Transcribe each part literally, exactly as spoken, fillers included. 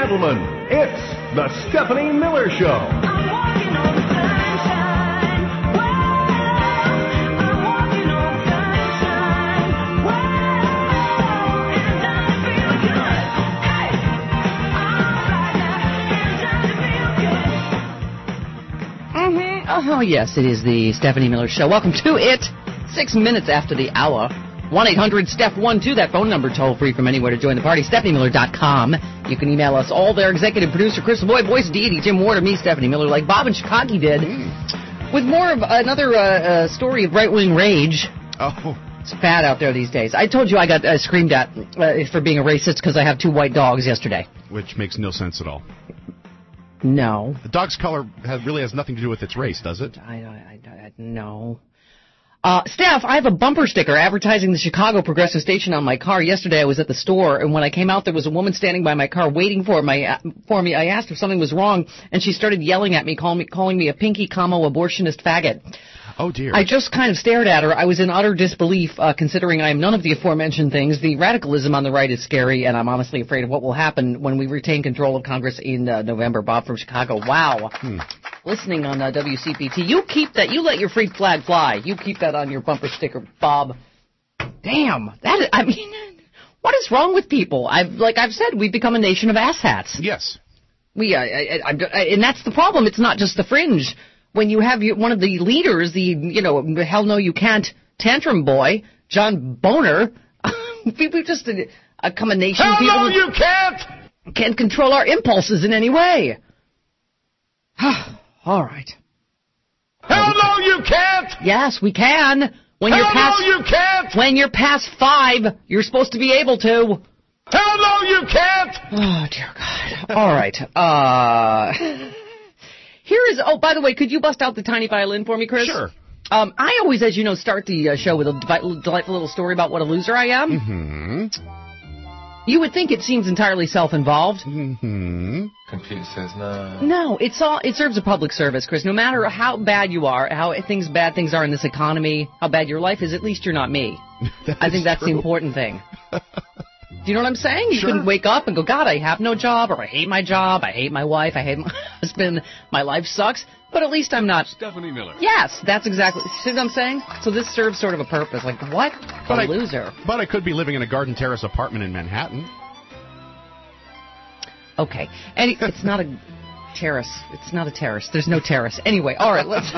gentlemen, it's the Stephanie Miller Show. I'm walking on sunshine. Whoa, I'm walking on sunshine. Whoa, and it doesn't feel good. Hey, all right now, and it doesn't feel good. Mm-hmm. Oh, yes, it is the Stephanie Miller Show. Welcome to it. Six minutes after the hour. one eight hundred Steph one two, that phone number, toll free from anywhere to join the party. Stephanie Miller dot com. You can email us all there. Executive producer Chris Boy, voice deity Jim Ward, and me, Stephanie Miller, like Bob in Chicago did. Mm. With more of another uh, uh, story of right-wing rage. Oh. It's bad out there these days. I told you I got uh, screamed at uh, for being a racist because I have two white dogs yesterday. Which makes no sense at all. No. The dog's color has, really has nothing to do with its race, does it? I, I, I, I no. Uh, Steph, I have a bumper sticker advertising the Chicago Progressive Station on my car. Yesterday I was at the store, and when I came out, there was a woman standing by my car waiting for my uh, for me. I asked if something was wrong, and she started yelling at me, calling me, calling me a pinky, comma, abortionist faggot. Oh, dear. I just kind of stared at her. I was in utter disbelief, uh, considering I am none of the aforementioned things. The radicalism on the right is scary, and I'm honestly afraid of what will happen when we retain control of Congress in uh, November. Bob from Chicago. Wow. Hmm. Listening on uh, W C P T. You keep that. You let your freak flag fly. You keep that on your bumper sticker, Bob. Damn. That is, I mean, what is wrong with people? I've like I've said, we've become a nation of asshats. Yes. We, uh, I, I, I, and that's the problem. It's not just the fringe. When you have your, one of the leaders, the, you know, hell no you can't tantrum boy, John Boner, people just a, a combination Hell of people no you can't! Can't control our impulses in any way. All right. Hell no you can't! Yes, we can. When Hell you're past, no you can't! When you're past five, you're supposed to be able to. Hell no you can't! Oh, dear God. All right. Uh... Here is, oh, by the way, could you bust out the tiny violin for me, Chris? Sure. Um, I always, as you know, start the uh, show with a devi- delightful little story about what a loser I am. Mm-hmm. You would think it seems entirely self-involved. Mm-hmm. Computer says no. No, it's all, it serves a public service, Chris. No matter how bad you are, how things bad things are in this economy, how bad your life is, at least you're not me. I think that's true. the important thing. Do you know what I'm saying? You Sure. can wake up and go, God, I have no job, or I hate my job, I hate my wife, I hate my husband, my life sucks, but at least I'm not. Stephanie Miller. Yes, that's exactly. See what I'm saying? So this serves sort of a purpose. Like, what? But a I- loser. But I could be living in a garden terrace apartment in Manhattan. Okay. And it- it's not a terrace. It's not a terrace. There's no terrace. Anyway, all right, let's.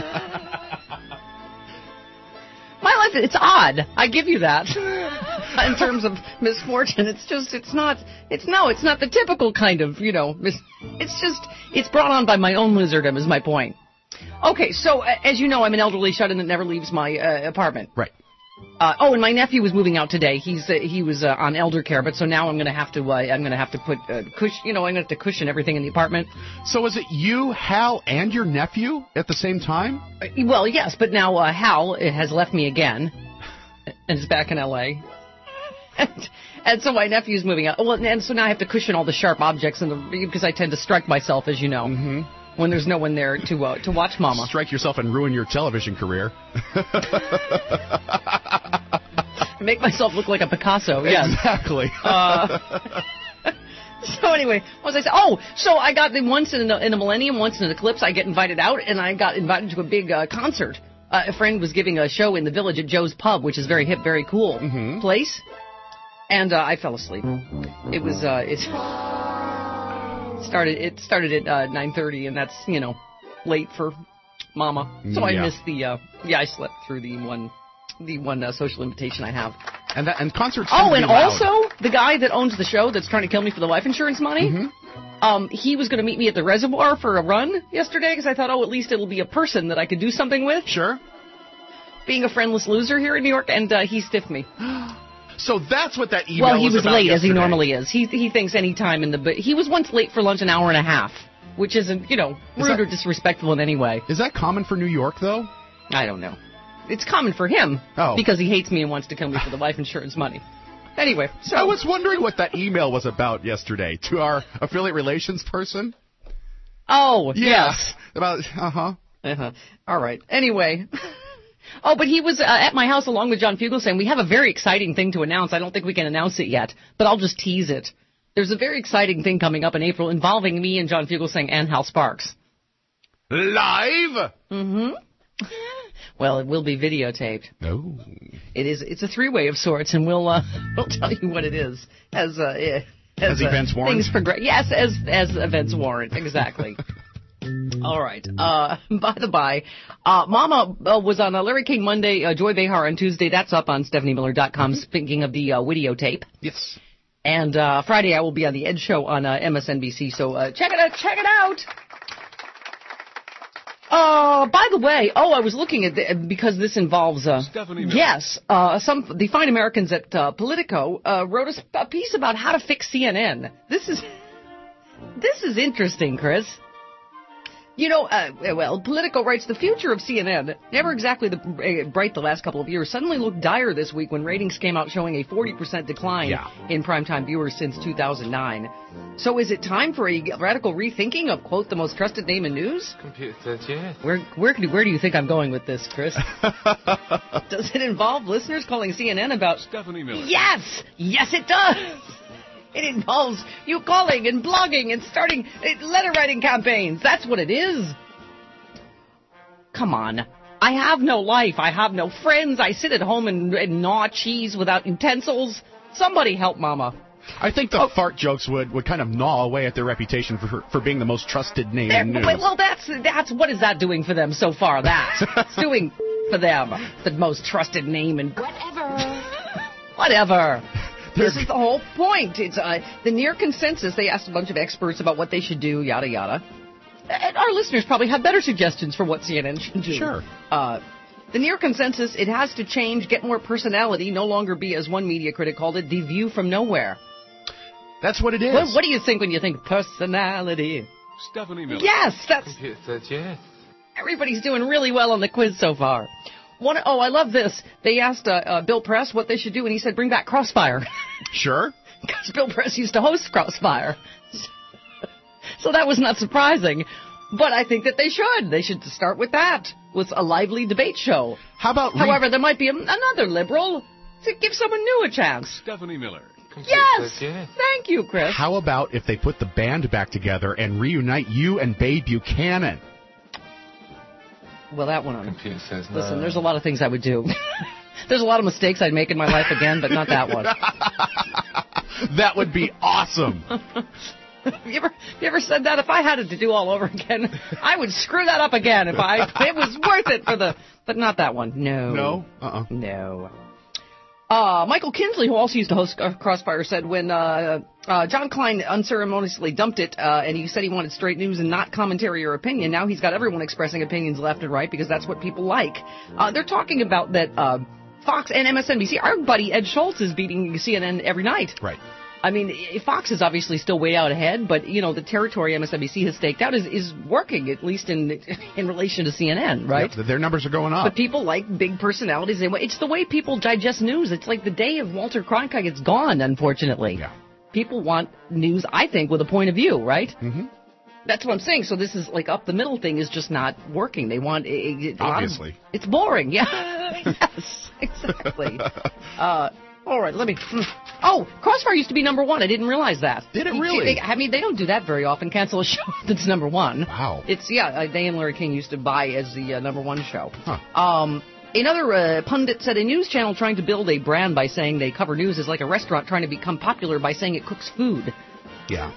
My life, it's odd. I give you that. In terms of misfortune, it's just, it's not, it's no, it's not the typical kind of, you know, mis- it's just, it's brought on by my own lizardom is my point. Okay, so, uh, as you know, I'm an elderly shut-in that never leaves my uh, apartment. Right. Uh, oh, and my nephew was moving out today. He's uh, he was uh, on elder care, but so now I'm going to have to uh, I'm going to have to put uh, cush, you know, I'm going to have to cushion everything in the apartment. So is it you, Hal, and your nephew at the same time? Uh, well, yes, but now uh, Hal has left me again, and is back in L A and, and so my nephew's moving out. Well, and so now I have to cushion all the sharp objects in the because I tend to strike myself, as you know, Mm-hmm. when there's no one there to uh, to watch Mama. Strike yourself and ruin your television career. Make myself look like a Picasso. Yes. Exactly. Uh, so anyway, what was I saying? Oh, so I got the once in a, in a millennium, once in an eclipse, I get invited out, and I got invited to a big uh, concert. Uh, a friend was giving a show in the village at Joe's Pub, which is very hip, very cool Mm-hmm. place. And uh, I fell asleep. It was uh, it started it started at uh, nine thirty, and that's you know late for Mama. So I Yeah. missed the uh, yeah I slept through the one the one uh, social invitation I have. And that and concerts. Oh, tend to and be loud. also, the guy that owns the show that's trying to kill me for the life insurance money, Mm-hmm. um, he was going to meet me at the reservoir for a run yesterday because I thought, oh, at least it'll be a person that I could do something with. Sure. Being a friendless loser here in New York, and uh, he stiffed me. So that's what that email Well, he was was about late, as he yesterday. normally is. He he thinks any time in the... But he was once late for lunch an hour and a half, which isn't, you know, Is rude that- or disrespectful in any way. Is that common for New York, though? I don't know. It's common for him Oh. because he hates me and wants to kill me for the life insurance money. Anyway, so... I was wondering what that email was about yesterday to our affiliate relations person. Oh, Yeah. yes. About, uh-huh. Uh-huh. All right. Anyway. Oh, but he was uh, at my house along with John Fugelsang. We have a very exciting thing to announce. I don't think we can announce it yet, but I'll just tease it. There's a very exciting thing coming up in April involving me and John Fugelsang and Hal Sparks. Live? Mm-hmm. Well, it will be videotaped. Oh. It is. It's a three-way of sorts, and we'll uh, we'll tell you what it is as uh, eh, As uh, events warrant? Things progress. Yes, as as events warrant. Exactly. All right. Uh, by the by, uh, Mama uh, was on uh, Larry King Monday, uh, Joy Behar on Tuesday. That's up on Stephanie Miller dot com. Mm-hmm. Speaking of the uh, videotape. Yes. And uh, Friday I will be on the Ed Show on uh, M S N B C. So uh, check it out. Check it out. Uh, by the way, oh, I was looking at the, because this involves, uh, Stephanie Miller. yes, uh, some, the fine Americans at, uh, Politico, uh, wrote a, a piece about how to fix C N N. This is, this is interesting, Chris. You know, uh, well, Politico writes the future of C N N, never exactly the, uh, bright the last couple of years, suddenly looked dire this week when ratings came out showing a forty percent decline Yeah. in primetime viewers since two thousand nine. So is it time for a radical rethinking of, quote, the most trusted name in news? Computer says yes. Where, where, where do you think I'm going with this, Chris? Does it involve listeners calling C N N about... Stephanie Miller. Yes! Yes, it does! It involves you calling and blogging and starting uh, letter-writing campaigns. That's what it is. Come on. I have no life. I have no friends. I sit at home and, and gnaw cheese without utensils. Somebody help Mama. I think the fart jokes would, would kind of gnaw away at their reputation for for being the most trusted name There- in news. Well, that's that's what is that doing for them so far? That it's doing for them the most trusted name and Whatever. whatever. This They're- is the whole point. It's uh, the near consensus. They asked a bunch of experts about what they should do, yada yada. And our listeners probably have better suggestions for what C N N should do. Sure. Uh, the near consensus: it has to change, get more personality, no longer be, as one media critic called it, the view from nowhere. That's what it is. What, what do you think when you think personality? Stephanie Miller. Yes, that's. Computer says yes. Everybody's doing really well on the quiz so far. One, oh, I love this. They asked uh, uh, Bill Press what they should do, and he said, bring back Crossfire. Sure. Because Bill Press used to host Crossfire. So that was not surprising. But I think that they should. They should start with that, with a lively debate show. How about re- However, there might be a, another liberal to give someone new a chance. Stephanie Miller. Computer Yes! says yes. Thank you, Chris. how about if they put the band back together and reunite you and Babe Buchanan? Well, that one. I'm, Computer says no. listen, there's a lot of things I would do. There's a lot of mistakes I'd make in my life again, but not that one. That would be awesome. you ever you ever said that? If I had it to do all over again, I would screw that up again. If I it was worth it for the, but not that one. No. No? Uh-uh. No. Uh, Michael Kinsley, who also used to host uh, Crossfire, said when uh, uh, John Klein unceremoniously dumped it, uh, and he said he wanted straight news and not commentary or opinion, now he's got everyone expressing opinions left and right because that's what people like. Uh, they're talking about that uh, Fox and M S N B C, our buddy Ed Schultz is beating C N N every night. Right. I mean, i- Fox is obviously still way out ahead, but, you know, the territory M S N B C has staked out is, is working, at least in in relation to C N N, right? Yep, their numbers are going up. But people like big personalities. They, it's the way people digest news. It's like the day of Walter Cronkite. It's gone, unfortunately. Yeah. People want news, I think, with a point of view, right? Mm-hmm. That's what I'm saying. So this is like up the middle thing is just not working. They want... It, it, a lot of- Obviously. it's boring. Yeah. Yes, exactly. uh, all right, let me... hmm. Oh, Crossfire used to be number one. I didn't realize that. Did it You- really? they- I mean, they don't do that very often. Cancel a show that's number one. Wow. It's, yeah, uh, they and Larry King used to buy as the uh, number one show. Huh. Um, another uh, pundit said a news channel trying to build a brand by saying they cover news is like a restaurant trying to become popular by saying it cooks food. Yeah.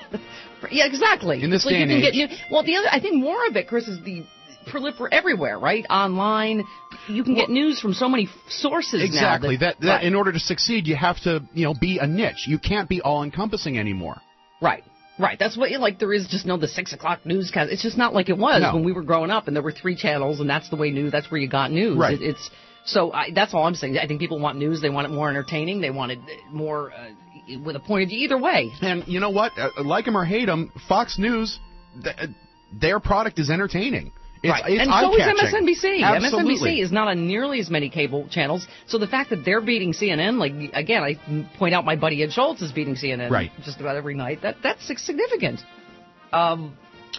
Yeah, exactly. In this Like day you and can get age. new- well, the other, I think more of it, Chris, is the prolifer everywhere, right? Online, you can get news from so many f- sources Exactly. now. That, that right. in order to succeed, you have to, you know, be a niche. You can't be all-encompassing anymore. Right. Right. That's what, like, there is just no the six o'clock newscast. It's just not like it was No. when we were growing up and there were three channels and that's the way news, that's where you got news. Right. It, it's, so I, that's all I'm saying. I think people want news. They want it more entertaining. They want it more, uh, with a point of view either way. And you know what? Uh, like them or hate them, Fox News, th- uh, their product is entertaining. It's, Right. it's And so is eye-catching. M S N B C. Absolutely. M S N B C is not on nearly as many cable channels. So the fact that they're beating C N N, like, again, I point out my buddy Ed Schultz is beating C N N Right. just about every night. That That's significant. Um,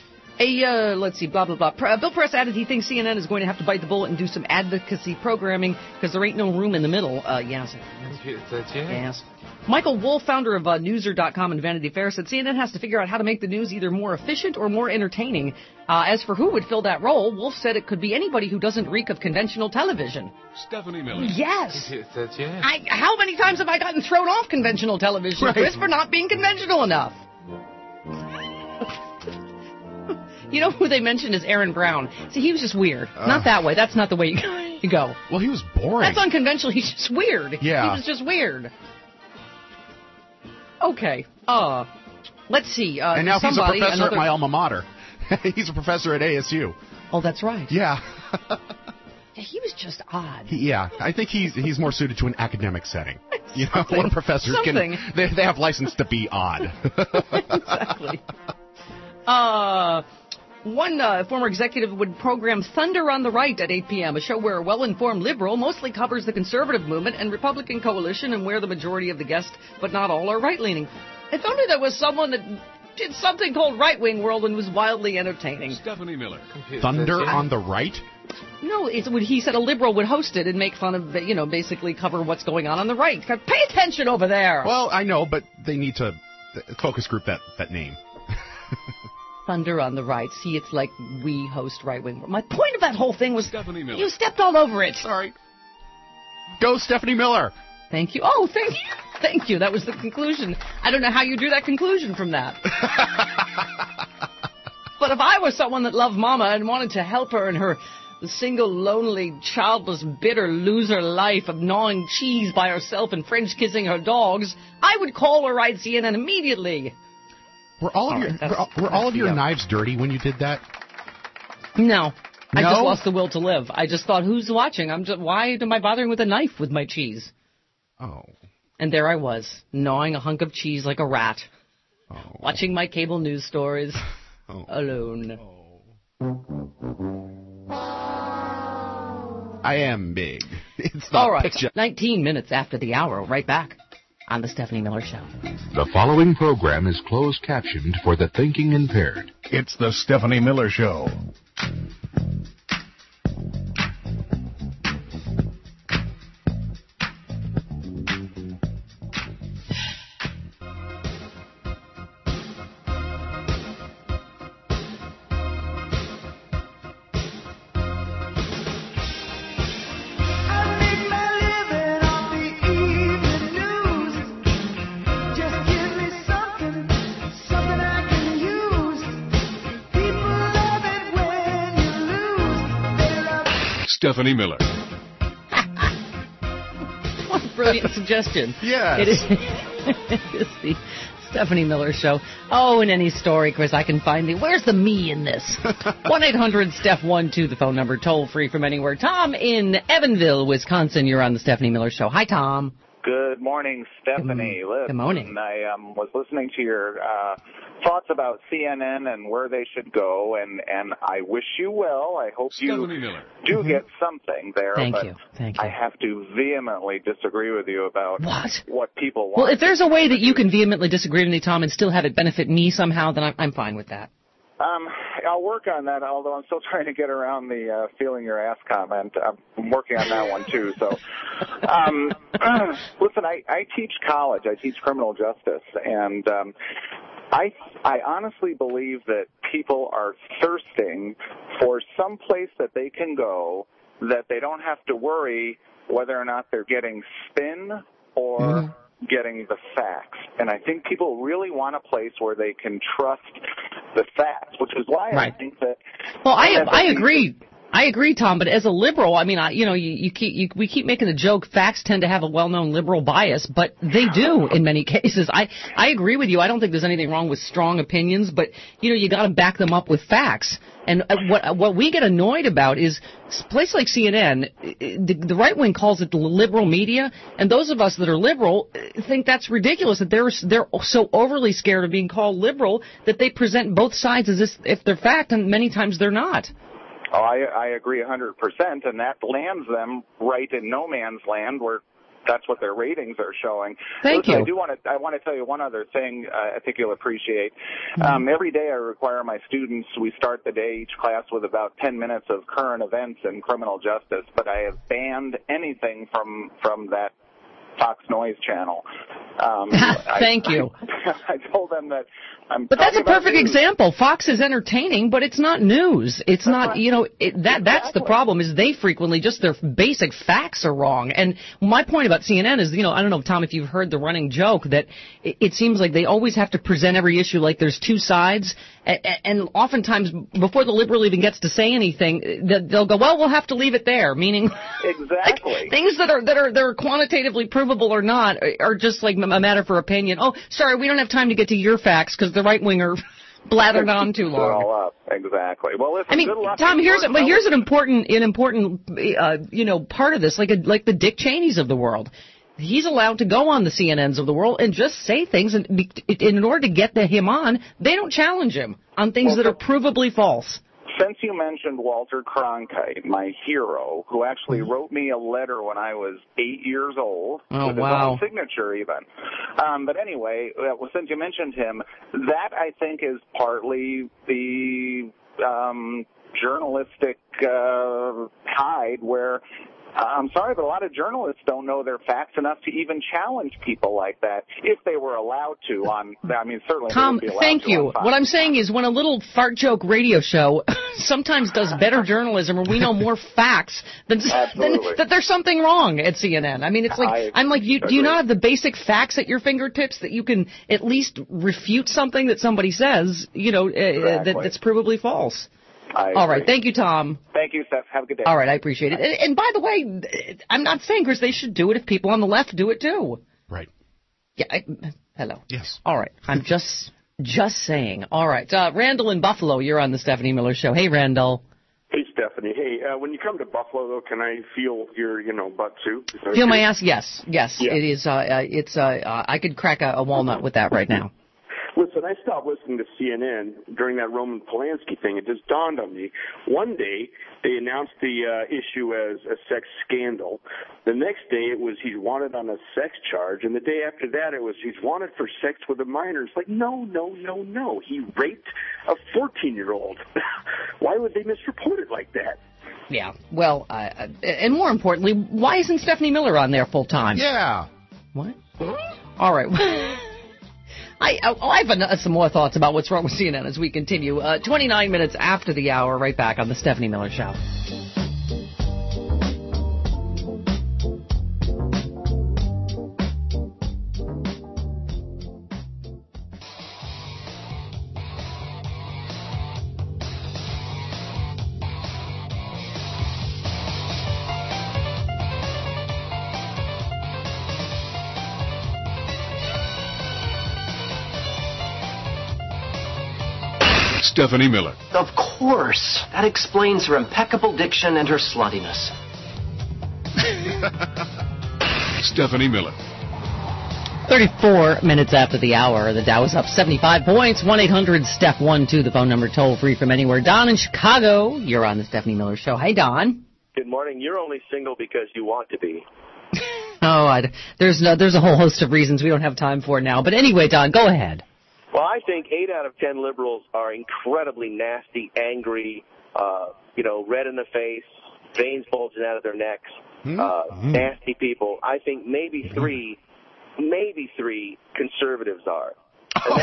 a, uh, let's see, blah, blah, blah. Pre- uh, Bill Press added he thinks C N N is going to have to bite the bullet and do some advocacy programming because there ain't no room in the middle. Uh, yes. Computer says yes. Yes. Michael Wolff, founder of uh, Newser dot com and Vanity Fair, said C N N has to figure out how to make the news either more efficient or more entertaining. Uh, as for who would fill that role, Wolff said it could be anybody who doesn't reek of conventional television. Stephanie Miller. Yes. Yes, yes, yes. I, how many times have I gotten thrown off conventional television, Right. Chris, for not being conventional enough? You know who they mentioned is Aaron Brown. See, he was just weird. Not that way. That's not the way you, you go. Well, he was boring. That's unconventional. He's just weird. Yeah. He was just weird. Okay. Uh, let's see. Uh, and now he's a somebody, professor another... at my alma mater. He's a professor at A S U. Oh, that's right. Yeah. Yeah, he was just odd. He, yeah, I think he's he's more suited to an academic setting. You know, Something. where professors Something. can they they have license to be odd. Exactly. Uh, one uh, former executive would program Thunder on the Right at eight p.m., a show where a well-informed liberal mostly covers the conservative movement and Republican coalition and where the majority of the guests, but not all, are right-leaning. If only there was someone that did something called Right-Wing World and was wildly entertaining. Stephanie Miller. Yes, Thunder yes, yes. on the right? No, it's what he said a liberal would host it and make fun of, you know, basically cover what's going on on the right. Pay attention over there. Well, I know, but they need to uh, focus group that, that name. Thunder on the Right. See, it's like we host Right-Wing World. My point of that whole thing was Stephanie Miller. you stepped all over it. Sorry. Go, Stephanie Miller. Thank you. Oh, thank you. Thank you. That was the conclusion. I don't know how you drew that conclusion from that. But if I was someone that loved Mama and wanted to help her in her single, lonely, childless, bitter loser life of gnawing cheese by herself and French kissing her dogs, I would call her right C N N immediately. Were all of All your right, that's- were, all- were all of your yeah. knives dirty when you did that? No. I No? just lost the will to live. I just thought, who's watching? I'm just, why am I bothering with a knife with my cheese? Oh. And there I was, gnawing a hunk of cheese like a rat, Oh. watching my cable news stories Oh. alone. I am big. It's not All right, picture. nineteen minutes after the hour, right back on the Stephanie Miller Show. The following program is closed captioned for the thinking impaired. It's the Stephanie Miller Show. I make my living off the evening news. Just give me something, something I can use. People love it when you lose. They love Stephanie Miller. What a brilliant suggestion. Yes. It is, it is the Stephanie Miller Show. Oh, in any story, Chris, I can find the, where's the me in this? one eight hundred Steph one two, the phone number, toll free from anywhere. Tom in Evanville, Wisconsin, you're on the Stephanie Miller Show. Hi, Tom. Good morning, Stephanie. Good- good morning. Listen, I um, was listening to your uh, thoughts about C N N and where they should go, and, and I wish you well. I hope you Stephanie Miller. do get something there. Thank but you. Thank you. I have to vehemently disagree with you about What? what people want. Well, if there's a way that you can vehemently disagree with me, Tom, and still have it benefit me somehow, then I'm, I'm fine with that. Um, I'll work on that, although I'm still trying to get around the uh, feeling your ass comment. I'm working on that one, too. So, um, listen, I, I teach college. I teach criminal justice, and um, I, I honestly believe that people are thirsting for some place that they can go that they don't have to worry whether or not they're getting spin or Mm-hmm. getting the facts. And I think people really want a place where they can trust the facts, which is why Right. I think that. Well, I that I they- agree. I agree, Tom. But as a liberal, I mean, I, you know, you, you keep you, we keep making the joke. Facts tend to have a well-known liberal bias, but they do in many cases. I I agree with you. I don't think there's anything wrong with strong opinions, but you know, you got to back them up with facts. And uh, what what we get annoyed about is a place like C N N. The, the right wing calls it the liberal media, and those of us that are liberal uh, think that's ridiculous. That they're they're so overly scared of being called liberal that they present both sides as if, if they're fact, and many times they're not. Oh, I, I agree one hundred percent, and that lands them right in no man's land where that's what their ratings are showing. Thank Listen, you. I do want to. I want to tell you one other thing. Uh, I think you'll appreciate. Um, every day, I require my students. We start the day each class with about ten minutes of current events in criminal justice, but I have banned anything from from that Fox Noise channel. Um, Thank I, you. I, I told them that I'm. But that's a talking about perfect news. example. Fox is entertaining, but it's not news. It's not, right. you know, it, that that's the Exactly. problem. Is they frequently just their basic facts are wrong. And my point about C N N is, you know, I don't know, Tom, if you've heard the running joke that it, it seems like they always have to present every issue like there's two sides, and, and oftentimes before the liberal even gets to say anything, they'll go, well, we'll have to leave it there, meaning Exactly. like, things that are that are that are quantitatively provable or not are just like a matter for opinion. Oh, sorry, we don't have time to get to your facts because the right winger blathered on too Put it all long. up. Exactly. Well, listen. I mean, good luck Tom, in here's your but here's an development. important an important uh, you know part of this, like a, like the Dick Cheneys of the world. He's allowed to go on the C N Ns of the world and just say things, and be, in order to get the, him on, they don't challenge him on things Well, that so- are provably false. Since you mentioned Walter Cronkite, my hero, who actually Mm-hmm. wrote me a letter when I was eight years old, Oh, with wow. his own signature even. Um, but anyway, uh, well, since you mentioned him, that I think is partly the um, journalistic uh, tide where. I'm sorry, but a lot of journalists don't know their facts enough to even challenge people like that if they were allowed to. On, I mean, certainly. Tom, they would be allowed thank to you. on Fox. What I'm saying is when a little fart joke radio show sometimes does better journalism or we know more facts, then, then Absolutely. that there's something wrong at C N N. I mean, it's like, I I'm like, you, do you agree. not have the basic facts at your fingertips that you can at least refute something that somebody says, you know, uh, that, Exactly. that's provably false? I All right. agree. Thank you, Tom. Thank you, Seth. Have a good day. All right. I appreciate it. And, and by the way, I'm not saying, Chris, they should do it if people on the left do it too. Right. Yeah. I, hello. Yes. All right. I'm just just saying. All right. Uh, Randall in Buffalo, you're on the Stephanie Miller Show. Hey, Randall. Hey, Stephanie. Hey, uh, when you come to Buffalo, though, can I feel your, you know, butt too? Is that Feel okay? my ass? Yes. Yes. Yeah. It is. Uh, uh, it's. Uh, uh, I could crack a, a walnut with that right now. Listen, I stopped listening to C N N during that Roman Polanski thing. It just dawned on me. One day, they announced the uh, issue as a sex scandal. The next day, it was he's wanted on a sex charge. And the day after that, it was he's wanted for sex with a minor. It's like, no, no, no, no. He raped a fourteen-year-old. Why would they misreport it like that? Yeah. Well, uh, uh, and more importantly, why isn't Stephanie Miller on there full time? Yeah. What? All right. I, I have an, some more thoughts about what's wrong with C N N as we continue. Uh, twenty-nine minutes after the hour, right back on the Stephanie Miller Show. Stephanie Miller. Of course. That explains her impeccable diction and her sluttiness. Stephanie Miller. thirty-four minutes after the hour, the Dow is up seventy-five points. one eight hundred Steph one two, the phone number toll free from anywhere. Don in Chicago, you're on the Stephanie Miller Show. Hey, Don. Good morning. You're only single because you want to be. Oh, I, there's no, there's a whole host of reasons we don't have time for now. But anyway, Don, go ahead. Well, I think eight out of ten liberals are incredibly nasty, angry, uh, you know, red in the face, veins bulging out of their necks, uh, nasty people. I think maybe three, maybe three conservatives are. And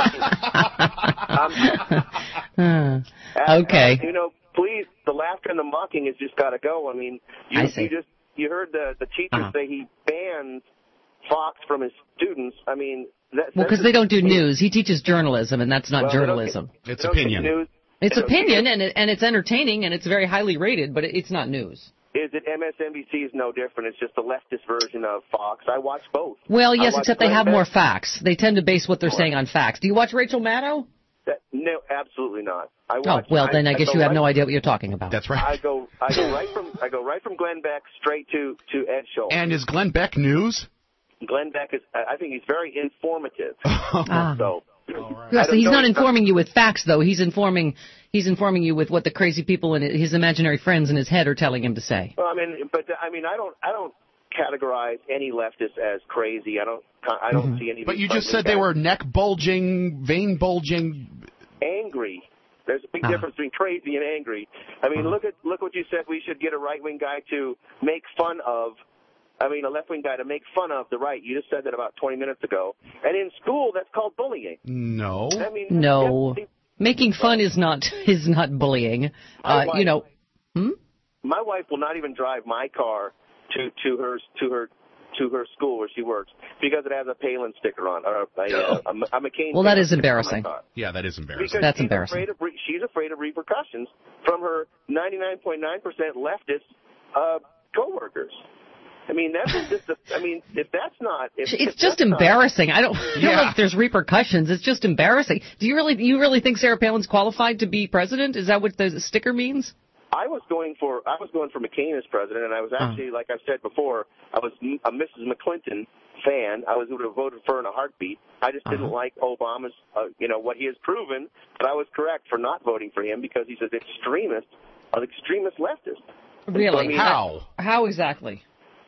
that's, Uh, okay. and, you know, please, the laughter and the mocking has just got to go. I mean, you, I see. you just you heard the the teacher Uh-huh. say he bans Fox from his students. I mean, that, Well, because they don't do news. He teaches journalism, and that's not Well, they don't journalism. get- It's they don't get opinion. news. It's They don't opinion, get- and it, and it's entertaining, and it's very highly rated, but it, it's not news. Is it M S N B C is no different? It's just the leftist version of Fox. I watch both. Well, I yes, watch except they Glenn have Beck. more facts. They tend to base what they're saying on facts. Do you watch Rachel Maddow? That, no, absolutely not. I Oh, watch, well, then I, guess go you have right, no idea what you're talking about. That's I right. go, I go right from, I go right from Glenn Beck straight to to Ed Schultz. And is Glenn Beck news? Glenn Beck is, I think he's very informative. Ah. So, Yes, I don't he's know not if- informing you with facts, though. He's informing he's informing you with what the crazy people and his imaginary friends in his head are telling him to say. Well, I mean, but I mean, I don't, I don't categorize any leftists as crazy. I don't, I don't Mm-hmm. see any. of But these you just friendly said they guys were neck bulging, vein bulging. angry. There's a big Ah. difference between crazy and angry. I mean, look at look what you said. We should get a right wing guy to make fun of I mean, a left-wing guy to make fun of the right. You just said that about twenty minutes ago. And in school, that's called bullying. No. I mean, No. yeah, Making fun is not is not bullying. Uh, you know. Hmm? my wife will not even drive my car to to her to her to her school where she works because it has a Palin sticker on or a, a, a, a McCain. Well, that is sticker on my embarrassing. car. Yeah, that is embarrassing. Because That's she's embarrassing. Afraid of, re- she's afraid of repercussions from her ninety-nine point nine percent leftist uh, coworkers. I mean, that's just. A, I mean, if that's not, if, It's if just that's not- embarrassing. I don't feel Yeah. like there's repercussions. It's just embarrassing. Do you really you really think Sarah Palin's qualified to be president? Is that what the sticker means? I was going for I was going for McCain as president, and I was actually, like I've said before, I was a Missus McClinton fan. I was would have voted for her in a heartbeat. I just didn't Uh-huh. like Obama's, uh, you know, what he has proven. But I was correct for not voting for him because he's an extremist, an extremist leftist. Really? I mean, How? How exactly?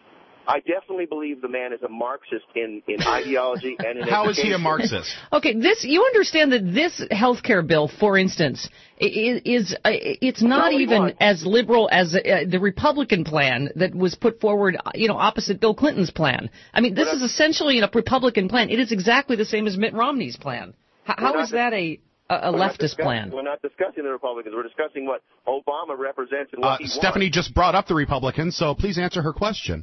I definitely believe the man is a Marxist in, in ideology and in How is he a education. Marxist? Okay, this you understand that this health care bill, for instance, i- i- is uh, it's not what he even wants. as liberal as uh, the Republican plan that was put forward, you know, opposite Bill Clinton's plan. I mean, this But is I'm- essentially a Republican plan. It is exactly the same as Mitt Romney's plan. H- We're how not is that a a, a We're not leftist discuss- plan? We're not discussing the Republicans. We're discussing what Obama represents and what Uh, he Stephanie wants. just brought up the Republicans, so please answer her question.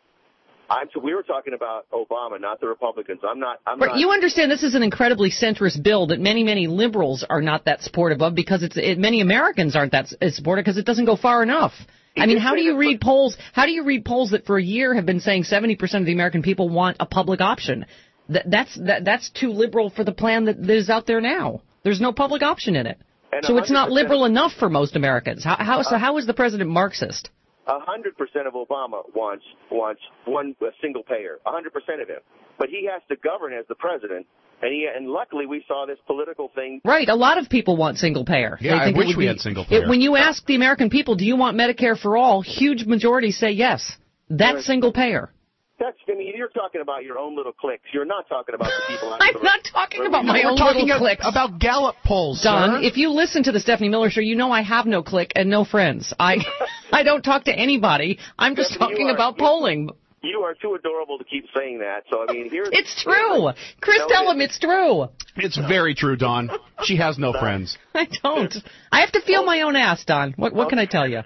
I'm, so we were talking about Obama, not the Republicans. I'm not. I'm Right, not. you understand this is an incredibly centrist bill that many, many liberals are not that supportive of because it's it, many Americans aren't that s- supportive because it doesn't go far enough. I mean, did how say do you that- read polls? How do you read polls that for a year have been saying seventy percent of the American people want a public option? That, that's that, that's too liberal for the plan that is out there now. There's no public option in it, And so it's not one hundred percent liberal enough for most Americans. How, how so? How is the president Marxist? A hundred percent of Obama wants wants one a single payer. A hundred percent of him, but he has to govern as the president, and he and luckily we saw this political thing. Right, a lot of people want single payer. Yeah, They I think it wish would we be- had single it- payer. when you ask the American people, do you want Medicare for all? Huge majorities say yes. That's Right. single payer. That's I mean, you're talking about your own little cliques. You're not talking about the people. out I'm there. not talking about my We're own talking little a- cliques. about Gallup polls, Don, sir. if you listen to the Stephanie Miller Show, you know I have no clique and no friends. I I don't talk to anybody. I'm just Stephanie, you talking are- about you- polling. You are too adorable to keep saying that. So I mean, here's It's true. Chris, No, tell it him it's true. It's very true, Don. She has no friends. I don't. I have to feel my own ass, Don. What what can I tell you?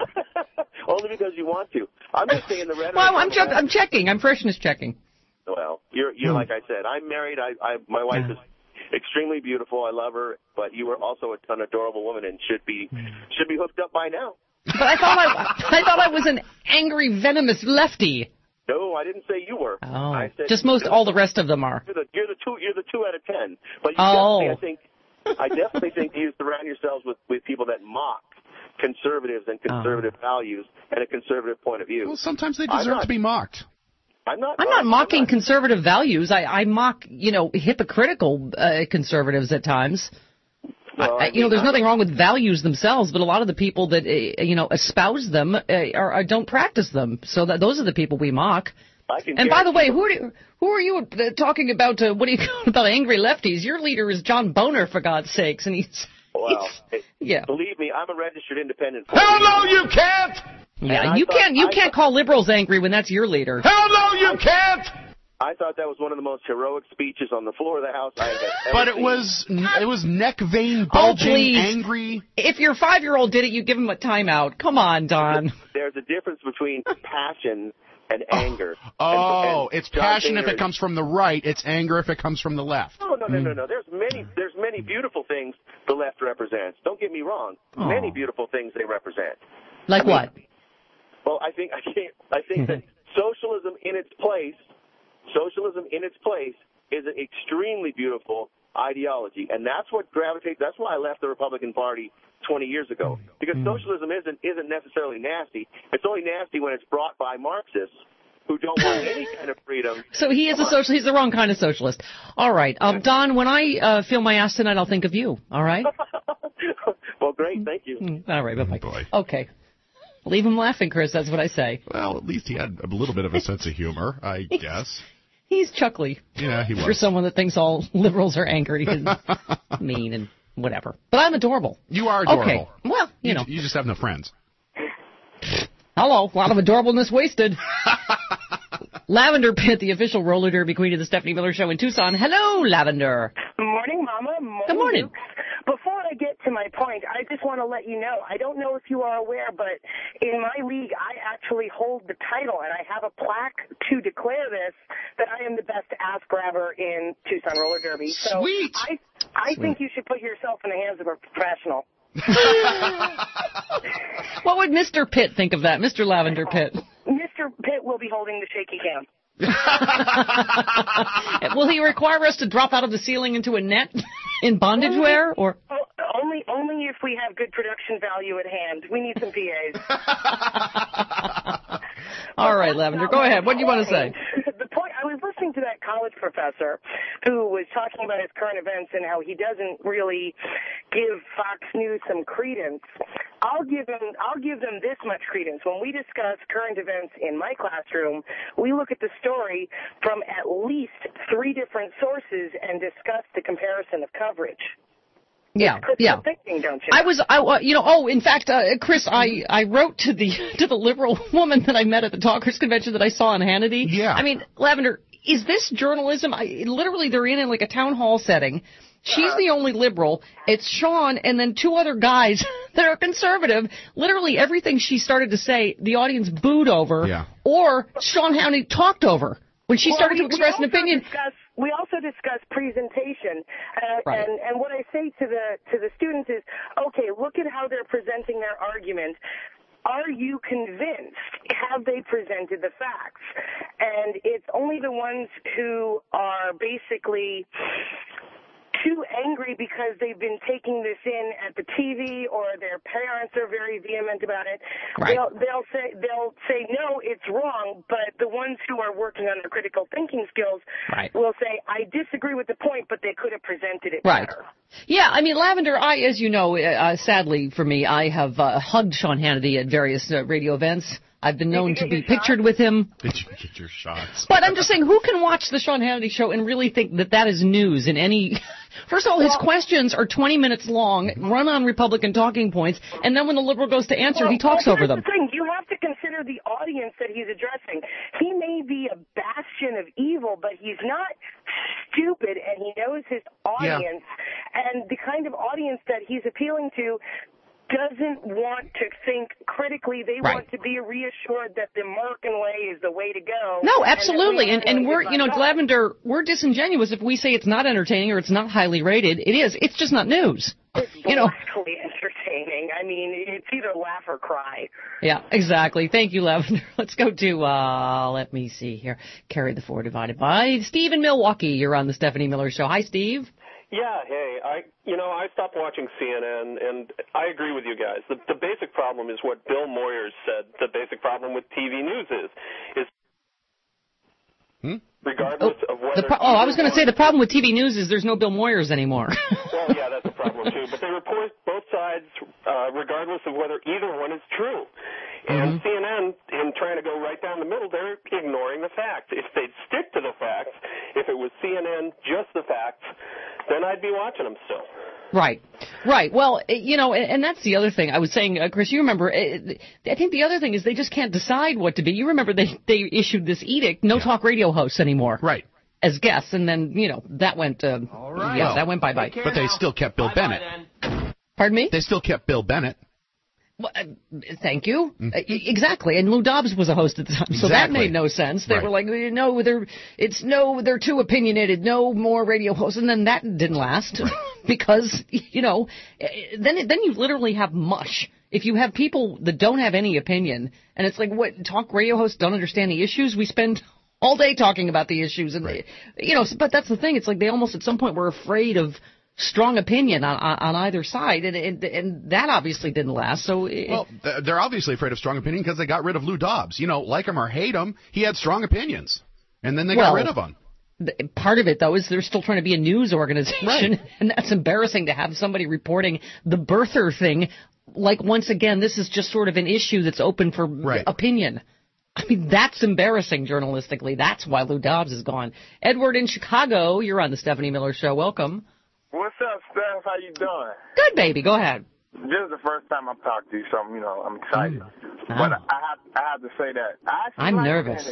Only because you want to. I'm just saying the rhetoric. Well, I'm of ju- that- I'm checking. I'm freshness checking. Well, you're you're like I said. I'm married. I, I my wife Yeah. is extremely beautiful. I love her, but you are also an adorable woman and should be should be hooked up by now. But I thought I I thought I was an angry, venomous lefty. No, I didn't say you were. Oh, I said just most all the rest of them are. You're the you're the two you're the two out of ten. But you Oh. definitely, I think I definitely think you surround yourselves with with people that mock conservatives and conservative values and a conservative point of view. Well, sometimes they I'm deserve not- to be mocked. I'm not. I'm not mocking not- conservative values. I, I mock, you know, hypocritical uh, conservatives at times. Well, I, I you know, mean, there's I'm- nothing wrong with values themselves, but a lot of the people that uh, you know espouse them uh, are, are don't practice them. So that those are the people we mock. I can And by the guarantee- way, who are you, who are you uh, talking about? Uh, what are you about angry lefties? Your leader is John Boner, for God's sakes, and he's, Well, he's yeah. believe me, I'm a registered independent. Hell no, you can't! Yeah, And I you thought- can't you I can't thought- call liberals angry when that's your leader. Hell no, you can't! I thought that was one of the most heroic speeches on the floor of the House I have ever But it seen. was it was neck vein Oh, bulging, please. angry. If your five-year-old did it, you give him a timeout. Come on, Don. There's a difference between passion and anger. Oh, And- and it's John passion if Boehner it comes from the right. It's anger if it comes from the left. No, no, no, no, no. There's many, there's many beautiful things the left represents. Don't get me wrong. Oh. Many beautiful things they represent. Like I mean, what? Well, I think I can't. I think that socialism in its place, socialism in its place, is an extremely beautiful ideology, and that's what gravitates. That's why I left the Republican Party twenty years ago, because socialism isn't isn't necessarily nasty. It's only nasty when it's brought by Marxists who don't want any kind of freedom. So he is a social. He's the wrong kind of socialist. All right, um, Don. When I uh, feel my ass tonight, I'll think of you. All right. Well, great, thank you. Mm, All right. Bye bye. boy. Okay. Leave him laughing, Chris. That's what I say. Well, at least he had a little bit of a sense of humor, I guess. He's chuckly Yeah, he for was. someone that thinks all liberals are angry and mean and whatever. But I'm adorable. You are adorable. Okay. Well, you know. You just have no friends. Hello. A lot of adorableness wasted. Lavender Pitt, the official roller derby queen of the Stephanie Miller Show in Tucson. Hello, Lavender. Morning, Mama. Morning, Good morning. Luke. Before I get to my point, I just want to let you know, I don't know if you are aware, but in my league, I actually hold the title, and I have a plaque to declare this, that I am the best ass grabber in Tucson Roller Derby. So Sweet. I, I think you should put yourself in the hands of a professional. What would Mister Pitt think of that, Mister Lavender Pitt? Mister Pitt will be holding the shaky cam. Will he require us to drop out of the ceiling into a net in bondage Only- wear? Or Oh, only, only if we have good production value at hand. We need some P As. All right, Lavender, go ahead. What do you want to say? The point, I was listening to that college professor who was talking about his current events and how he doesn't really give Fox News some credence. I'll give them, I'll give them this much credence. When we discuss current events in my classroom, we look at the story from at least three different sources and discuss the comparison of coverage. Yeah, Critical yeah. thinking, don't you? I was, I, uh, you know, oh, in fact, uh, Chris, I, I wrote to the to the liberal woman that I met at the Talkers Convention that I saw on Hannity. Yeah. I mean, Lavender, is this journalism? I, literally, they're in, in like a town hall setting. She's the only liberal. It's Sean and then two other guys that are conservative. Literally everything she started to say, the audience booed over. Yeah. Or Sean Hannity talked over when she Well, started we- to express we an also opinion. Discuss, we also discuss presentation, uh, Right. and and what I say to the to the students is, okay, look at how they're presenting their argument. Are you convinced? Have they presented the facts? And it's only the ones who are basically too angry because they've been taking this in at the T V, or their parents are very vehement about it. Right. They'll they'll say they'll say no, it's wrong. But the ones who are working on their critical thinking skills Right. will say, I disagree with the point, but they could have presented it Right. better. Yeah, I mean, Lavender, I, as you know, uh, sadly for me, I have uh, hugged Sean Hannity at various uh, radio events. I've been known to be pictured with him. Did you get your shots? But I'm just saying, who can watch the Sean Hannity show and really think that that is news in any... First of all, his questions are twenty minutes long, run on Republican talking points, and then when the liberal goes to answer, Well, he talks well, over here's them. The thing. You have to consider the audience that he's addressing. He may be a bastion of evil, but he's not stupid, and he knows his audience. And the kind of audience that he's appealing to doesn't want to think critically. They Right. want to be reassured that the American way is the way to go. No, and that absolutely. we And, are and going we're, to you know, find out. Lavender, we're disingenuous if we say it's not entertaining or it's not highly rated. It is. It's just not news. It's You know. blissfully entertaining. I mean, it's either laugh or cry. Yeah, exactly. Thank you, Lavender. Let's go to, uh, let me see here. Carry the four divided by Steve in Milwaukee. You're on the Stephanie Miller Show. Hi, Steve. Yeah, hey, I you know I stopped watching C N N, and I agree with you guys. The the basic problem is what Bill Moyers said. The basic problem with T V news is is Hmm? regardless of whether. The pro- oh, I was going to say the problem with T V news is there's no Bill Moyers anymore. Well, yeah, that's a problem too. But they report both sides, uh, regardless of whether either one is true. And C N N, in trying to go right down the middle, they're ignoring the facts. If they'd stick to the facts, if it was C N N, just the facts, then I'd be watching them still. Right, right. Well, eh, you know, and, and that's the other thing I was saying, uh, Chris. You remember? Uh, I think the other thing is they just can't decide what to be. You remember they they issued this edict: no talk radio hosts anymore, Right. as guests, and then you know that went. Uh, All right. Yeah, Well, that went bye bye. But they still kept Bill Bennett. Pardon me? They still kept Bill Bennett. Well, uh, thank you. Uh, e- exactly. And Lou Dobbs was a host at the time, so that Exactly. made no sense. They Right. were like, no, they're it's no, they're too opinionated. No more radio hosts, and then that didn't last because you know, eh, then then you literally have mush. If you have people that don't have any opinion, and it's like, what, talk radio hosts don't understand the issues? We spend all day talking about the issues, and Right. you know, but that's the thing. It's like they almost at some point were afraid of strong opinion on on, on either side, and, and and that obviously didn't last. So it, Well, th- they're obviously afraid of strong opinion because they got rid of Lou Dobbs. You know, like him or hate him, he had strong opinions, and then they Well, got rid of him. th- part of it, though, is they're still trying to be a news organization, Right. and that's embarrassing to have somebody reporting the birther thing. Like, once again, this is just sort of an issue that's open for Right. opinion. I mean, that's embarrassing journalistically. That's why Lou Dobbs is gone. Edward in Chicago, you're on the Stephanie Miller Show. Welcome. What's up, Steph? How you doing? Good, baby. Go ahead. This is the first time I'm talking to you, so I'm, you know I'm excited. Mm. But Ah. I have I have to say that I actually I'm like nervous. C N N.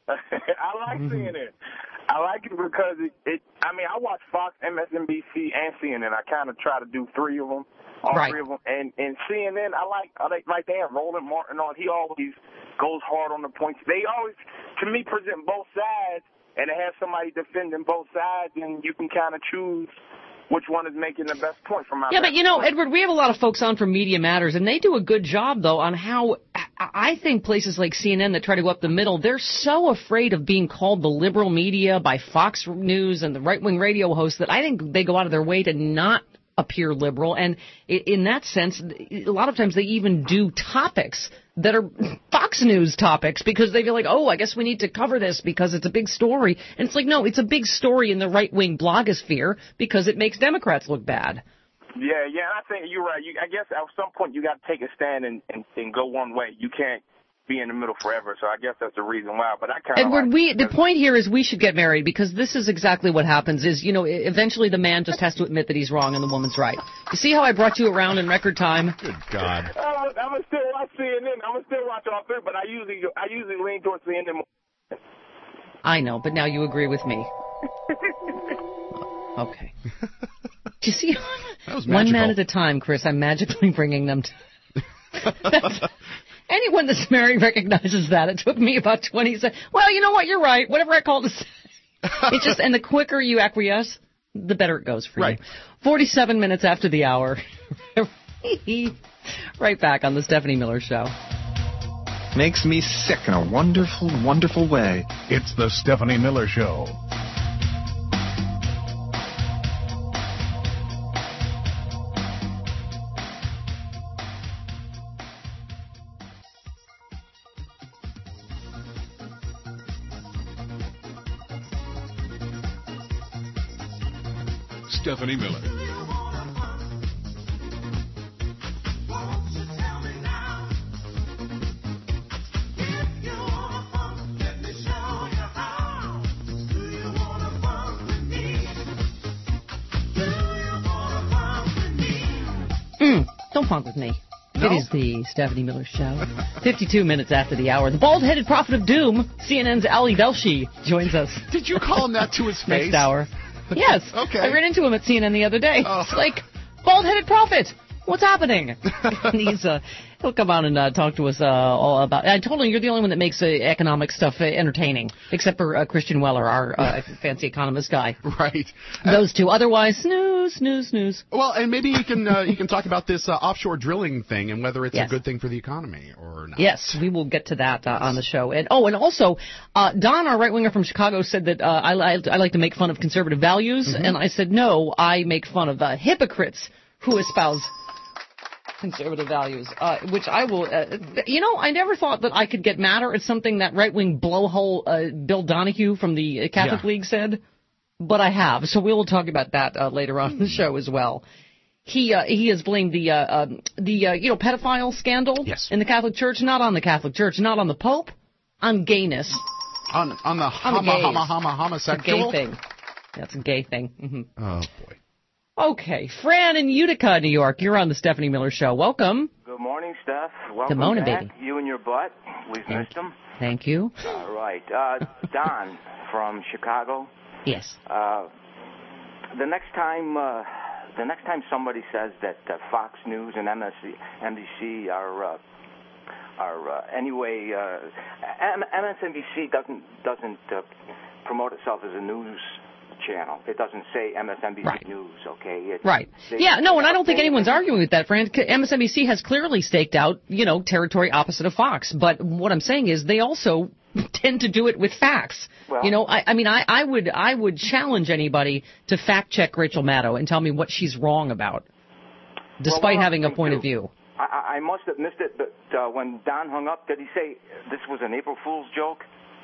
I like Mm-hmm. C N N. I like it because it, it. I mean, I watch Fox, M S N B C, and C N N. I kind of try to do three of them, all Right. three of them. And and C N N, I like. I like like they have Roland Martin on. He always goes hard on the points. They always, to me, present both sides, and they have somebody defending both sides, and you can kind of choose which one is making the best point from my Yeah, but you know, point. Edward, we have a lot of folks on from Media Matters, and they do a good job, though, on how I think places like C N N that try to go up the middle, they're so afraid of being called the liberal media by Fox News and the right-wing radio hosts that I think they go out of their way to not appear liberal. And in that sense, a lot of times they even do topics that are Fox News topics because they feel like, oh, I guess we need to cover this because it's a big story. And it's like, no, it's a big story in the right-wing blogosphere because it makes Democrats look bad. Yeah, yeah, I think you're right. You, I guess at some point you got to take a stand and, and, and go one way. You can't be in the middle forever. So I guess that's the reason why. But I kind of Edward, like we the point here is we should get married because this is exactly what happens. Is you know eventually the man just has to admit that he's wrong and the woman's right. You see how I brought you around in record time? Good God. I'm gonna still watch C N N. I'm gonna still watch all three, but I usually I usually lean towards C N N more. I know, but now you agree with me. Okay. Do you see? That was One magical. man at a time, Chris. I'm magically bringing them to... That's... Anyone that's married recognizes that. It took me about twenty seconds. Well, you know what? You're right. Whatever I called it. It's just, and the quicker you acquiesce, the better it goes for Right. you. forty-seven minutes after the hour. Right back on the Stephanie Miller Show. Makes me sick in a wonderful, wonderful way. It's the Stephanie Miller Show. Stephanie Miller. Mm, don't funk with me. No? It is the Stephanie Miller Show. fifty-two minutes after the hour. The bald-headed prophet of doom, C N N's Ali Velshi, joins us. Did you call him that to his face? Next hour. Yes. Okay. I ran into him at C N N the other day. Oh. It's like, bald-headed prophet, what's happening? And he's, uh, he'll come on and uh, talk to us uh, all about... I told him you're the only one that makes uh, economic stuff uh, entertaining, except for uh, Christian Weller, our uh, fancy economist guy. Right. Those two. Otherwise, snooze, snooze, snooze. Well, and maybe you can uh, you can talk about this uh, offshore drilling thing and whether it's Yes. a good thing for the economy or not. Yes, we will get to that uh, on the show. And oh, and also, uh, Don, our right-winger from Chicago, said that uh, I, I, I like to make fun of conservative values. Mm-hmm. And I said, no, I make fun of uh, hypocrites who espouse conservative values, uh, which I will, uh, you know, I never thought that I could get madder at something that right-wing blowhole uh, Bill Donahue from the Catholic Yeah. League said, but I have. So we will talk about that uh, later on in the show as well. He uh, he has blamed the uh, um, the uh, you know pedophile scandal Yes. in the Catholic Church, not on the Catholic Church, not on the Pope, on gayness, On on the on the hama gays. hama hama It's a homosexual. gay thing. That's a gay thing. hmm Oh boy. Okay, Fran in Utica, New York. You're on the Stephanie Miller Show. Welcome. Good morning, Steph. Welcome Demona, back. baby. You and your butt. We've Thank missed them. Thank you. All right. Uh, Don from Chicago. Yes. Uh, the next time, uh, the next time somebody says that uh, Fox News and M S N B C are uh, are uh, anyway, uh, M- MSNBC doesn't doesn't uh, promote itself as a news channel. It doesn't say M S N B C Right. News. Okay. It, Right. they- Yeah, no, and I don't think they- anyone's arguing with that, Fran. M S N B C has clearly staked out, you know, territory opposite of Fox. But what I'm saying is they also tend to do it with facts. Well- you know, I, I mean, I, I would I would challenge anybody to fact check Rachel Maddow and tell me what she's wrong about, despite well, having a too. point of view. I, I must have missed it, but uh, when Don hung up, did he say this was an April Fool's joke?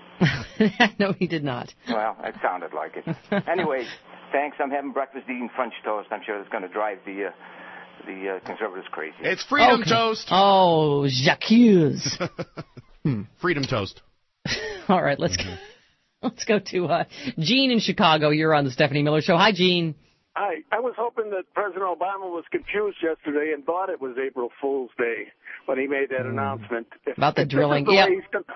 No, he did not. Well, it sounded like it. Anyway, thanks. I'm having breakfast eating French toast. I'm sure it's going to drive the uh, the uh, conservatives crazy. It's freedom Okay. toast. Oh, J'accuse. Freedom toast. All right, let's go. Let's go to uh, Gene in Chicago. You're on the Stephanie Miller Show. Hi, Gene. I, I was hoping that President Obama was confused yesterday and thought it was April Fool's Day when he made that announcement. If, About the if this is drilling, the yeah. way he's gonna-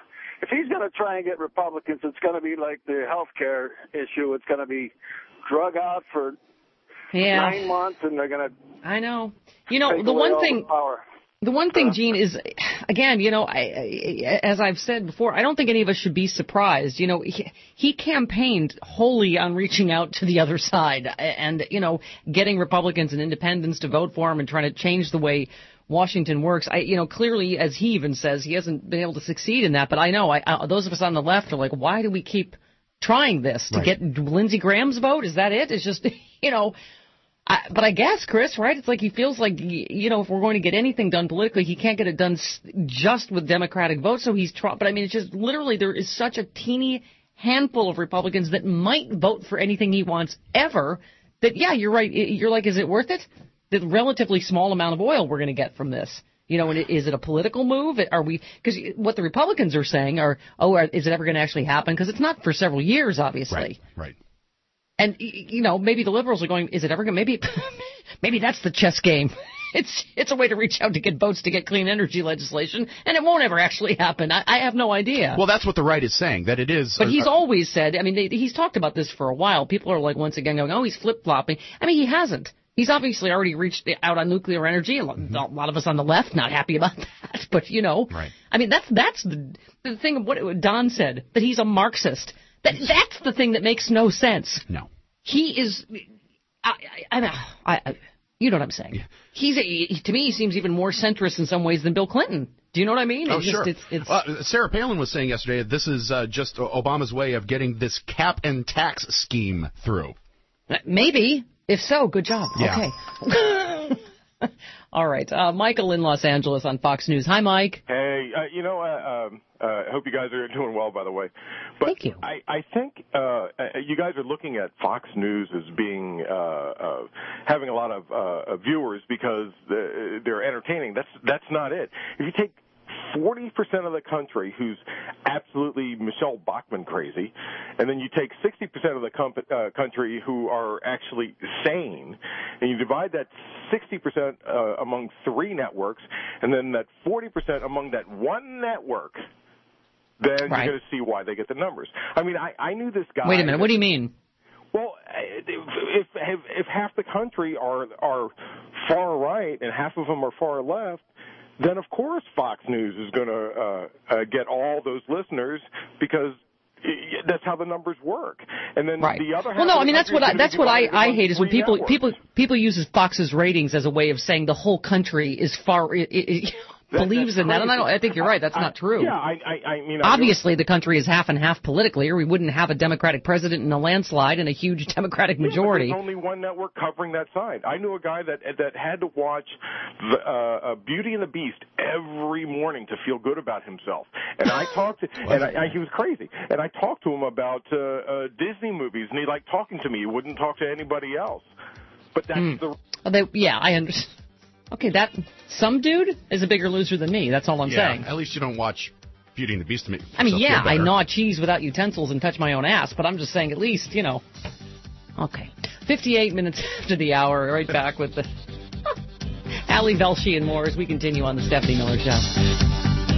if he's going to try and get Republicans, it's going to be like the health care issue. It's going to be drug out for Yeah. nine months, and they're going to. I know. You know, take the away one all thing. The power. The one thing, Gene, is, again, you know, I, I, as I've said before, I don't think any of us should be surprised. You know, he, he campaigned wholly on reaching out to the other side and, you know, getting Republicans and independents to vote for him and trying to change the way Washington works. I, you know, clearly, as he even says, he hasn't been able to succeed in that. But I know, I, I, those of us on the left are like, why do we keep trying this? To Right. get Lindsey Graham's vote? Is that it? It's just, you know... I, but I guess, Chris, right? It's like he feels like, you know, if we're going to get anything done politically, he can't get it done s- just with Democratic votes. So he's trying. But I mean, it's just literally there is such a teeny handful of Republicans that might vote for anything he wants ever. That yeah, you're right. You're like, is it worth it? The relatively small amount of oil we're going to get from this. You know, and it, is it a political move? Are we? Because what the Republicans are saying are, oh, are, is it ever going to actually happen? Because it's not for several years, obviously. Right. Right. And, you know, maybe the liberals are going, is it ever going to, maybe, maybe that's the chess game. It's, it's a way to reach out to get votes to get clean energy legislation, and it won't ever actually happen. I, I have no idea. Well, that's what the right is saying, that it is. But uh, he's uh, always said, I mean, they, he's talked about this for a while. People are like, once again, going, oh, he's flip-flopping. I mean, he hasn't. He's obviously already reached out on nuclear energy. A lot, mm-hmm. a lot of us on the left not happy about that. But, you know, right. I mean, that's, that's the, the thing of what Don said, that he's a Marxist. That, that's the thing that makes no sense. No. He is, I, I, I, I, you know what I'm saying. Yeah. He's, a, he, to me, he seems even more centrist in some ways than Bill Clinton. Do you know what I mean? Oh, it's sure. Just, it's, it's, uh, Sarah Palin was saying yesterday that this is uh, just Obama's way of getting this cap and tax scheme through. Maybe. If so, good job. Yeah. Okay. All right. Uh, Michael in Los Angeles on Fox News. Hi, Mike. Hey, uh, you know, uh, um, uh, I hope you guys are doing well, by the way. But Thank you. I, I think uh, you guys are looking at Fox News as being uh, uh, having a lot of uh, viewers because they're entertaining. That's that's not it. If you take forty percent of the country who's absolutely Michelle Bachmann crazy, and then you take sixty percent of the com- uh, country who are actually sane, and you divide that sixty percent uh, among three networks, and then that forty percent among that one network, then right. you're going to see why they get the numbers. I mean, I, I knew this guy. Wait a minute. What do you mean? Well, if, if if half the country are are far right and half of them are far left, then of course Fox News is going to uh, uh, get all those listeners because that's how the numbers work. And then right. the other half well, no, of I mean the that's what I, that's what I, I hate is when people networks. people people use Fox's ratings as a way of saying the whole country is far it, it, that, believes in that, and I don't. I think you're right. That's I, not true. Yeah, I, I, I mean, I obviously the country is half and half politically, or we wouldn't have a Democratic president in a landslide and a huge Democratic majority. Yeah, there's only one network covering that side. I knew a guy that that had to watch the, uh, Beauty and the Beast every morning to feel good about himself. And I talked to, and I, I, he was crazy. And I talked to him about uh, uh, Disney movies, and he liked talking to me. He wouldn't talk to anybody else. But that's mm. the. Oh, they, yeah, I understand. Okay, that some dude is a bigger loser than me. That's all I'm yeah, saying. At least you don't watch Beauty and the Beast to me. I mean, yeah, I gnaw cheese without utensils and touch my own ass, but I'm just saying at least, you know. Okay. fifty-eight minutes after the hour, right back with the Ali Velshi and more as we continue on the Stephanie Miller Show.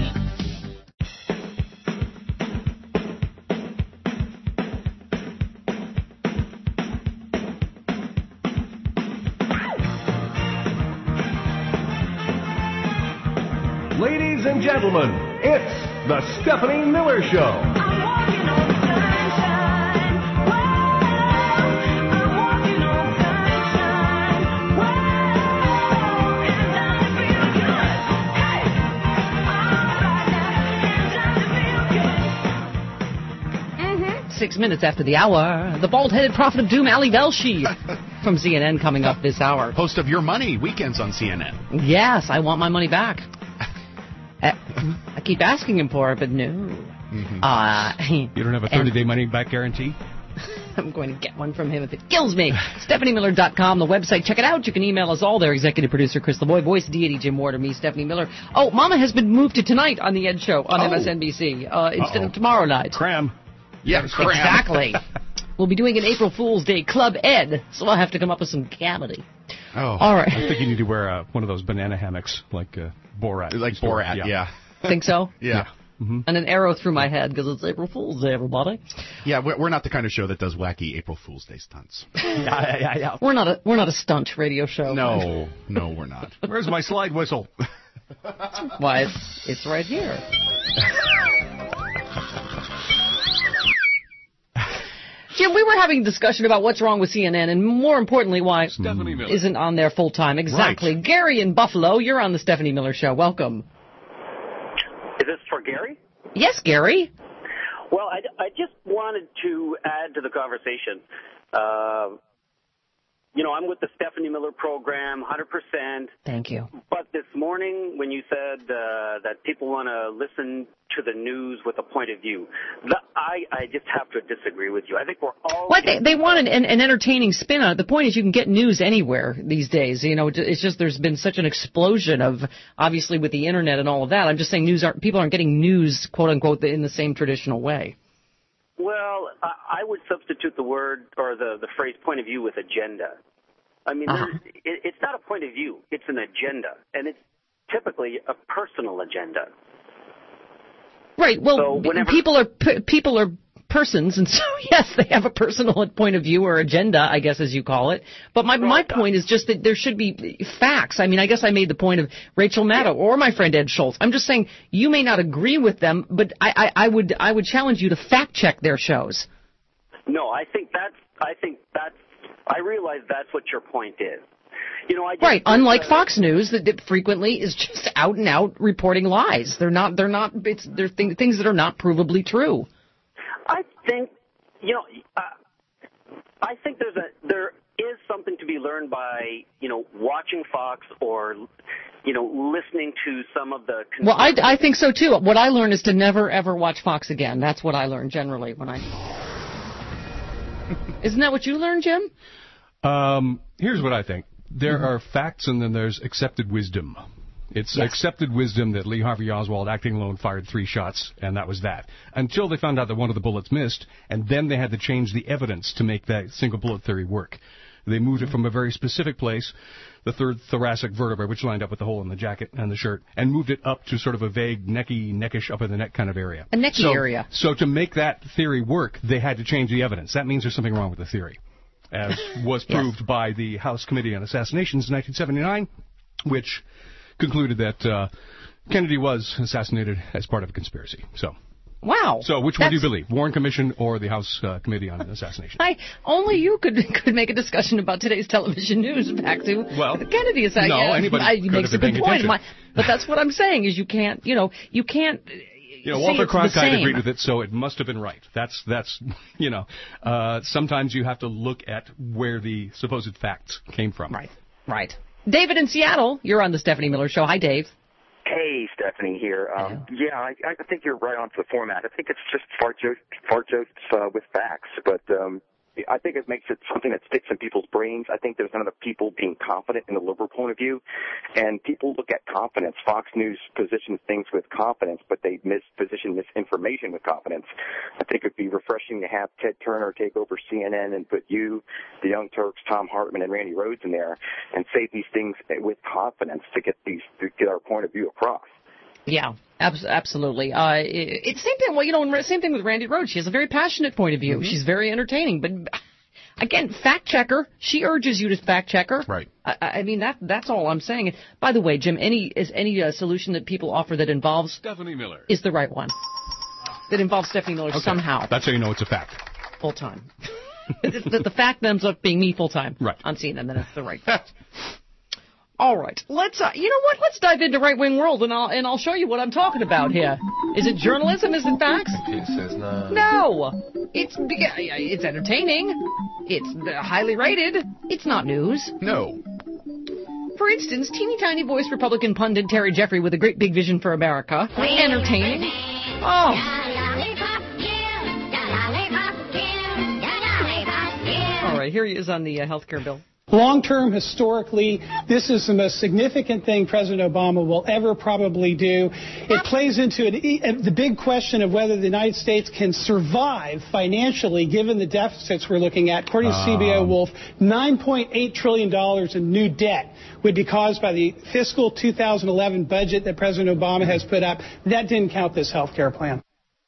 Ladies and gentlemen, it's the Stephanie Miller Show. Six minutes after the hour, the bald-headed prophet of doom, Ali Velshi, from C N N coming up this hour. Host of Your Money, weekends on C N N. Yes, I want my money back. I keep asking him for it, but no. Mm-hmm. Uh, you don't have a thirty-day money-back guarantee? I'm going to get one from him if it kills me. Stephanie Miller dot com, the website. Check it out. You can email us all there. Executive producer Chris LeBoy, voice deity Jim Ward, or me, Stephanie Miller. Oh, Mama has been moved to tonight on the Ed Show on oh. M S N B C uh, instead of tomorrow night. Cram. Yeah, cram. Exactly. We'll be doing an April Fool's Day Club Ed, so I'll have to come up with some comedy. Oh. All right. I think you need to wear uh, one of those banana hammocks like uh, Borat. Like Borat, yeah. yeah. Think so? Yeah. Mm-hmm. And an arrow through my head because it's April Fool's Day, everybody. Yeah, we're, we're not the kind of show that does wacky April Fool's Day stunts. yeah, yeah, yeah, yeah. We're not a we're not a stunt radio show. No, no, we're not. Where's my slide whistle? Why, it's, it's right here. Jim, we were having a discussion about what's wrong with C N N, and more importantly, why Stephanie Miller isn't on there full time. Exactly. Right. Gary in Buffalo, you're on the Stephanie Miller Show. Welcome. Is this for Gary? Yes, Gary. Well, I, I just wanted to add to the conversation. Uh, you know, I'm with the Stephanie Miller program, one hundred percent. Thank you. But this morning, when you said uh, that people want to listen to the news with a point of view, the, I, I just have to disagree with you. I think we're all... What they, they want an, an entertaining spin on it. The point is you can get news anywhere these days. You know, it's just there's been such an explosion of, obviously, with the Internet and all of that. I'm just saying news aren't, people aren't getting news, quote-unquote, in the same traditional way. Well, I, I would substitute the word or the, the phrase point of view with agenda. I mean, Uh-huh. there's it, it's not a point of view. It's an agenda. And it's typically a personal agenda. Right. Well, So whenever- people are p- people are persons, and so yes, they have a personal point of view or agenda, I guess, as you call it. But my my point is just that there should be facts. I mean, I guess I made the point of Rachel Maddow or my friend Ed Schultz. I'm just saying you may not agree with them, but I, I, I would I would challenge you to fact check their shows. No, I think that's, I think that's, I realize that's what your point is. You know, I just, Right. Unlike uh, Fox News, that, that frequently is just out and out reporting lies. They're not. They're not. It's they're th- things that are not provably true. I think, you know, uh, I think there's a there is something to be learned by, you know, watching Fox or, you know, listening to some of the. Well, I, I think so too. What I learned is to never ever watch Fox again. That's what I learned generally when I. Isn't that what you learned, Jim? Um, here's what I think. There are facts and then there's accepted wisdom. It's Yes. accepted wisdom that Lee Harvey Oswald, acting alone, fired three shots, and that was that. Until they found out that one of the bullets missed, and then they had to change the evidence to make that single bullet theory work. They moved it from a very specific place, the third thoracic vertebra, which lined up with the hole in the jacket and the shirt, and moved it up to sort of a vague necky, neckish, up in the neck kind of area. A necky so, area. So to make that theory work, they had to change the evidence. That means there's something wrong with the theory, as was proved Yes. by the House Committee on Assassinations in nineteen seventy-nine, which concluded that uh, Kennedy was assassinated as part of a conspiracy. So, Wow. so which one do you That's- believe, Warren Commission or the House uh, Committee on Assassinations? I only you could could make a discussion about today's television news back to Well, the Kennedy assassination. no, anybody I, could he makes have a been good paying point. attention. My, but that's what I'm saying is you can't, you know, you can't. You know, say Walter it's the Cronkite same. agreed with it, so it must have been right. That's, that's, you know, uh, sometimes you have to look at where the supposed facts came from. Right, right. David in Seattle, you're on the Stephanie Miller Show. Hi, Dave. Hey, Stephanie here. Um, yeah, I, I think you're right on to the format. I think it's just fart jokes, fart jokes uh, with facts, but um, I think it makes it something that sticks in people's brains. I think there's none of the people being confident in the liberal point of view, and people look at confidence. Fox News positions things with confidence, but they misposition misinformation with confidence. I think it'd be refreshing to have Ted Turner take over C N N and put you, the Young Turks, Tom Hartman, and Randy Rhoads in there and say these things with confidence to get these to get our point of view across. Yeah, abs- absolutely. Uh, it, it's same thing. Well, you know, same thing with Randy Rhoads. She has a very passionate point of view. Mm-hmm. She's very entertaining, but again, fact checker. She urges you to fact check her. Right. I, I mean, that that's all I'm saying. By the way, Jim, any is any uh, solution that people offer that involves Stephanie Miller is the right one. That involves Stephanie Miller Okay. somehow That's how you know it's a fact. full time. If the, the fact ends up being me full time Right. on C N N, then it's the right fact. All right, let's. Uh, you know what? Let's dive into Right Wing World, and I'll and I'll show you what I'm talking about here. Is it journalism? Is it facts? It says no. No, it's it's entertaining. It's highly rated. It's not news. No. For instance, teeny tiny voice Republican pundit Terry Jeffrey with a great big vision for America. Entertaining. Oh. All right, here he is on the uh, health care bill. Long-term, historically, this is the most significant thing President Obama will ever probably do. It plays into an, the big question of whether the United States can survive financially given the deficits we're looking at. According to C B O Wolf, nine point eight trillion dollars in new debt would be caused by the fiscal two thousand eleven budget that President Obama has put up. That didn't count this health care plan.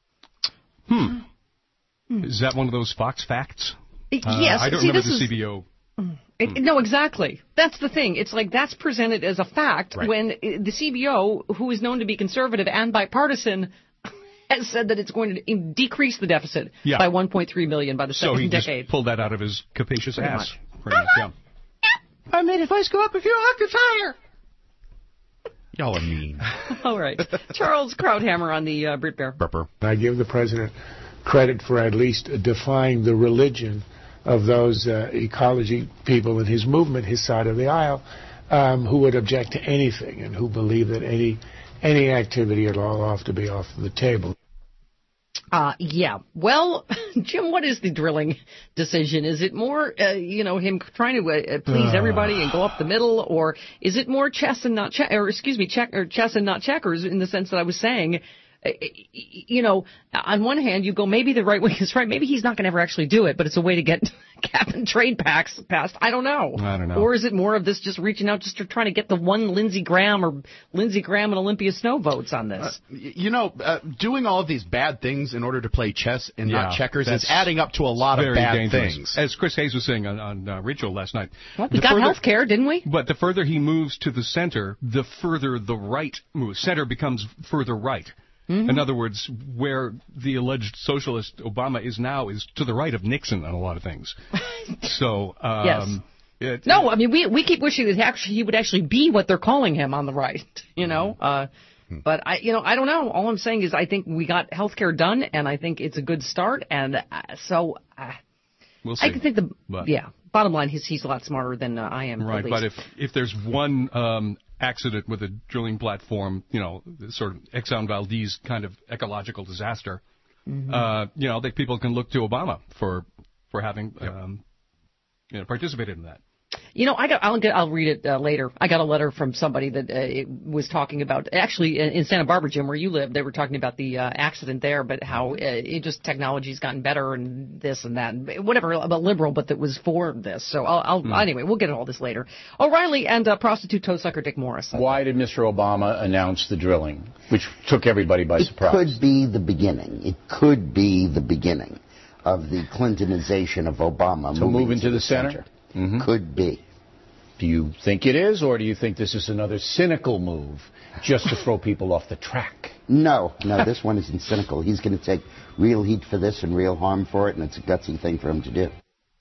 Hmm. Is that one of those Fox facts? Yes. Uh, I don't See, remember this the is- C B O. It, no, exactly. That's the thing. It's like that's presented as a fact Right. when uh, the C B O, who is known to be conservative and bipartisan, has said that it's going to in- decrease the deficit Yeah. by one point three million dollars by the So second he decade. just pulled that out of his capacious Pretty ass. much. Pretty much, yeah. I mean, if I go up a few octaves higher. Y'all are mean. All right. Charles Krauthammer on the uh, Brit Bear. I give the president credit for at least defying the religion of those uh, ecology people in his movement, his side of the aisle, um, who would object to anything and who believe that any any activity at all ought to be off the table. Uh, yeah. Well, Jim, what is the drilling decision? Is it more, uh, you know, him trying to uh, please everybody and go up the middle, or is it more chess and not check, or excuse me, check or chess and not checkers in the sense that I was saying? Uh, you know, on one hand, you go, maybe the right wing is right. Maybe he's not going to ever actually do it, but it's a way to get cap and trade packs passed. I don't know. I don't know. Or is it more of this just reaching out, just to trying to get the one Lindsey Graham or Lindsey Graham and Olympia Snow votes on this? Uh, y- you know, uh, doing all of these bad things in order to play chess and not Yeah, checkers is that's adding up to a lot of very bad dangerous. things. As Chris Hayes was saying on, on uh, Rachel last night. Well, we the got further- health care, didn't we? But the further he moves to the center, the further the right moves. Center becomes further right. Mm-hmm. In other words, where the alleged socialist Obama is now is to the right of Nixon on a lot of things. So, um, Yes. it- No, I mean, we we keep wishing that actually he would actually be what they're calling him on the right, you know. Uh, but I, you know, I don't know. All I'm saying is I think we got health care done, and I think it's a good start. And uh, so uh, We'll see. I can think the But- yeah. Bottom line, he's he's a lot smarter than uh, I am. Right, at but least. if if there's one um, accident with a drilling platform, you know, the sort of Exxon Valdez kind of ecological disaster, Mhm. uh, you know, that people can look to Obama for for having um, you know participated in that. You know, I got. I'll get. I'll read it uh, later. I got a letter from somebody that uh, it was talking about. Actually, in in Santa Barbara, Jim, where you live, they were talking about the uh, accident there, but how uh, it just technology's gotten better and this and that, and whatever about liberal, but that was for this. So I'll. I'll Mm. Anyway, we'll get all this later. O'Reilly and uh, prostitute toe sucker Dick Morris. Why did Mister Obama announce the drilling, which took everybody by surprise? Could be the beginning. It could be the beginning of the Clintonization of Obama. To moving move into to the center? Mhm. Could be. Do you think it is, or do you think this is another cynical move just to throw people off the track? No, no, this one isn't cynical. He's going to take real heat for this and real harm for it, and it's a gutsy thing for him to do.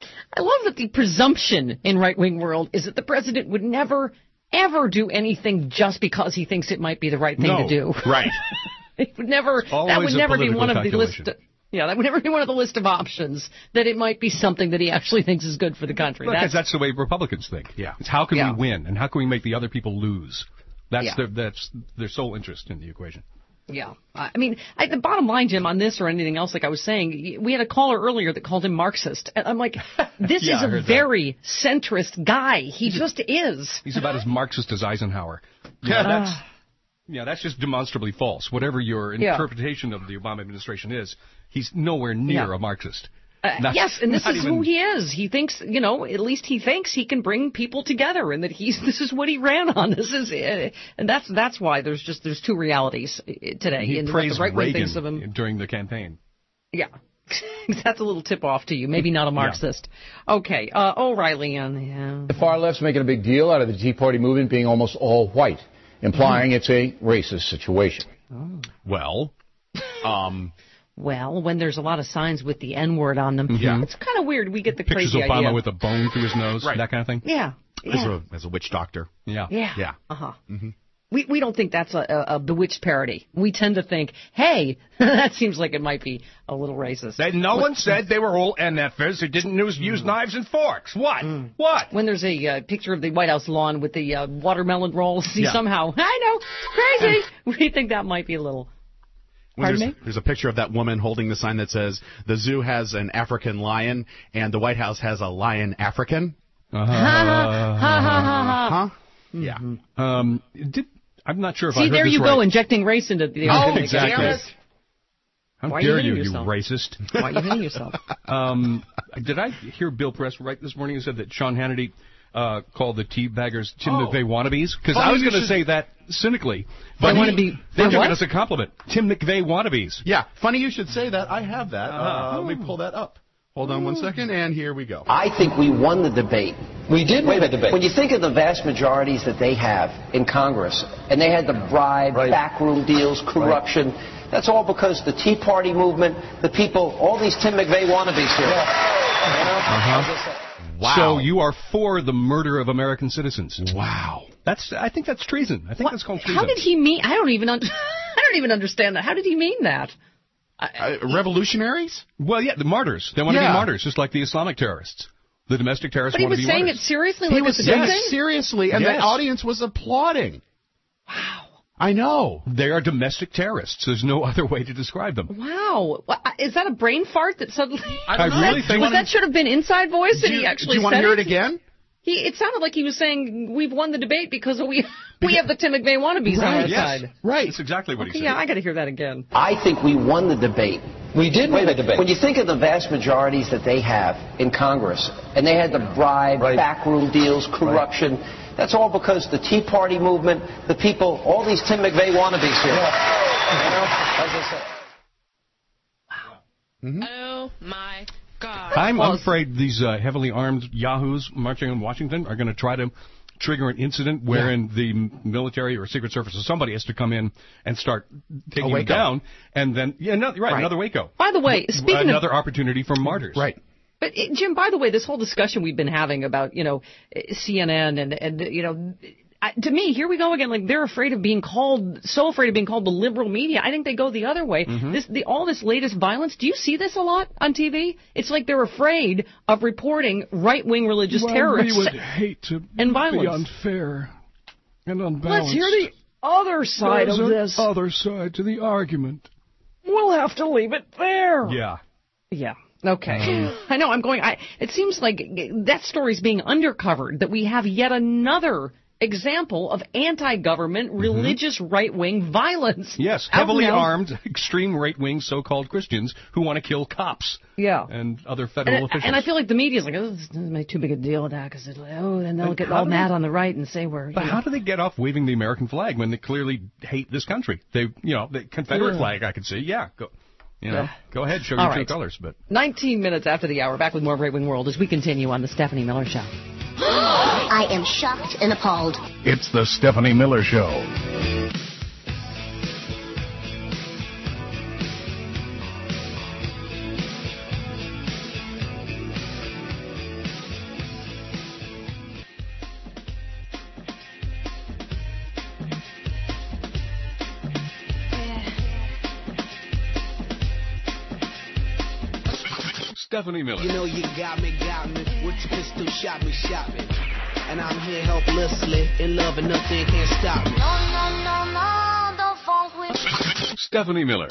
I love that the presumption in right-wing world is that the president would never, ever do anything just because he thinks it might be the right thing No. to do. Right. It would never. That always would a never be political one of the calculation. list. Yeah, that would never be one of the list of options. That it might be something that he actually thinks is good for the country. Because That's, that's the way Republicans think. Yeah. It's how can Yeah. we win and how can we make the other people lose? That's Yeah. their that's their sole interest in the equation. yeah. I I mean, I, the bottom line, Jim, on this or anything else, like I was saying, we had a caller earlier that called him Marxist, and I'm like, this Yeah, I is a heard that. very centrist guy. He just is. He's about as Marxist as Eisenhower. Yeah, that's Ah. yeah, that's just demonstrably false. Whatever your Yeah. interpretation of the Obama administration is, he's nowhere near Yeah. a Marxist. Uh, Not- yes, and this not is even- who he is. He thinks, you know, at least he thinks he can bring people together, and that he's this is what he ran on. This is, uh, and that's that's why there's just there's two realities uh, today. He and what praised the right wing Reagan thinks of him. during the campaign. Yeah, that's a little tip off to you. Maybe not a Marxist. Okay, uh, O'Reilly on the. Uh, The far left's making a big deal out of the Tea Party movement being almost all white, implying it's a racist situation. Oh. Well, um, well, when there's a lot of signs with the N word on them, Yeah. it's kind of weird. We get the Pictures crazy Obama idea. with a bone through his nose, Right. that kind of thing. Yeah. as Yeah. a as a witch doctor. Yeah. Yeah. Yeah. Uh huh. Mm-hmm. We we don't think that's a, a, a bewitched parody. We tend to think, hey, that seems like it might be a little racist. No one said they were all N Fers who didn't use, use knives and forks. What? What? When there's a uh, picture of the White House lawn with the uh, watermelon rolls, see Yeah. somehow, I know, crazy. We think that might be a little. When Pardon there's, me? there's a picture of that woman holding the sign that says the zoo has an African lion and the White House has a lion African. Uh-huh. Ha ha ha ha. Huh? Yeah. Um, did, I'm not sure if See, I heard there this you right. go, injecting race into the Oh, argument. exactly. Damn it. How Why are dare you you, hitting you yourself? racist? Why are you hitting yourself? Um, did I hear Bill Press right this morning who said that Sean Hannity uh, called the teabaggers Tim Oh. McVeigh wannabes? Because Funny I was you going to should- say that cynically. But They wanna he- be- they they're took what? it as a compliment. Tim McVeigh wannabes. Yeah, funny you should say that. I have that. Uh-huh. Uh, let me pull that up. Hold on one second, and here we go. I think we won the debate. We did Wait win a the minute. debate. When you think of the vast majorities that they have in Congress, and they had the bribe, Right. backroom deals, corruption, that's all because the Tea Party movement, the people, all these Tim McVeigh wannabes here. You know? Uh-huh. Wow. So you are for the murder of American citizens. Wow. That's. I think that's treason. I think What? that's called treason. How did he mean? I don't even. Un- I don't even understand that. How did he mean that? Uh, revolutionaries? Well, yeah, the martyrs. They want to Yeah. be martyrs, just like the Islamic terrorists. The domestic terrorists But he want was to be saying martyrs. it seriously, He like was it's a saying good it thing. seriously, and Yes. the audience was applauding. Wow. I know. They are domestic terrorists. There's no other way to describe them. Wow. What, is that a brain fart that suddenly? I don't know. really that, think- was that should have been inside voice, and Do he you, actually do you want to said hear it again? He. It sounded like he was saying we've won the debate because we we have the Tim McVeigh wannabes on our Yes. side. Right. That's exactly what Okay, he said. yeah, I got to hear that again. I think we won the debate. We did Wait win a the minute. debate. When you think of the vast majorities that they have in Congress, and they had the bribe, Right. backroom deals, corruption, that's all because the Tea Party movement, the people, all these Tim McVeigh wannabes here. You know? As I said. Oh my God. I'm, Well, I'm afraid these uh, heavily armed yahoos marching in Washington are going to try to trigger an incident wherein the m- military or Secret Service or somebody has to come in and start taking them Waco. down, and then yeah, no, right, Right. another Waco, By the way, speaking of another opportunity for martyrs. Right. But uh, Jim, by the way, this whole discussion we've been having about you know uh, C N N and and you know. I, to me, here we go again. Like they're afraid of being called, so afraid of being called the liberal media. I think they go the other way. Mm-hmm. This, the, all this latest violence. Do you see this a lot on T V? It's like they're afraid of reporting right-wing religious terrorists hate to and violence. unfair and Let's unbalanced. hear the other side of this. other side to the argument. We'll have to leave it there. Yeah. Yeah. Okay. I know. I'm going. I. It seems like that story's being undercovered. That we have yet another example of anti-government, religious right-wing violence. Yes, out heavily now. armed, extreme right-wing so-called Christians who want to kill cops Yeah. and other federal And, officials. and I feel like the media's like, oh, this doesn't make too big a deal of that because oh, then they'll But get how all do mad they- on the right and say we're. But you know. how do they get off waving the American flag when they clearly hate this country? They, you know, the Confederate Ugh. flag, I could see. Yeah, go, you know, Ugh. go ahead, show All your true right. colors. But nineteen minutes after the hour, back with more of Right Wing World as we continue on the Stephanie Miller Show. I am shocked and appalled. It's the Stephanie Miller Show. Stephanie Miller. You know you got me, got me. With your pistol, shot me, shot me. And I'm here helplessly, in love and nothing can stop me. No, no, no, no, don't fall with Stephanie Miller.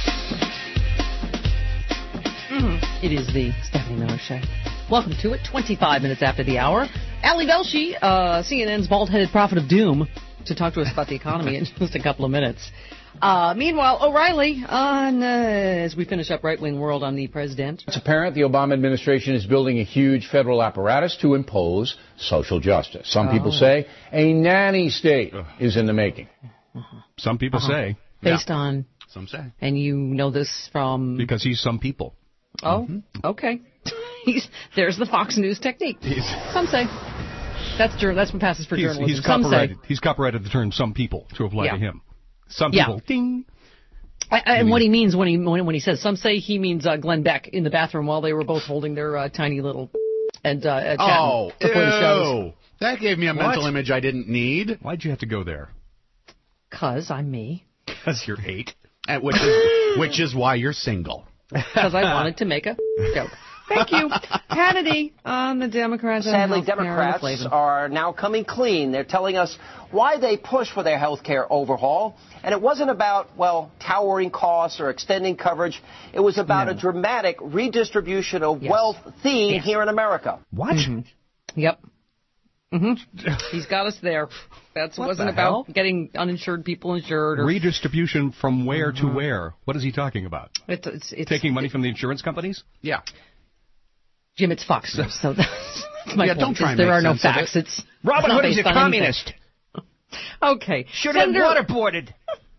It is the Stephanie Miller Show. Welcome to it. twenty-five minutes after the hour. Ali Velshi, uh, C N N's bald-headed prophet of doom, to talk to us about the economy in just a couple of minutes. Uh, meanwhile, O'Reilly, on, uh, as we finish up Right Wing World on the president. It's apparent the Obama administration is building a huge federal apparatus to impose social justice. Some people Oh. say a nanny state is in the making. Some people Uh-huh. say. Based Yeah. on, Some say. and you know this from... Because he's some people. Oh, okay. He's, there's the Fox News technique. Some say. That's jour- That's what passes for He's, journalism. he's Some say. copyrighted. He's copyrighted the term "some people" to apply Yeah. to him. Some Yeah. people. Ding. I, I, and what he means when he when, when he says some say, he means uh, Glenn Beck in the bathroom while they were both holding their uh, tiny little and uh, uh, chatting Oh, before the shows. ew. That gave me a What? mental image I didn't need. Why'd you have to go there? Cause I'm me. Because you're eight. And which is which is why you're single. Because I wanted to make a joke. Thank you, Hannity on the Democrats. and Sadly, healthcare and the Democrats flavor. are now coming clean. They're telling us why they push for their health care overhaul. And it wasn't about, well, towering costs or extending coverage. It was about No. a dramatic redistribution of Yes. wealth theme Yes. here in America. What? Mm-hmm. Yep. Mm-hmm. He's got us there. That wasn't about hell? getting uninsured people insured. Or Redistribution from where to where? What is he talking about? It's, it's, it's Taking money from the insurance companies? Yeah. Jim, it's Fox News, so that's, that's my yeah, point. Don't try and there make are no sense of facts. it. It's Robin it's Hood is a based on communist. Okay. Should have Senator, waterboarded.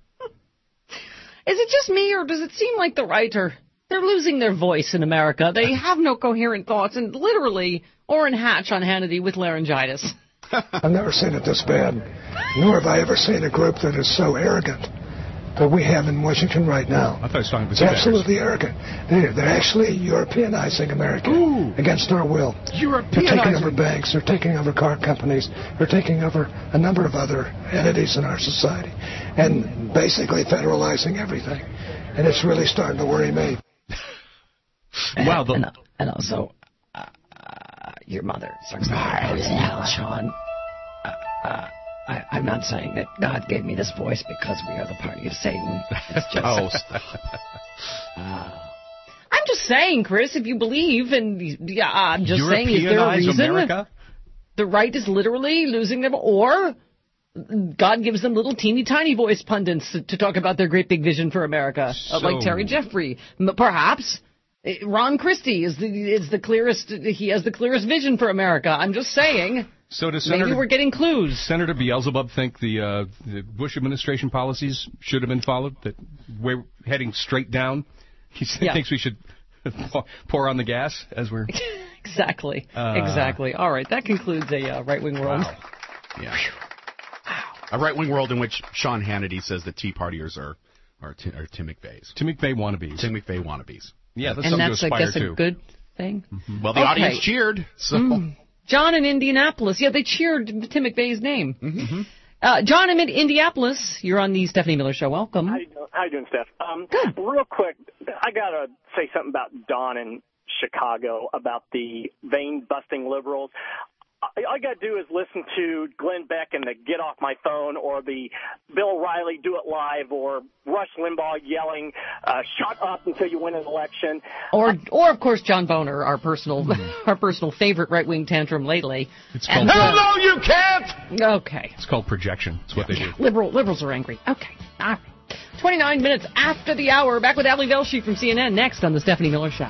Is it just me, or does it seem like the right are they're losing their voice in America? They have no coherent thoughts, and literally Orrin Hatch on Hannity with laryngitis. I've never seen it this bad, nor have I ever seen a group that is so arrogant that we have in Washington right now. I thought he was talking about It's absolutely arrogant. They're, they're actually Europeanizing America Ooh. against our will. Europeanizing. They're taking over banks. They're taking over car companies. They're taking over a number of other entities in our society and basically federalizing everything. And it's really starting to worry me. Wow. The... And, and also, uh, uh, your mother starts to holy hell, Sean. Uh, uh, I, I'm not saying that God gave me this voice because we are the party of Satan. It's just. oh. uh, I'm just saying, Chris, if you believe, and yeah, I'm just saying, is there a Europeanize reason America? the right is literally losing them, or God gives them little teeny tiny voice pundits to, to talk about their great big vision for America, So... uh, like Terry Jeffrey, M- perhaps. Ron Christie is the is the clearest. He has the clearest vision for America. I'm just saying. So does Maybe Senator, we're getting clues. Senator Beelzebub think the, uh, the Bush administration policies should have been followed? That we're heading straight down? He Yeah. thinks we should pour on the gas as we're... Exactly. Uh, exactly. All right. That concludes a uh, right-wing world. Wow. Yeah. A right-wing world in which Sean Hannity says that Tea Partiers are, are, t- are Tim McVeighs. Tim McVeigh wannabes. Tim McVeigh wannabes. Yeah, that's and something that's, to I aspire guess, to. a good thing. Mm-hmm. Well, the Okay. audience cheered. So. Mm. John in Indianapolis. Yeah, they cheered Tim McVeigh's name. Mm-hmm. Uh, John in Indianapolis, you're on the Stephanie Miller Show. Welcome. How you doing, how you doing Steph? Um, Good. Real quick, I got to say something about Don in Chicago about the vein-busting liberals. All I got to do is listen to Glenn Beck and the Get Off My Phone, or the Bill O'Reilly Do It Live, or Rush Limbaugh yelling, uh, shut up until you win an election. Or, or of course, John Boner, our personal, our personal favorite right-wing tantrum lately. It's called... And, Hell uh, no, you can't! Okay. It's called projection. It's what they do. Liberal, liberals are angry. Okay. All right. twenty-nine minutes after the hour. Back with Ali Velshi from C N N next on the Stephanie Miller Show.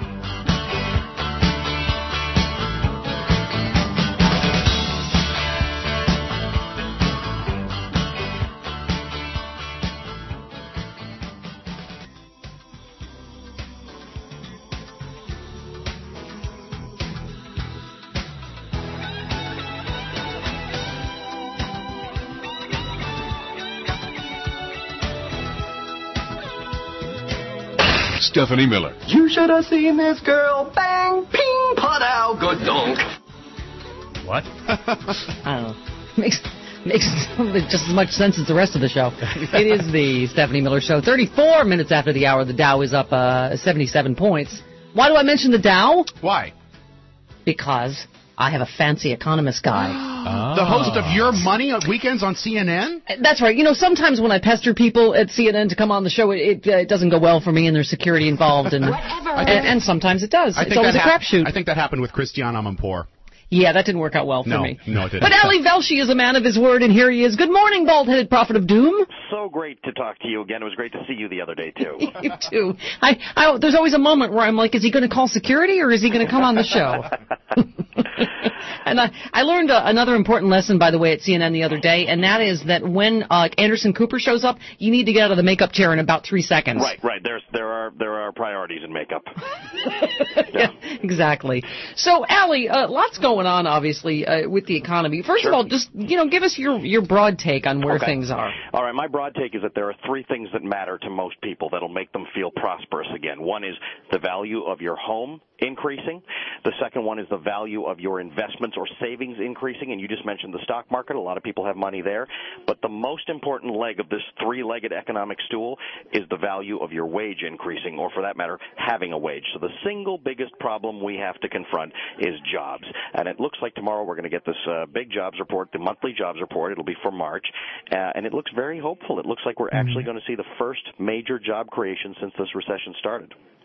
Stephanie Miller. You should have seen this girl. Bang, ping, pot out, good donk. What? I don't know. Makes makes just as much sense as the rest of the show. It is the Stephanie Miller Show. thirty-four minutes after the hour, the Dow is up uh, seventy-seven points. Why do I mention the Dow? Why? Because I have a fancy economist guy. The host of Your Money on weekends on C N N? That's right. You know, sometimes when I pester people at C N N to come on the show, it, it, uh, it doesn't go well for me, and there's security involved, and and, and sometimes it does. I It's think always a that hap- crapshoot. I think that happened with Christiane Amanpour. Yeah, that didn't work out well for No, me. no, it didn't. But Ali Velshi is a man of his word, and here he is. Good morning, bald-headed prophet of doom. So great to talk to you again. It was great to see you the other day, too. You too. I, I, there's always a moment where I'm like, is he going to call security, or is he going to come on the show? And I, I learned uh, another important lesson, by the way, at C N N the other day, and that is that when uh, Anderson Cooper shows up, you need to get out of the makeup chair in about three seconds. Right, right. There's there are there are priorities in makeup. Yeah, exactly. So, Ali, uh, lots going on, obviously, uh, with the economy. First Sure. of all, just you know, give us your your broad take on where Okay. things are. All right, my broad take is that there are three things that matter to most people that'll make them feel prosperous again. One is the value of your home increasing. The second one is the value of your investments or savings increasing, and you just mentioned the stock market. A lot of people have money there. But the most important leg of this three-legged economic stool is the value of your wage increasing, or for that matter, having a wage. So the single biggest problem we have to confront is jobs. And it looks like tomorrow we're going to get this uh, big jobs report, the monthly jobs report. It'll be for March. Uh, and it looks very hopeful. It looks like we're actually going to see the first major job creation since this recession started.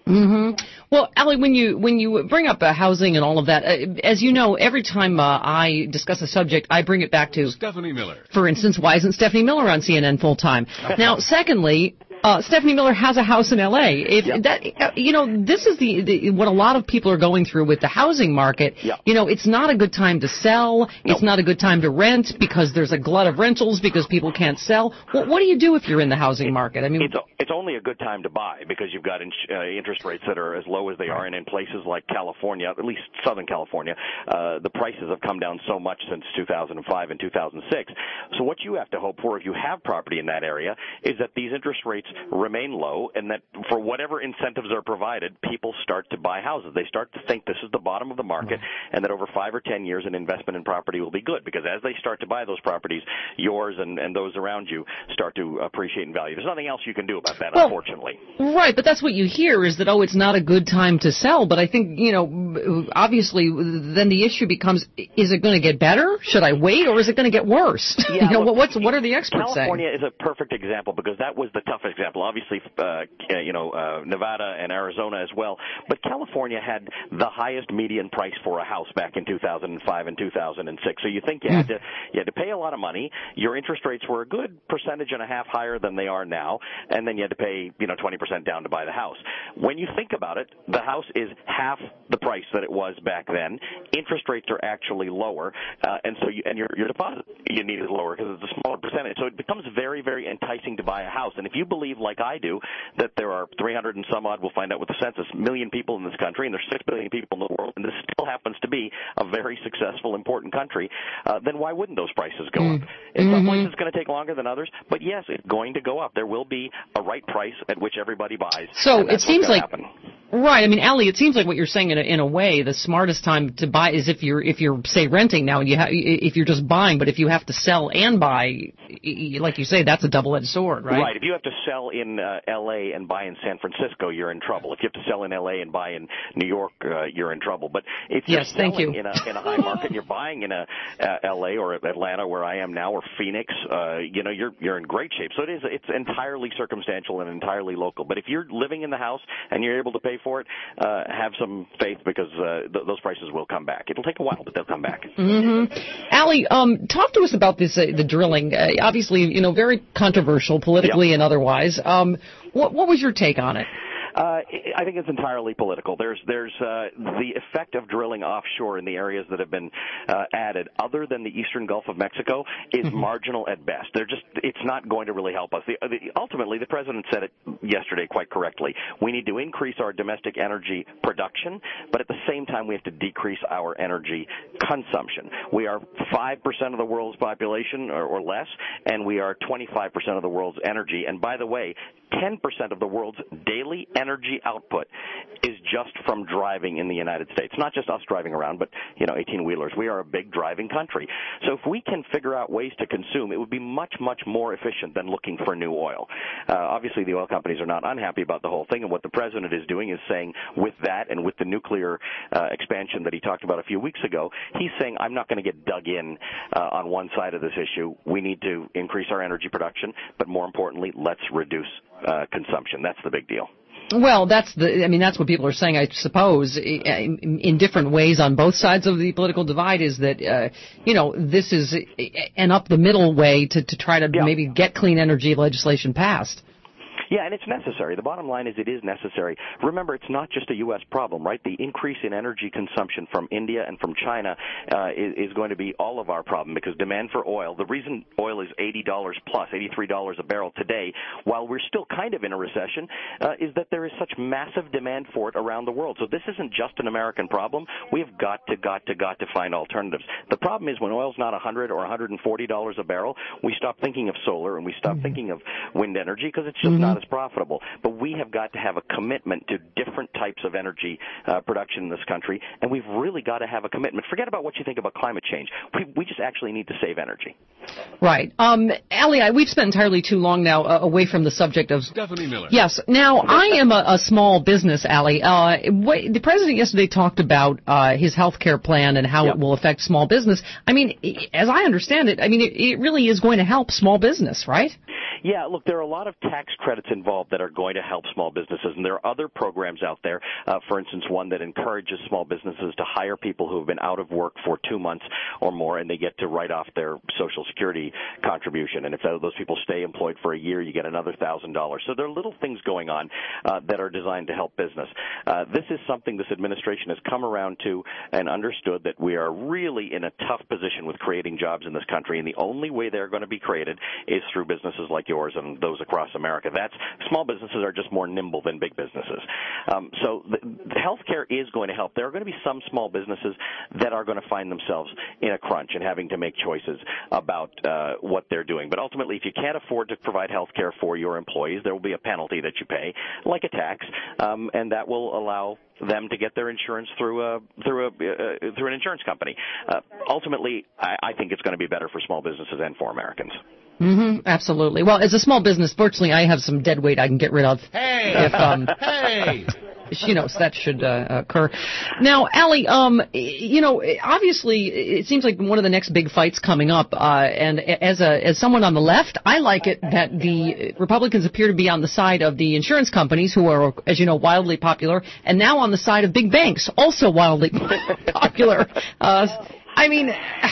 Mm-hmm. Well, Allie, when you when you bring up uh, housing and all of that, uh, as you know, every time uh, I discuss a subject, I bring it back to Stephanie Miller. For instance, why isn't Stephanie Miller on C N N full time? Now, secondly, uh, Stephanie Miller has a house in L A. If Yep. that, uh, you know, this is the, the what a lot of people are going through with the housing market. Yep. You know, it's not a good time to sell. It's not a good time to rent because there's a glut of rentals because people can't sell. Well, what do you do if you're in the housing market? I mean, It's, it's only a good time to buy because you've got in, uh, interest rates that are as low as they are, and in places like California, at least Southern California, uh, the prices have come down so much since two thousand five and two thousand six. So what you have to hope for if you have property in that area is that these interest rates remain low, and that for whatever incentives are provided, people start to buy houses. They start to think this is the bottom of the market, and that over five or ten years, an investment in property will be good, because as they start to buy those properties, yours and, and those around you start to appreciate in value. There's nothing else you can do about that, Well, unfortunately. right, but that's what you hear is that, oh, it's not a good time to sell. But I think, you know, obviously then the issue becomes, is it going to get better? Should I wait, or is it going to get worse? Yeah, you know, look, what's, what are the experts California saying? is a perfect example because that was the toughest example. Obviously, uh, you know, uh, Nevada and Arizona as well. But California had the highest median price for a house back in two thousand five and two thousand six. So you think you had to you had to pay a lot of money. Your interest rates were a good percentage and a half higher than they are now, and then you had to pay, you know, twenty percent down to buy the house. When you think about it, the house is half the price that it was back then. Interest rates are actually lower, uh, and so you, and your your deposit you need is lower because it's a smaller percentage. So it becomes very, very enticing to buy a house. And if you believe, like I do, that there are three hundred and some odd, we'll find out with the census, million people in this country, and there's six billion people in the world, and this still happens to be a very successful, important country, uh, then why wouldn't those prices go Mm. up? In some Mhm. places it's going to take longer than others, but yes, it's going to go up. There will be a right price at which everybody buys. So and it that's seems what's like, gonna happen. right, I mean, Allie, it seems like what you're saying in a, in a way, the smartest time to buy is if you're, if you're, say, renting now, and you ha- if you're just buying, but if you have to sell and buy, like you say, that's a double-edged sword, right? Right. If you have to sell in uh, L A and buy in San Francisco, you're in trouble. If you have to sell in L A and buy in New York, uh, you're in trouble. But if you're Yes, thank selling you. in a in a high market, and you're buying in a uh, L A or Atlanta, where I am now, or Phoenix, uh, you know, you're you're in great shape. So it is it's entirely circumstantial and entirely local. But if you're living in the house and you're able to pay for it, uh, have some faith because uh, th- those prices will come back. It'll take a while, but they'll come back. Mm-hmm. Allie, um, talk to us about this, uh, the drilling. Uh, obviously, you know, very controversial politically Yep. and otherwise. Um, what, what was your take on it? Uh, I think it's entirely political. There's there's uh, the effect of drilling offshore in the areas that have been uh, added, other than the eastern Gulf of Mexico, is Mm-hmm. marginal at best. They're just it's not going to really help us. The, the, ultimately, the president said it yesterday quite correctly. We need to increase our domestic energy production, but at the same time, we have to decrease our energy consumption. We are five percent of the world's population or, or less, and we are twenty-five percent of the world's energy. And by the way, ten percent of the world's daily energy output is just from driving in the United States. Not just us driving around, but, you know, eighteen-wheelers. We are a big driving country. So if we can figure out ways to consume, it would be much, much more efficient than looking for new oil. Uh, obviously, the oil companies are not unhappy about the whole thing, and what the president is doing is saying with that and with the nuclear uh, expansion that he talked about a few weeks ago, he's saying, I'm not going to get dug in uh, on one side of this issue. We need to increase our energy production, but more importantly, let's reduce uh, consumption. That's the big deal. Well, that's the, I mean, that's what people are saying, I suppose, in, in different ways on both sides of the political divide, is that, uh, you know, this is an up the middle way to, to try to Yeah. maybe get clean energy legislation passed. Yeah, and it's necessary. The bottom line is it is necessary. Remember, it's not just a U S problem, right? The increase in energy consumption from India and from China uh, is, is going to be all of our problem, because demand for oil, the reason oil is eighty dollars plus, eighty-three dollars a barrel today, while we're still kind of in a recession, uh, is that there is such massive demand for it around the world. So this isn't just an American problem. We've got to, got to, got to find alternatives. The problem is when oil's not one hundred or one hundred forty dollars a barrel, we stop thinking of solar and we stop mm-hmm. thinking of wind energy because it's just mm-hmm. not as profitable. But we have got to have a commitment to different types of energy uh, production in this country, and we've really got to have a commitment. Forget about what you think about climate change. We, we just actually need to save energy. Right. Um, Allie, I, we've spent entirely too long now uh, away from the subject of Stephanie Miller. Yes. Now, I am a, a small business, Allie. Uh, what, the president yesterday talked about uh, his health care plan and how yep. it will affect small business. I mean, as I understand it, I mean, it, it really is going to help small business, right? Yeah, look, there are a lot of tax credits involved that are going to help small businesses, and there are other programs out there, uh, for instance, one that encourages small businesses to hire people who have been out of work for two months or more, and they get to write off their Social Security contribution. And if those people stay employed for a year, you get another one thousand dollars. So there are little things going on uh, that are designed to help business. Uh, this is something this administration has come around to and understood that we are really in a tough position with creating jobs in this country, and the only way they're going to be created is through businesses like yours and those across America. That's small businesses are just more nimble than big businesses. Um, so the, the healthcare is going to help. There are going to be some small businesses that are going to find themselves in a crunch and having to make choices about uh, what they're doing. But ultimately, if you can't afford to provide health care for your employees, there will be a penalty that you pay, like a tax, um, and that will allow them to get their insurance through a through a uh, through an insurance company. Uh, ultimately, I, I think it's going to be better for small businesses and for Americans. Mm-hmm, absolutely. Well, as a small business, fortunately, I have some dead weight I can get rid of. Hey! If, um, hey! You know, so that should uh, occur. Now, Allie, um, you know, obviously, it seems like one of the next big fights coming up. Uh, and as a as someone on the left, I like it that the Republicans appear to be on the side of the insurance companies, who are, as you know, wildly popular, and now on the side of big banks, also wildly popular. Uh, I mean,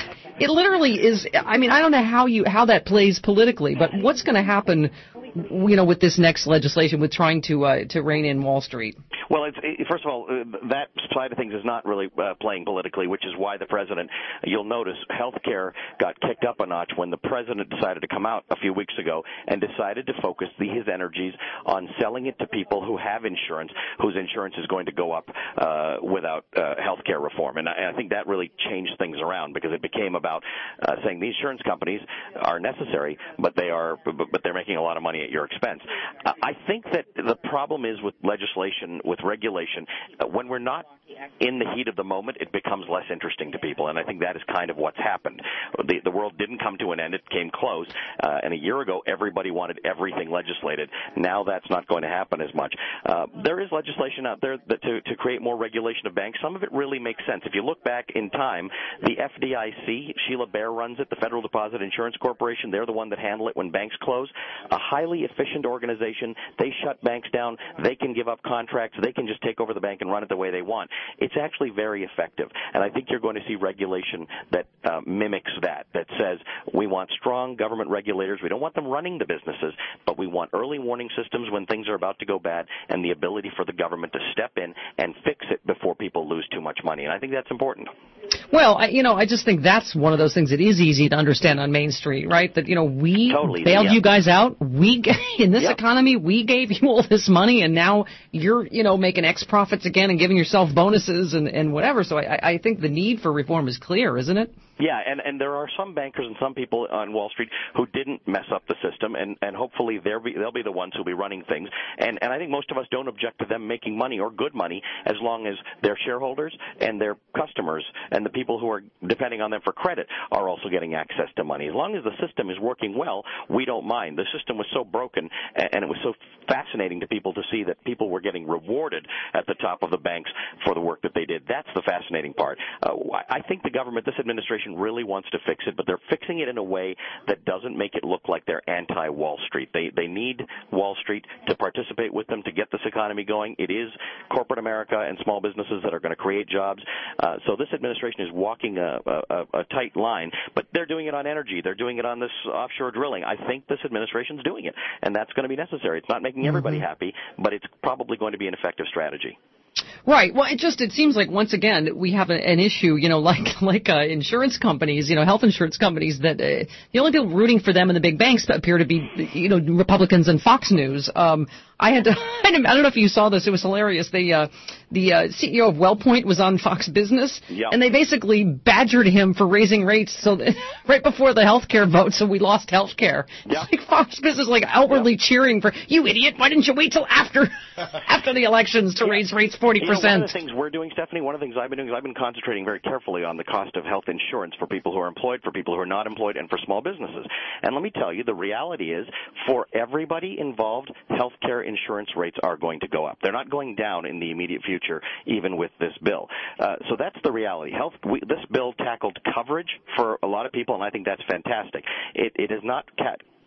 it literally is. I mean, I don't know how you how that plays politically, but what's going to happen, you know, with this next legislation, with trying to uh, to rein in Wall Street? Well, it's, it, first of all, uh, that side of things is not really uh, playing politically, which is why the president, you'll notice, health care got kicked up a notch when the president decided to come out a few weeks ago and decided to focus the, his energies on selling it to people who have insurance, whose insurance is going to go up uh, without uh, health care reform. And I, and I think that really changed things around, because it became about uh, saying the insurance companies are necessary, but they are, but they're making a lot of money at your expense. Uh, I think that the problem is with legislation, with regulation, uh, when we're not in the heat of the moment, it becomes less interesting to people, and I think that is kind of what's happened. The, the world didn't come to an end. It came close, uh, and a year ago, everybody wanted everything legislated. Now that's not going to happen as much. Uh, there is legislation out there that to, to create more regulation of banks. Some of it really makes sense. If you look back in time, the F D I C, Sheila Bair runs it, the Federal Deposit Insurance Corporation, they're the one that handle it when banks close. A highly efficient organization. They shut banks down. They can give up contracts. They can just take over the bank and run it the way they want. It's actually very effective, and I think you're going to see regulation that uh, mimics that, that says we want strong government regulators. We don't want them running the businesses, but we want early warning systems when things are about to go bad, and the ability for the government to step in and fix it before people lose too much money, and I think that's important. Well, I, you know, I just think that's one of those things that is easy to understand on Main Street, right? That, you know, we totally, bailed yeah. you guys out. We, in this yep. economy, we gave you all this money, and now you're, you know, making X profits again and giving yourself bonuses and, and whatever. So I, I think the need for reform is clear, isn't it? Yeah, and, and there are some bankers and some people on Wall Street who didn't mess up the system, and, and hopefully they'll be, they'll be the ones who'll be running things. And, and I think most of us don't object to them making money or good money as long as their shareholders and their customers and the people who are depending on them for credit are also getting access to money. As long as the system is working well, we don't mind. The system was so broken, and it was so fascinating to people to see that people were getting rewarded at the top of the banks for the work that they did. That's the fascinating part. Uh, I think the government, this administration, really wants to fix it, but they're fixing it in a way that doesn't make it look like they're anti-Wall Street. They they need Wall Street to participate with them to get this economy going. It is corporate America and small businesses that are going to create jobs. Uh, so this administration is walking a, a, a tight line, but they're doing it on energy. They're doing it on this offshore drilling. I think this administration's doing it, and that's going to be necessary. It's not making everybody mm-hmm. happy, but it's probably going to be an effective strategy. Right. Well, it just it seems like once again we have a, an issue, you know, like like uh, insurance companies, you know, health insurance companies that uh, the only people rooting for them in the big banks appear to be, you know, Republicans and Fox News. Um, I had to, I don't know if you saw this. It was hilarious. They, uh, the uh, C E O of WellPoint was on Fox Business, yep. and they basically badgered him for raising rates. So that, right before the health care vote, so we lost health care. Yep. Like Fox Business, like outwardly yep. cheering for you, idiot. Why didn't you wait till after after the elections to yeah. raise rates forty percent? You know, one of the things we're doing, Stephanie, one of the things I've been doing is I've been concentrating very carefully on the cost of health insurance for people who are employed, for people who are not employed, and for small businesses. And let me tell you, the reality is, for everybody involved, health care insurance rates are going to go up. They're not going down in the immediate future, even with this bill. Uh, so that's the reality. Health. We, this bill tackled coverage for a lot of people, and I think that's fantastic. It, it is not cat.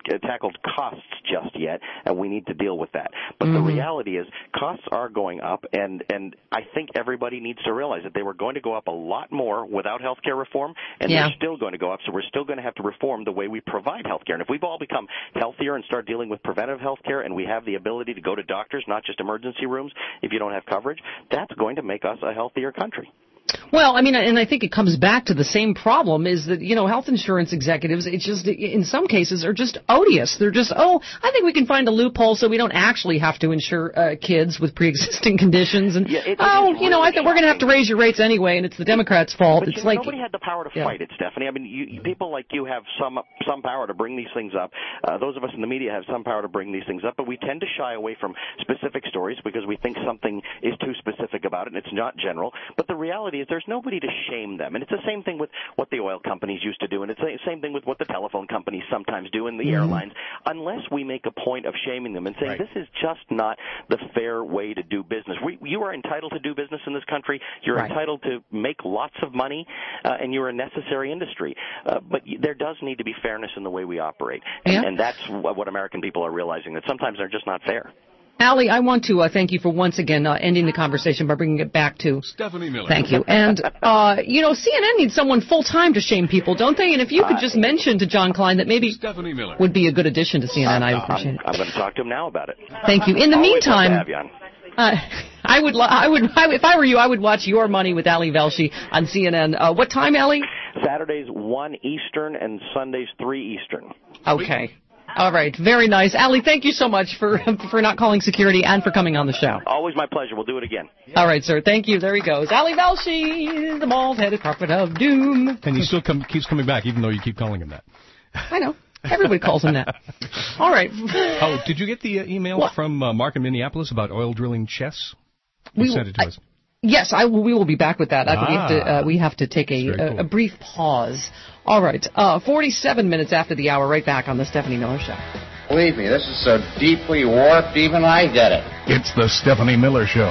uh, tackled costs just yet, and we need to deal with that. But Mm-hmm. the reality is costs are going up, and, and I think everybody needs to realize that they were going to go up a lot more without health care reform, and Yeah. they're still going to go up, so we're still going to have to reform the way we provide health care. And if we've all become healthier and start dealing with preventive health care, and we have the ability to go to doctors, not just emergency rooms, if you don't have coverage, that's going to make us a healthier country. Well, I mean, and I think it comes back to the same problem is that, you know, health insurance executives, it's just, in some cases, are just odious. They're just, oh, I think we can find a loophole so we don't actually have to insure uh, kids with pre-existing conditions. And, Yeah, it- it oh, is you know, I really think we're going to have to raise your rates anyway, and it's the Democrats' fault. But it's you know, like nobody had the power to Yeah. fight it, Stephanie. I mean, you, you, people like you have some some power to bring these things up. Uh, those of us in the media have some power to bring these things up, but we tend to shy away from specific stories because we think something is too specific about it, and it's not general. But the reality is there's nobody to shame them. And it's the same thing with what the oil companies used to do, and it's the same thing with what the telephone companies sometimes do, and the Mm-hmm. airlines, unless we make a point of shaming them and saying, Right. this is just not the fair way to do business. We, you are entitled to do business in this country. You're Right. entitled to make lots of money, uh, and you're a necessary industry. Uh, but y- there does need to be fairness in the way we operate. And, Yeah. and that's what, what American people are realizing, that sometimes they're just not fair. Allie, I want to uh, thank you for once again uh, ending the conversation by bringing it back to Stephanie Miller. Thank you. And, uh, you know, C N N needs someone full-time to shame people, don't they? And if you could just mention to John Klein that maybe Stephanie Miller would be a good addition to C N N, I would appreciate I'm, it. I'm going to talk to him now about it. Thank you. In the Always love to meantime, have you on. uh, I would, lo- I would, I, if I were you, I would watch Your Money with Ali Velshi on C N N. Uh, what time, Ali? Saturdays one Eastern and Sundays three Eastern. Okay. All right. Very nice. Ali, thank you so much for for not calling security and for coming on the show. Always my pleasure. We'll do it again. All right, sir. Thank you. There he goes. Ali Velshi, the bald-headed prophet of doom. And he still come, keeps coming back, even though you keep calling him that. I know. Everybody calls him that. All right. Oh, did you get the uh, email What? from uh, Mark in Minneapolis about oil drilling chess? He We sent it to I- us. Yes, I will, we will be back with that. I, we have to Ah. uh, we have to take a, That's very a, cool. a brief pause. All right. Uh, forty-seven minutes after the hour, right back on the Stephanie Miller Show. Believe me, this is so deeply warped, even I get it. It's the Stephanie Miller Show.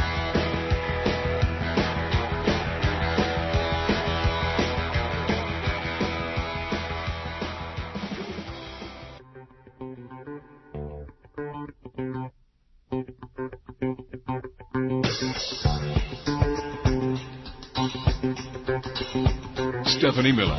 Stephanie Miller.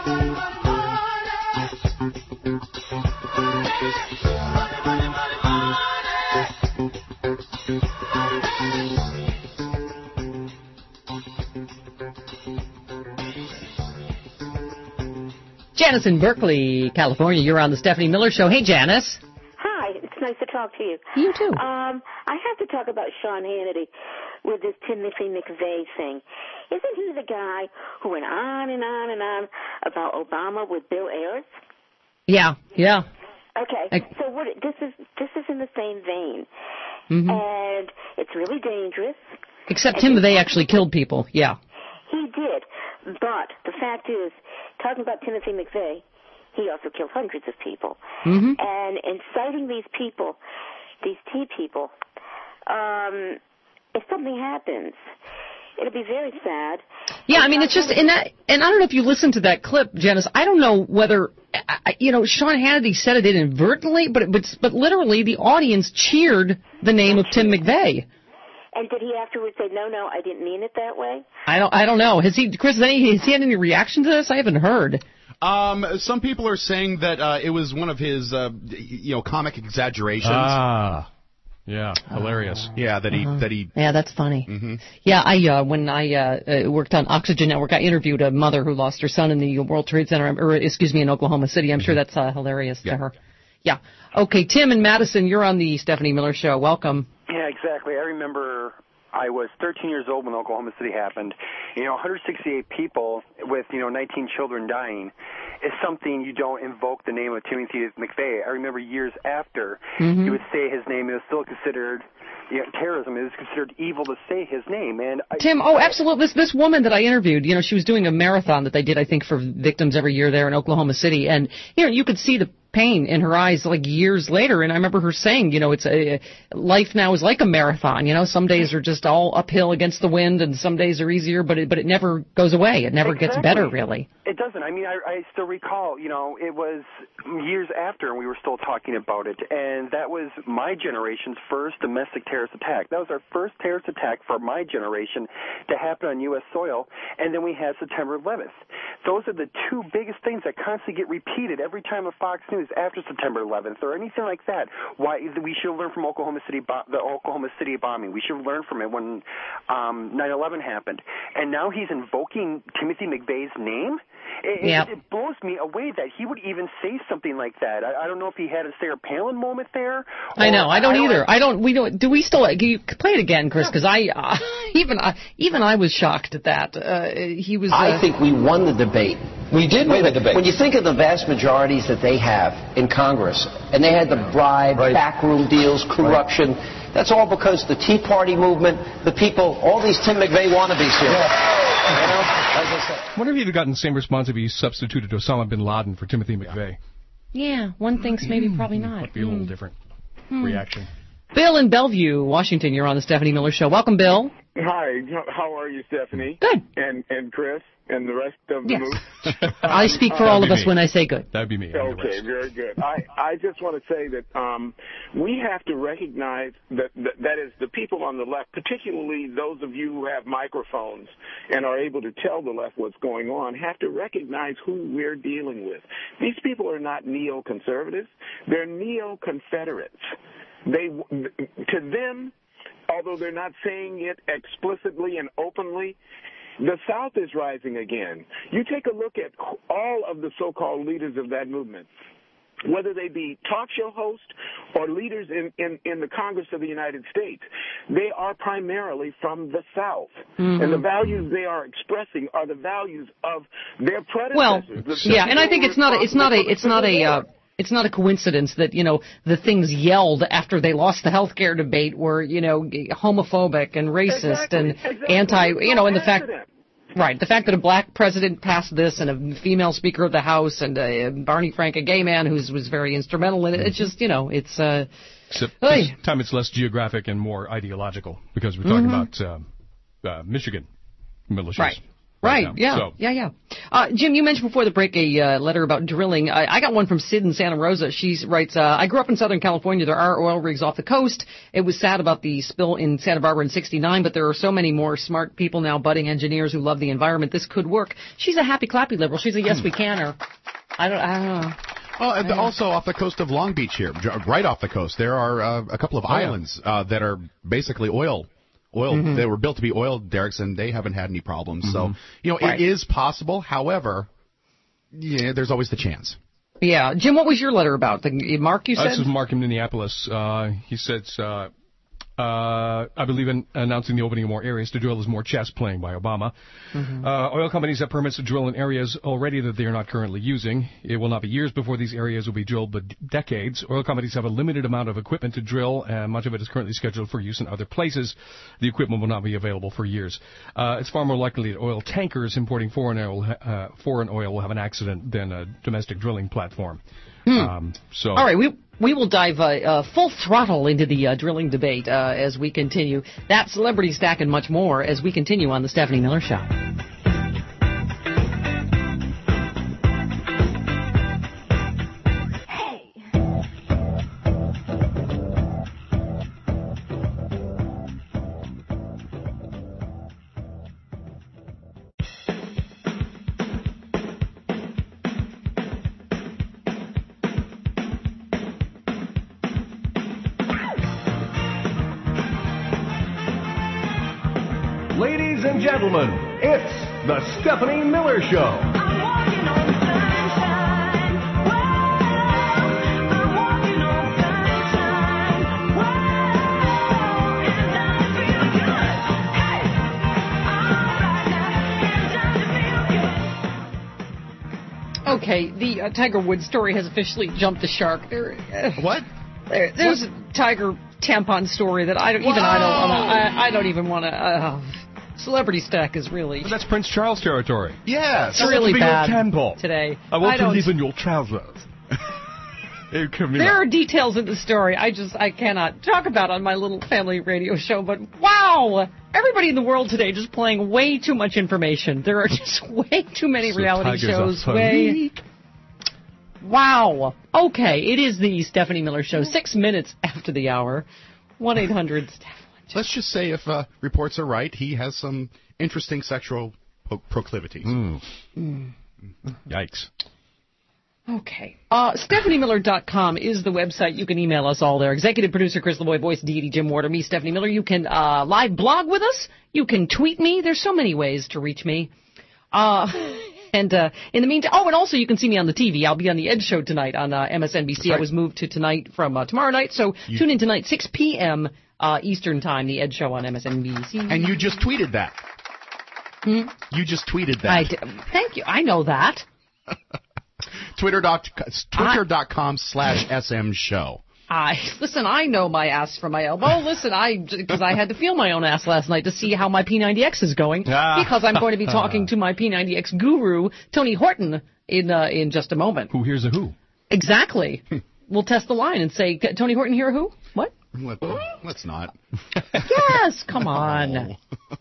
Janice in Berkeley, California. You're on the Stephanie Miller Show. Hey, Janice. Hi, it's nice to talk to you. You too. Um, I have to talk about Sean Hannity with this Timothy McVeigh thing. Isn't he the guy who went on and on and on about Obama with Bill Ayers? Yeah, yeah. Okay, I- so what? This is this is in the same vein, hmm and it's really dangerous. Except Tim, they actually killed people. Yeah. He did, but the fact is, talking about Timothy McVeigh, he also killed hundreds of people. hmm And inciting these people, these tea people, um, if something happens, it'll be very sad. Yeah, I mean, it's just in that, and I don't know if you listened to that clip, Janice. I don't know whether, I- you know, Sean Hannity said it inadvertently, but but but literally the audience cheered the name of Tim McVeigh. And did he afterwards say, no, no, I didn't mean it that way? I don't, I don't know. Has he, Chris? Has, any, has he had any reaction to this? I haven't heard. Um, some people are saying that uh, it was one of his, uh, you know, comic exaggerations. Ah, yeah, hilarious. Yeah, that he Uh-huh. that he. Yeah, that's funny. Mm-hmm. Yeah, I uh, when I uh, uh, worked on Oxygen Network, I interviewed a mother who lost her son in the World Trade Center, or excuse me, in Oklahoma City. I'm sure that's uh, hilarious Yeah. to her. Yeah. Okay, Tim and Madison, you're on the Stephanie Miller Show. Welcome. Yeah, exactly. I remember I was thirteen years old when Oklahoma City happened. You know, one hundred sixty-eight people with, you know, nineteen children dying is something you don't invoke the name of Timothy McVeigh. I remember years after Mhm. you would say his name, it was still considered, you know, terrorism. It was considered evil to say his name. And I, Tim, oh, absolutely. This this woman that I interviewed, you know, she was doing a marathon that they did, I think, for victims every year there in Oklahoma City, and you know, you could see the pain in her eyes like years later. And I remember her saying, you know, it's a life now is like a marathon. You know, some days are just all uphill against the wind, and some days are easier, but it, but it never goes away. It never exactly. gets better, really. It doesn't. I mean, I, I still recall, you know, it was years after, and we were still talking about it, and that was my generation's first domestic terrorist attack. That was our first terrorist attack for my generation to happen on U S soil, and then we had September eleventh. Those are the two biggest things that constantly get repeated every time on Fox News after September eleventh or anything like that. Why we should have learned from Oklahoma City, bo- the Oklahoma City bombing. We should have learned from it when um, nine eleven happened. And now he's invoking Timothy McVeigh's name? It, yep. it, it blows me away that he would even say something like that. I, I don't know if he had a Sarah Palin moment there. I know. I don't I either. Don't, I don't. We don't. Do we still? Can you play it again, Chris? Because I uh, even I even I was shocked at that. Uh, he was. Uh, I think we won the debate. We did win the debate. When you think of the vast majorities that they have in Congress, and they had the bribe, right. backroom deals, corruption. Right. That's all because the Tea Party movement, the people, all these Tim McVeigh wannabes here. Yeah. You know, as I said. I wonder if you'd have gotten the same response if he substituted Osama bin Laden for Timothy McVeigh. Yeah, one thinks maybe probably not. Might be a little mm. different mm. reaction. Bill in Bellevue, Washington, you're on the Stephanie Miller Show. Welcome, Bill. Hi, how are you, Stephanie? Good. And and Chris and the rest of the yes. move? I speak for all of us me. when I say good. That'd be me. Okay, very good. I, I just want to say that um, we have to recognize that, that that is the people on the left, particularly those of you who have microphones and are able to tell the left what's going on, have to recognize who we're dealing with. These people are not neoconservatives; they're neo-Confederates. They, to them, although they're not saying it explicitly and openly, the South is rising again. You take a look at all of the so-called leaders of that movement, whether they be talk show hosts or leaders in, in, in the Congress of the United States, they are primarily from the South. Mm-hmm. And the values they are expressing are the values of their predecessors. Well, the, yeah, and I think it's not a, it's not a, it's not a, uh, It's not a coincidence that, you know, the things yelled after they lost the health care debate were, you know, homophobic and racist exactly, and exactly. anti, you know, and the accident. fact, right, the fact that a black president passed this and a female speaker of the House and uh, Barney Frank, a gay man who was very instrumental in it, it's just, you know, it's, uh, Except this time it's less geographic and more ideological because we're talking mm-hmm. about uh, uh, Michigan militias. Right. Right, right yeah, so. yeah, yeah. Uh, Jim, you mentioned before the break a uh, letter about drilling. I, I got one from Sid in Santa Rosa. She writes, uh, I grew up in Southern California. There are oil rigs off the coast. It was sad about the spill in Santa Barbara in sixty-nine, but there are so many more smart people now, budding engineers who love the environment. This could work. She's a happy, clappy liberal. She's a yes, we can, or I don't, I don't know. Well, and also off the coast of Long Beach here, right off the coast, there are uh, a couple of oh, islands uh, that are basically oil Oil, mm-hmm. they were built to be oil derricks, and they haven't had any problems. Mm-hmm. So, you know, right. it is possible. However, yeah, there's always the chance. Yeah. Jim, what was your letter about? The, Mark, you said? Uh, this is Mark in Minneapolis. Uh, he says, uh, uh, I believe in announcing the opening of more areas to drill is more chess playing by Obama. Mm-hmm. Uh, oil companies have permits to drill in areas already that they are not currently using. It will not be years before these areas will be drilled, but decades. Oil companies have a limited amount of equipment to drill, and much of it is currently scheduled for use in other places. The equipment will not be available for years. Uh, it's far more likely that oil tankers importing foreign oil, uh, foreign oil will have an accident than a domestic drilling platform. Hmm. Um, so. All right, we we will dive uh, uh, full throttle into the uh, drilling debate uh, as we continue. That celebrity stack and much more as we continue on the Stephanie Miller Show. Ladies and gentlemen, it's the Stephanie Miller Show. Okay, the uh, Tiger Woods story has officially jumped the shark. There, uh, what? There, there's what? a Tiger tampon story that I don't even Whoa! I don't wanna, I, I don't even want to. Uh, celebrity stack is really. But that's Prince Charles territory. Yes, it's really bad tampon. today. I want I to live in your trousers. There are details in the story I just I cannot talk about on my little family radio show, but wow! Everybody in the world today just playing way too much information. There are just way too many So reality Tiger's shows. off Way. Wow. Okay, it is the Stephanie Miller Show. Six minutes after the hour. one eight hundred Let's just say if uh, reports are right, he has some interesting sexual pro- proclivities. Mm. Mm. Yikes. Okay. Uh, Stephanie Miller dot com is the website. You can email us all there. Executive producer Chris LeBoy, voice deity Jim Warder, me, Stephanie Miller. You can uh, live blog with us. You can tweet me. There's so many ways to reach me. Uh, and uh, in the meantime, oh, and also you can see me on the T V. I'll be on the Ed Show tonight on uh, M S N B C. Right. I was moved to tonight from uh, tomorrow night. So you, tune in tonight, six p.m. Uh, Eastern Time, the Ed Show on M S N B C. And you just tweeted that. Hmm? You just tweeted that. I d- thank you. I know that. Twitter dot Twitter dot com slash S M show. I listen. I know my ass from my elbow. Listen, I because I had to feel my own ass last night to see how my P ninety X is going. Ah. Because I'm going to be talking to my P ninety X guru Tony Horton in uh, in just a moment. Who hears a who? Exactly. We'll test the line and say, Tony Horton hear a who? What? Let, let's not. Yes. Come on.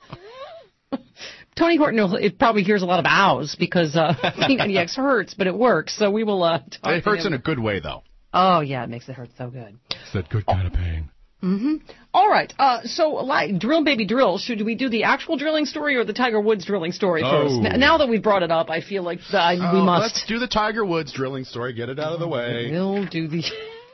Tony Horton it probably hears a lot of ows because uh, P ninety X hurts, but it works. So we will uh, talk It to hurts him. in a good way, though. Oh, yeah, it makes it hurt so good. It's that good kind of pain. Mm-hmm. All right. Uh, so, like, drill, baby, drill. Should we do the actual drilling story or the Tiger Woods drilling story Oh. first? N- now that we've brought it up, I feel like uh, we Oh, must. Let's do the Tiger Woods drilling story. Get it out of the way. We'll do the...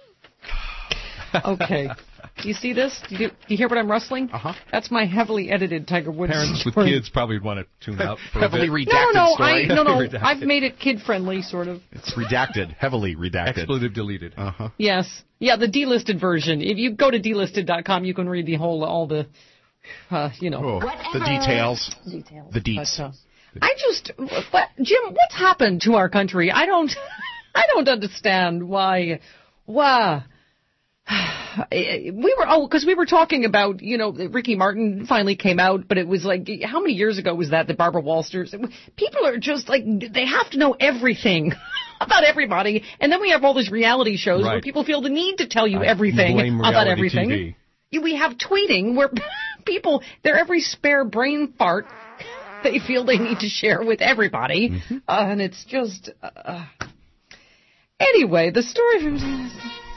Okay. Do you see this? Do you, do you hear what I'm rustling? Uh-huh. That's my heavily edited Tiger Woods Parents with story. kids probably want to tune out for Heavily a bit. redacted No, no, story. I, no, no. Redacted. I've made it kid-friendly, sort of. It's redacted. Heavily redacted. Expletive deleted. Uh-huh. Yes. Yeah, the delisted version. If you go to delisted dot com, you can read the whole, all the, uh, you know. Oh, the details. Details. The deets. But, uh, I just, what, Jim, what's happened to our country? I don't, I don't understand why, why. We were, oh, because we were talking about, you know, Ricky Martin finally came out, but it was like, how many years ago was that, that Barbara Walters? People are just like, they have to know everything about everybody, and then we have all these reality shows Right. where people feel the need to tell you I everything blame about reality everything. T V. We have tweeting where people, their every spare brain fart, they feel they need to share with everybody, Mm-hmm. uh, and it's just, uh, anyway, the story from...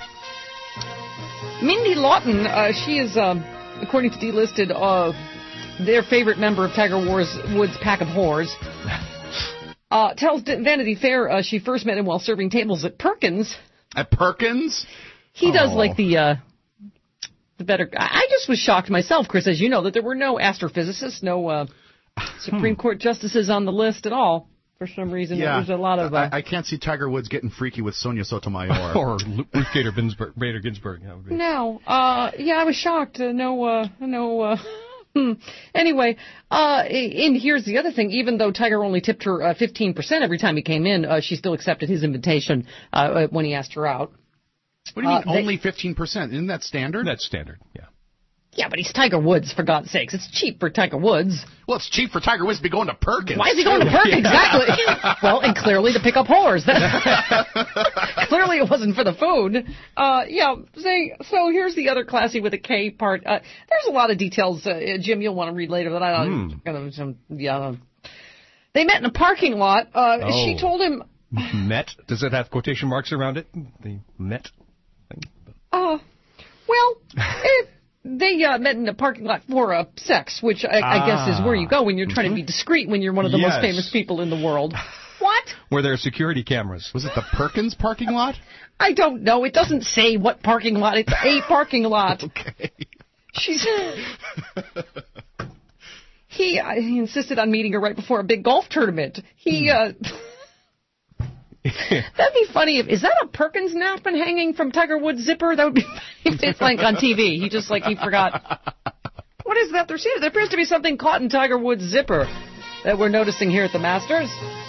Mindy Lawton, uh, she is, um, according to Delisted, uh, their favorite member of Tiger Woods' Woods' pack of whores. Uh, tells Vanity Fair uh, she first met him while serving tables at Perkins. At Perkins? He does Oh. like the uh, the better. I I just was shocked myself, Chris, as you know, that there were no astrophysicists, no uh, Supreme Court justices on the list at all. For some reason, Yeah. there's a lot of. Uh, I, I can't see Tiger Woods getting freaky with Sonia Sotomayor. Or Ruth Bader Ginsburg. Bader Ginsburg. That would be. No, uh, yeah, I was shocked. Uh, no, uh, no, uh, hmm. Anyway, uh, and here's the other thing. Even though Tiger only tipped her uh, fifteen percent every time he came in, uh, she still accepted his invitation uh, when he asked her out. What do you mean Uh, they- only fifteen percent? Isn't that standard? That's standard, yeah. Yeah, but he's Tiger Woods, for God's sakes. It's cheap for Tiger Woods. Well, it's cheap for Tiger Woods to be going to Perkins. Why is he going to Perkins? Exactly. Well, and clearly to pick up whores. That, clearly it wasn't for the food. Uh, yeah, say, so here's the other classy with a K part. Uh, there's a lot of details, uh, Jim, you'll want to read later, but I don't Hmm. kind of, some, yeah. They met in a parking lot. Uh, Oh. She told him... Met? Does it have quotation marks around it? The Met thing? Uh, well, it, they uh, met in a parking lot for uh, sex, which I, I guess is where you go when you're trying to be discreet when you're one of the Yes. most famous people in the world. What? Where there are security cameras. Was it the Perkins parking lot? I don't know. It doesn't say what parking lot. It's a parking lot. Okay. She's... He, uh, he insisted on meeting her right before a big golf tournament. He, uh... That'd be funny. If, is that a Perkins napkin hanging from Tiger Woods' zipper? That would be funny if it's like on T V. He just like he forgot. What is that? There, seems, there appears to be something caught in Tiger Woods' zipper that we're noticing here at the Masters.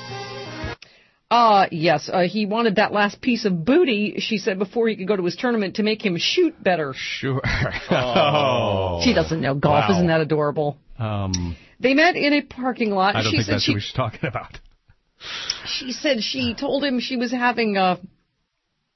Uh, yes, uh, he wanted that last piece of booty, she said, before he could go to his tournament to make him shoot better. Sure. Oh. She doesn't know golf. Wow. Isn't that adorable? Um, They met in a parking lot. I don't she think said that's she, what she's talking about. She said she told him she was having uh,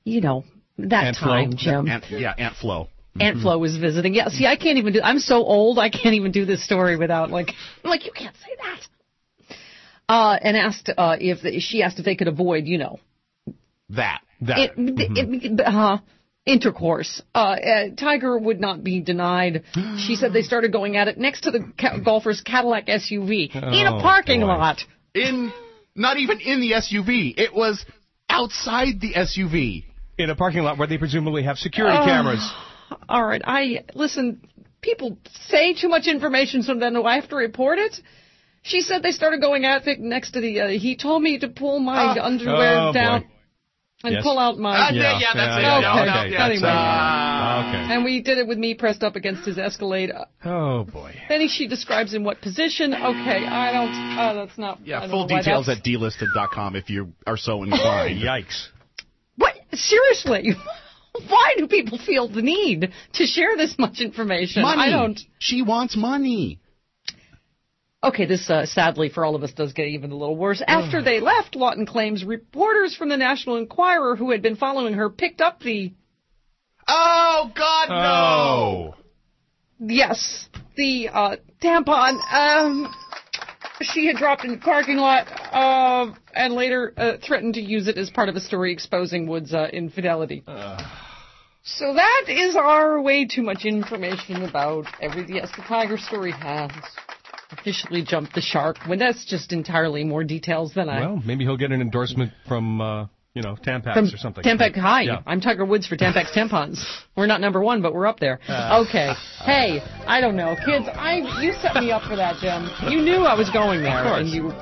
you know, that Aunt time, Flo. Jim. Aunt, yeah, Aunt Flo. Aunt Flo was visiting. Yeah, see, I can't even do. I'm so old, I can't even do this story without like. I'm like, you can't say that. Uh, and asked uh, if she asked if they could avoid, you know, that that it, mm-hmm. it, uh, intercourse. Uh, uh, Tiger would not be denied. She said they started going at it next to the ca- golfer's Cadillac S U V oh, in a parking boy. lot. In not even in the S U V. It was outside the S U V in a parking lot where they presumably have security uh, cameras. All right, I listen. People say too much information, so then I have to report it. She said they started going at it next to the. Uh, he told me to pull my uh, underwear oh, down boy. and yes. pull out my. Uh, yeah, yeah, that's yeah, it. Yeah, okay. yeah, okay. Anyway. Uh, okay. And we did it with me pressed up against his Escalade. Oh boy. Then he, she describes in what position. Okay, I don't. Uh, that's not. Yeah, I don't full know why details that's... at d listed dot com if you are so inclined. Yikes. What? Seriously? Why do people feel the need to share this much information? Money. I don't. She wants money. Okay, this uh, sadly for all of us does get even a little worse. After they left, Lawton claims reporters from the National Enquirer who had been following her picked up the. Oh God, no! Oh. Yes, the uh, tampon. Um, she had dropped in the parking lot, uh, and later uh, threatened to use it as part of a story exposing Wood's uh, infidelity. Uh. So that is our way too much information about everything. Yes, the Tiger story has officially jumped the shark. When that's just entirely more details than I. Well, maybe he'll get an endorsement from, uh, you know, Tampax from or something. Tampax, hi, yeah. I'm Tiger Woods for Tampax tampons. We're not number one, but we're up there. Uh, okay. Hey, I don't know, kids. I you set me up for that, Jim. You knew I was going there, of course. and you.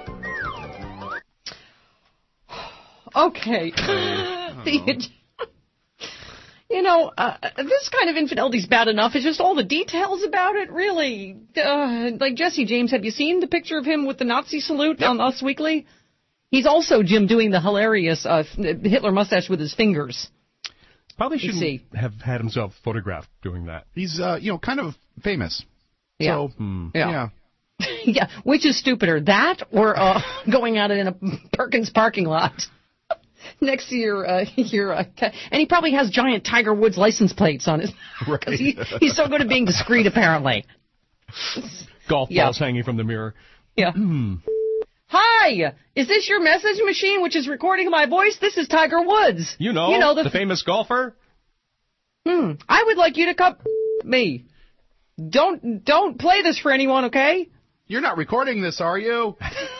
Okay. the, you know, uh, this kind of infidelity's bad enough. It's just all the details about it, really. Uh, like Jesse James, have you seen the picture of him with the Nazi salute yep. on Us Weekly? He's also, Jim, doing the hilarious uh, Hitler mustache with his fingers. Probably shouldn't have had himself photographed doing that. He's, uh, you know, kind of famous. Yeah. So, hmm. Yeah. Yeah. yeah. Which is stupider, that or uh, going out in a Perkins parking lot next to your, uh, your, uh, and he probably has giant Tiger Woods license plates on his, right. he, he's so good at being discreet, apparently. Golf yeah. balls hanging from the mirror. Yeah. Mm. Hi, is this your message machine which is recording my voice? This is Tiger Woods. You know, you know the, the f- famous golfer? Hmm. I would like you to come me. Don't don't play this for anyone, okay? You're not recording this, are you?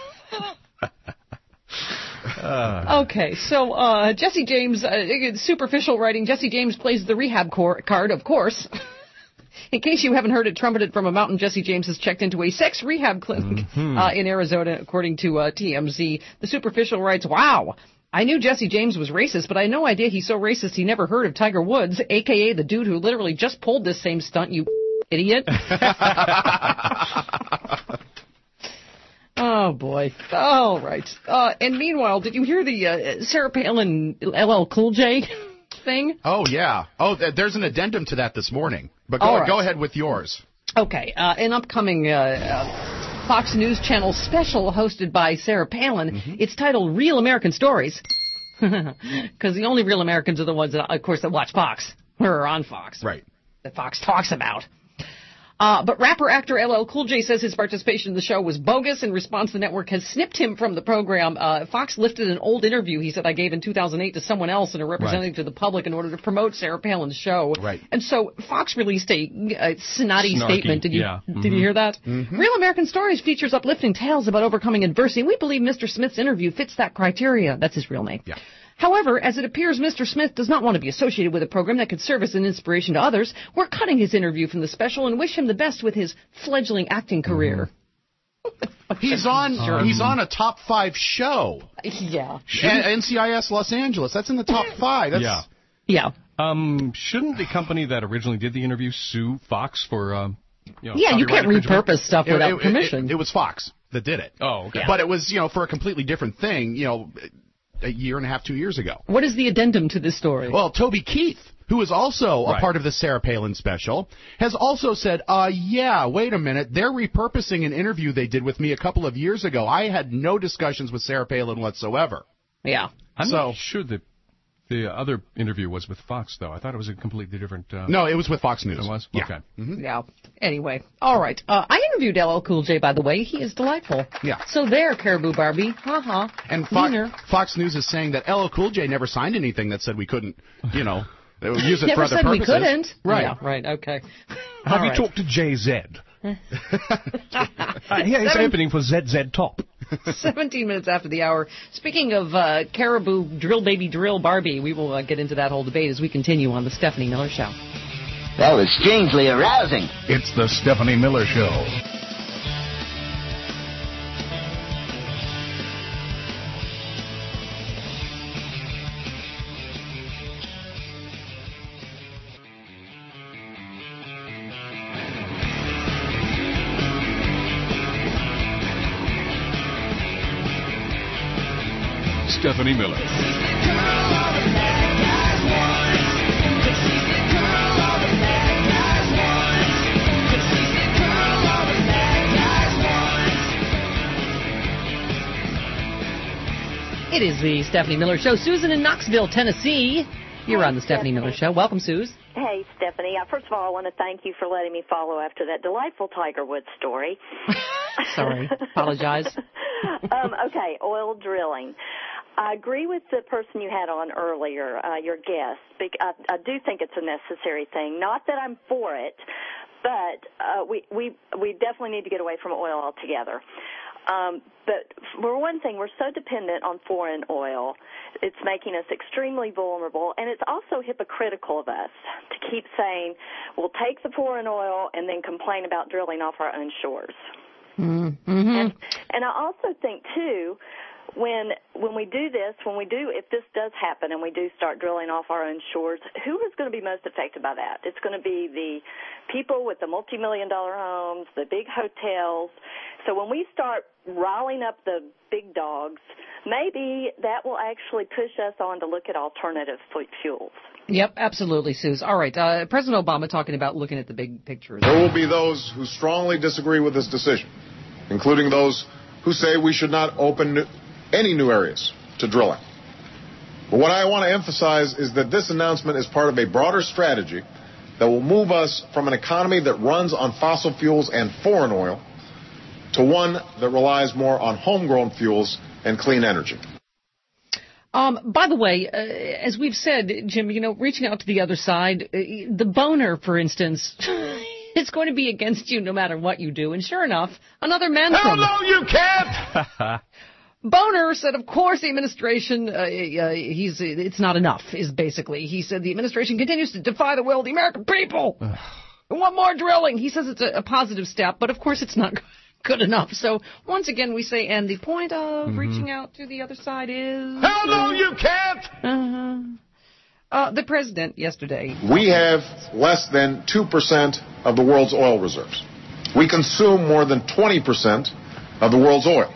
uh. Okay, so uh, Jesse James, uh, superficial writing, Jesse James plays the rehab cor- card, of course. In case you haven't heard it trumpeted from a mountain, Jesse James has checked into a sex rehab clinic mm-hmm. uh, in Arizona, according to uh, T M Z. The superficial writes, wow, I knew Jesse James was racist, but I had no idea he's so racist he never heard of Tiger Woods, a k a the dude who literally just pulled this same stunt, you idiot. Oh, boy. All right. Uh, and meanwhile, did you hear the uh, Sarah Palin L L Cool J thing? Oh, yeah. Oh, th- there's an addendum to that this morning. But go, right. go ahead with yours. Okay. Uh, an upcoming uh, uh, Fox News Channel special hosted by Sarah Palin. Mm-hmm. It's titled Real American Stories. Because the only real Americans are the ones, that, of course, that watch Fox. Or are on Fox. Right. That Fox talks about. Uh, but rapper-actor L L Cool J says his participation in the show was bogus. In response, the network has snipped him from the program. Uh, Fox lifted an old interview he said I gave in two thousand eight to someone else and a representative right. to the public in order to promote Sarah Palin's show. Right. And so Fox released a, a snotty Snarky, statement. Did you yeah. did mm-hmm. you hear that? Mm-hmm. Real American Stories features uplifting tales about overcoming adversity. We believe Mister Smith's interview fits that criteria. That's his real name. Yeah. However, as it appears Mister Smith does not want to be associated with a program that could serve as an inspiration to others, we're cutting his interview from the special and wish him the best with his fledgling acting career. Mm-hmm. he's on um, he's on a top five show. Yeah. N C I S Los Angeles. That's in the top five. That's, yeah. Yeah. Um, shouldn't the company that originally did the interview sue Fox for, um, you know, yeah, you can't repurpose stuff it, without it, permission. It, it, it was Fox that did it. Oh, okay. Yeah. But it was, you know, for a completely different thing, you know, a year and a half, two years ago. What is the addendum to this story? Well, Toby Keith, who is also right. a part of the Sarah Palin special, has also said, uh, yeah, wait a minute, they're repurposing an interview they did with me a couple of years ago. I had no discussions with Sarah Palin whatsoever. Yeah. I'm so, not sure that The other interview was with Fox, though. I thought it was a completely different... Uh, no, it was with Fox News. It was? Yeah. Okay. Mm-hmm. Yeah. Anyway. All right. Uh, I interviewed L L Cool J, by the way. He is delightful. Yeah. So there, Caribou Barbie. Ha-ha. And Fo- Fox News is saying that L L Cool J never signed anything that said we couldn't, you know, use it never for other said purposes. we couldn't. Right. Yeah, right. Okay. Have All you right. talked to J Z? uh, here is opening for Z Z Top. seventeen minutes after the hour. Speaking of uh, Caribou Drill Baby Drill Barbie, we will uh, get into that whole debate as we continue on the Stephanie Miller Show. That was strangely arousing. It's the Stephanie Miller Show. Stephanie Miller. It is the Stephanie Miller Show. Susan in Knoxville, Tennessee. You're Hey, on the Stephanie Stephanie. Miller Show. Welcome, Suze. Hey, Stephanie. Uh, first of all, I want to thank you for letting me follow after that delightful Tiger Woods story. Sorry. Apologize. um, okay, oil drilling. I agree with the person you had on earlier, uh, your guest. Bec- I, I do think it's a necessary thing. Not that I'm for it, but uh, we, we, we definitely need to get away from oil altogether. Um, but for one thing, we're so dependent on foreign oil. It's making us extremely vulnerable, and it's also hypocritical of us to keep saying we'll take the foreign oil and then complain about drilling off our own shores. Mm-hmm. And, and I also think, too, when when we do this, when we do, if this does happen and we do start drilling off our own shores, who is going to be most affected by that? It's going to be the people with the multi-million dollar homes, the big hotels. So when we start riling up the big dogs, maybe that will actually push us on to look at alternative fuels. Yep, absolutely, Suze. All right, uh, President Obama talking about looking at the big picture. There will be those who strongly disagree with this decision, including those who say we should not open new, any new areas to drilling. But what I want to emphasize is that this announcement is part of a broader strategy that will move us from an economy that runs on fossil fuels and foreign oil to one that relies more on homegrown fuels and clean energy. Um, by the way, uh, as we've said, Jim, you know, reaching out to the other side, uh, the boner, for instance, it's going to be against you no matter what you do. And sure enough, another man. Hell no, you can't! Boner said, of course, the administration, uh, uh, he's, it's not enough, is basically. He said the administration continues to defy the will of the American people. We want more drilling. He says it's a, a positive step, but of course it's not good enough. So once again, we say, and the point of mm-hmm. reaching out to the other side is... Hell no, you can't! Uh-huh. Uh, the president yesterday... We have less than two percent of the world's oil reserves. We consume more than twenty percent of the world's oil.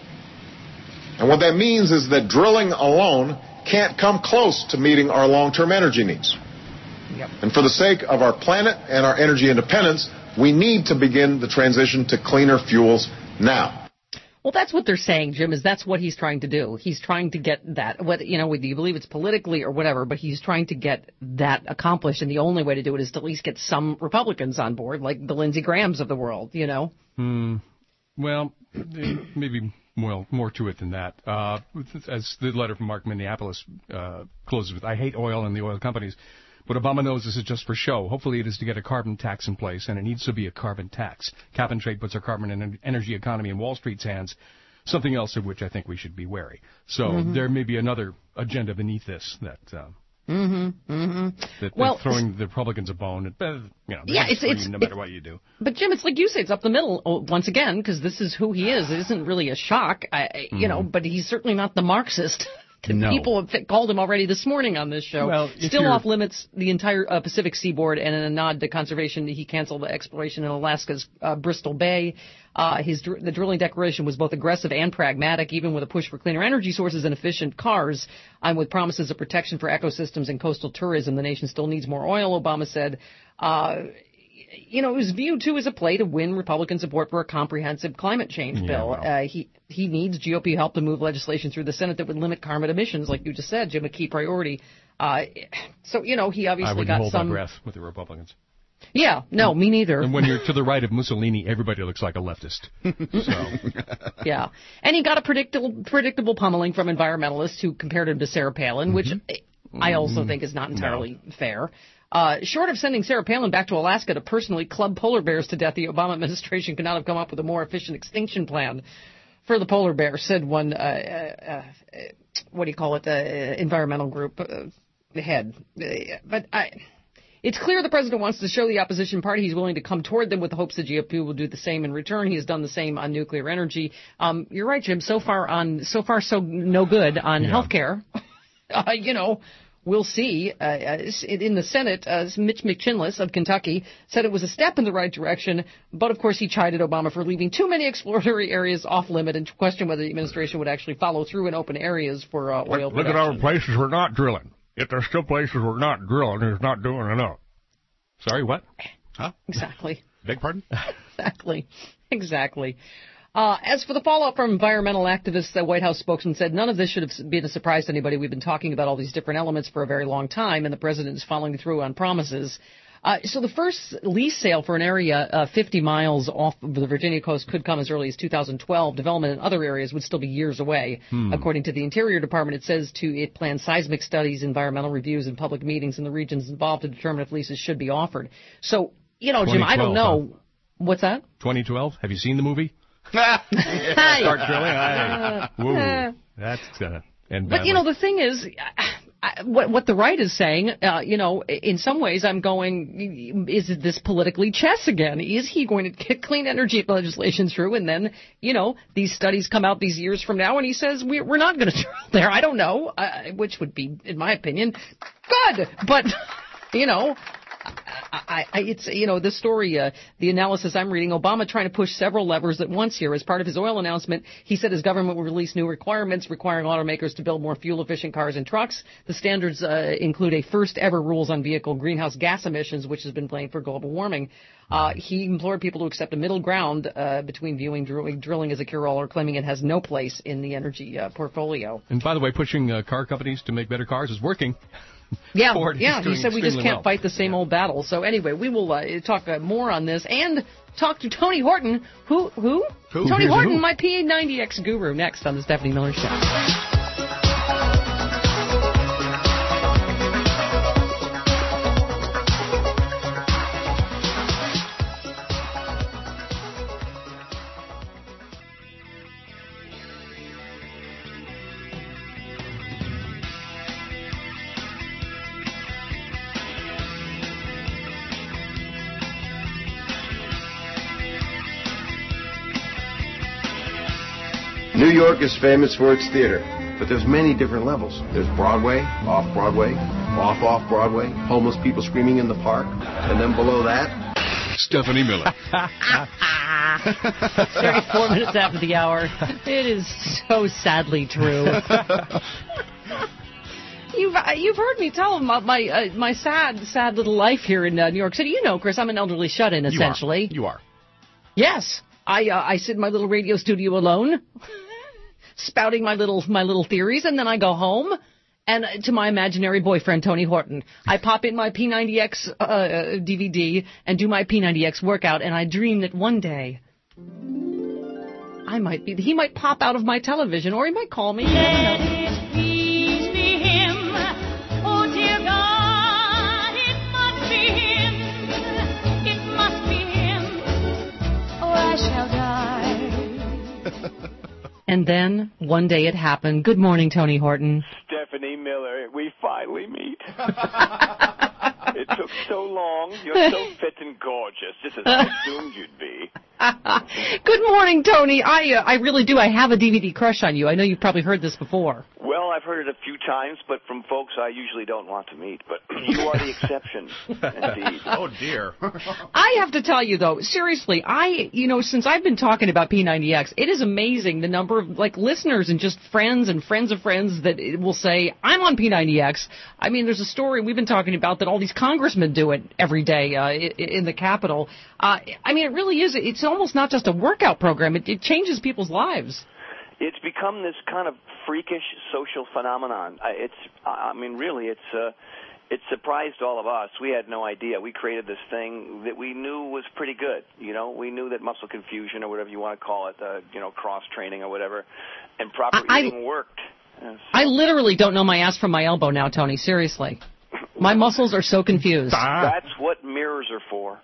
And what that means is that drilling alone can't come close to meeting our long-term energy needs. Yep. And for the sake of our planet and our energy independence, we need to begin the transition to cleaner fuels now. Well, that's what they're saying, Jim, is that's what he's trying to do. He's trying to get that, what, you know, whether you believe it's politically or whatever, but he's trying to get that accomplished, and the only way to do it is to at least get some Republicans on board, like the Lindsey Grahams of the world, you know? Hmm. Well, maybe... Well, more to it than that. Uh, as the letter from Mark Minneapolis uh, closes with, I hate oil and the oil companies, but Obama knows this is just for show. Hopefully it is to get a carbon tax in place, and it needs to be a carbon tax. Cap and trade puts our carbon and energy economy in Wall Street's hands, something else of which I think we should be wary. So mm-hmm. there may be another agenda beneath this that... Uh, Mm-hmm, mm-hmm. That well, they're throwing the Republicans a bone. At, you know, yeah, it's, it's no matter it's, what you do. But Jim, it's like you say, it's up the middle once again because this is who he is. It isn't really a shock, I, mm-hmm. you know. But he's certainly not the Marxist. No. People have called him already this morning on this show. Well, Still off limits the entire uh, Pacific seaboard, and in a nod to conservation, he canceled the exploration in Alaska's uh, Bristol Bay. Uh, his the drilling declaration was both aggressive and pragmatic, even with a push for cleaner energy sources and efficient cars. And with promises of protection for ecosystems and coastal tourism, the nation still needs more oil, Obama said. Uh, You know, it was viewed, too, as a play to win Republican support for a comprehensive climate change yeah, bill. well. Uh, he he needs G O P help to move legislation through the Senate that would limit carbon emissions, like you just said, Jim, a key priority Uh, so, you know, he obviously I wouldn't got hold some... my breath with the Republicans. Yeah, no, me neither. And when you're to the right of Mussolini, everybody looks like a leftist. So. Yeah. And he got a predictable, predictable pummeling from environmentalists who compared him to Sarah Palin, which mm-hmm. I also mm-hmm. think is not entirely no. fair. Uh, short of sending Sarah Palin back to Alaska to personally club polar bears to death, the Obama administration could not have come up with a more efficient extinction plan for the polar bear, said one, uh, uh, uh, what do you call it, uh, environmental group uh, head. But I... It's clear the president wants to show the opposition party he's willing to come toward them with the hopes the G O P will do the same in return. He has done the same on nuclear energy. Um, you're right, Jim. So far on, so far so no good on yeah. health care. uh, you know, we'll see. Uh, in the Senate, uh, Mitch McChinless of Kentucky said it was a step in the right direction, but of course he chided Obama for leaving too many exploratory areas off limit and questioned whether the administration would actually follow through and open areas for uh, oil Look, look at all the places we're not drilling. If there's still places we're not drilling, it's not doing enough. Sorry, what? Huh? Exactly. Beg pardon? Exactly. Exactly. Uh, as for the fallout from environmental activists, the White House spokesman said none of this should have been a surprise to anybody. We've been talking about all these different elements for a very long time, and the president is following through on promises. Uh, so the first lease sale for an area uh, fifty miles off of the Virginia coast could come as early as two thousand twelve. Development in other areas would still be years away. Hmm. According to the Interior Department, it says to it plans seismic studies, environmental reviews, and public meetings in the regions involved to determine if leases should be offered. So, you know, Jim, I don't know. Huh? What's that? twenty twelve? Have you seen the movie? yeah. Start drilling. I, whoa. That's uh, and But, you know, the thing is... I, What, what the right is saying, uh, you know, in some ways I'm going, is this politically chess again? Is he going to get clean energy legislation through and then, you know, these studies come out these years from now and he says we, we're not going to drill there? I don't know, uh, which would be, in my opinion, good. But, you know, I, I, it's, you know, this story, uh, the analysis I'm reading, Obama trying to push several levers at once here. As part of his oil announcement, he said his government will release new requirements requiring automakers to build more fuel-efficient cars and trucks. The standards uh, include a first-ever rules on vehicle greenhouse gas emissions, which has been blamed for global warming. Uh, he implored people to accept a middle ground uh, between viewing drilling, drilling as a cure-all or claiming it has no place in the energy uh, portfolio. And by the way, pushing uh, car companies to make better cars is working. Yeah, Ford yeah. He said we just can't well. fight the same old battle. So anyway, we will uh, talk uh, more on this and talk to Tony Horton. Who? Who? who? Tony Here's Horton, who? my P ninety X guru. Next on the Stephanie Miller Show. New York is famous for its theater, but there's many different levels. There's Broadway, off-Broadway, off-off-Broadway, homeless people screaming in the park, and then below that, Stephanie Miller. thirty-four minutes after the hour. It is so sadly true. You've you've heard me tell them about my uh, my sad sad little life here in uh, New York City. You know, Chris, I'm an elderly shut-in essentially. You are. You are. Yes, I uh, I sit in my little radio studio alone, spouting my little my little theories, and then I go home and uh, to my imaginary boyfriend Tony Horton. I pop in my P ninety X uh, D V D and do my P ninety X workout, and I dream that one day I might be he might pop out of my television, or he might call me. Let it please be him. Oh dear God, it must be him. It must be him. Or I shall die. And then, one day it happened. Good morning, Tony Horton. Stephanie Miller, we finally meet. It took so long. You're so fit and gorgeous, just as I assumed you'd be. Good morning, Tony. I uh, I really do. I have a D V D crush on you. I know you've probably heard this before. Well, I've heard it a few times, but from folks I usually don't want to meet. But you are the exception, indeed. Oh, dear. I have to tell you, though, seriously, I, you know, since I've been talking about P ninety X, it is amazing the number of, like, listeners and just friends and friends of friends that will say, I'm on P ninety X. I mean, there's a story we've been talking about that all these congressmen do it every day uh, in the Capitol. Uh, I mean, it really is. It's almost not just a workout program. It, it changes people's lives. it's become this kind of freakish social phenomenon. I- It's, I mean, really, it's, uh, it surprised all of us. We had no idea. We created this thing that we knew was pretty good. You know, we knew that muscle confusion or whatever you want to call it, uh, you know, cross training or whatever, and proper I, eating worked. Uh, so. I literally don't know my ass from my elbow now, Tony. Seriously. My muscles are so confused. That's what mirrors are for.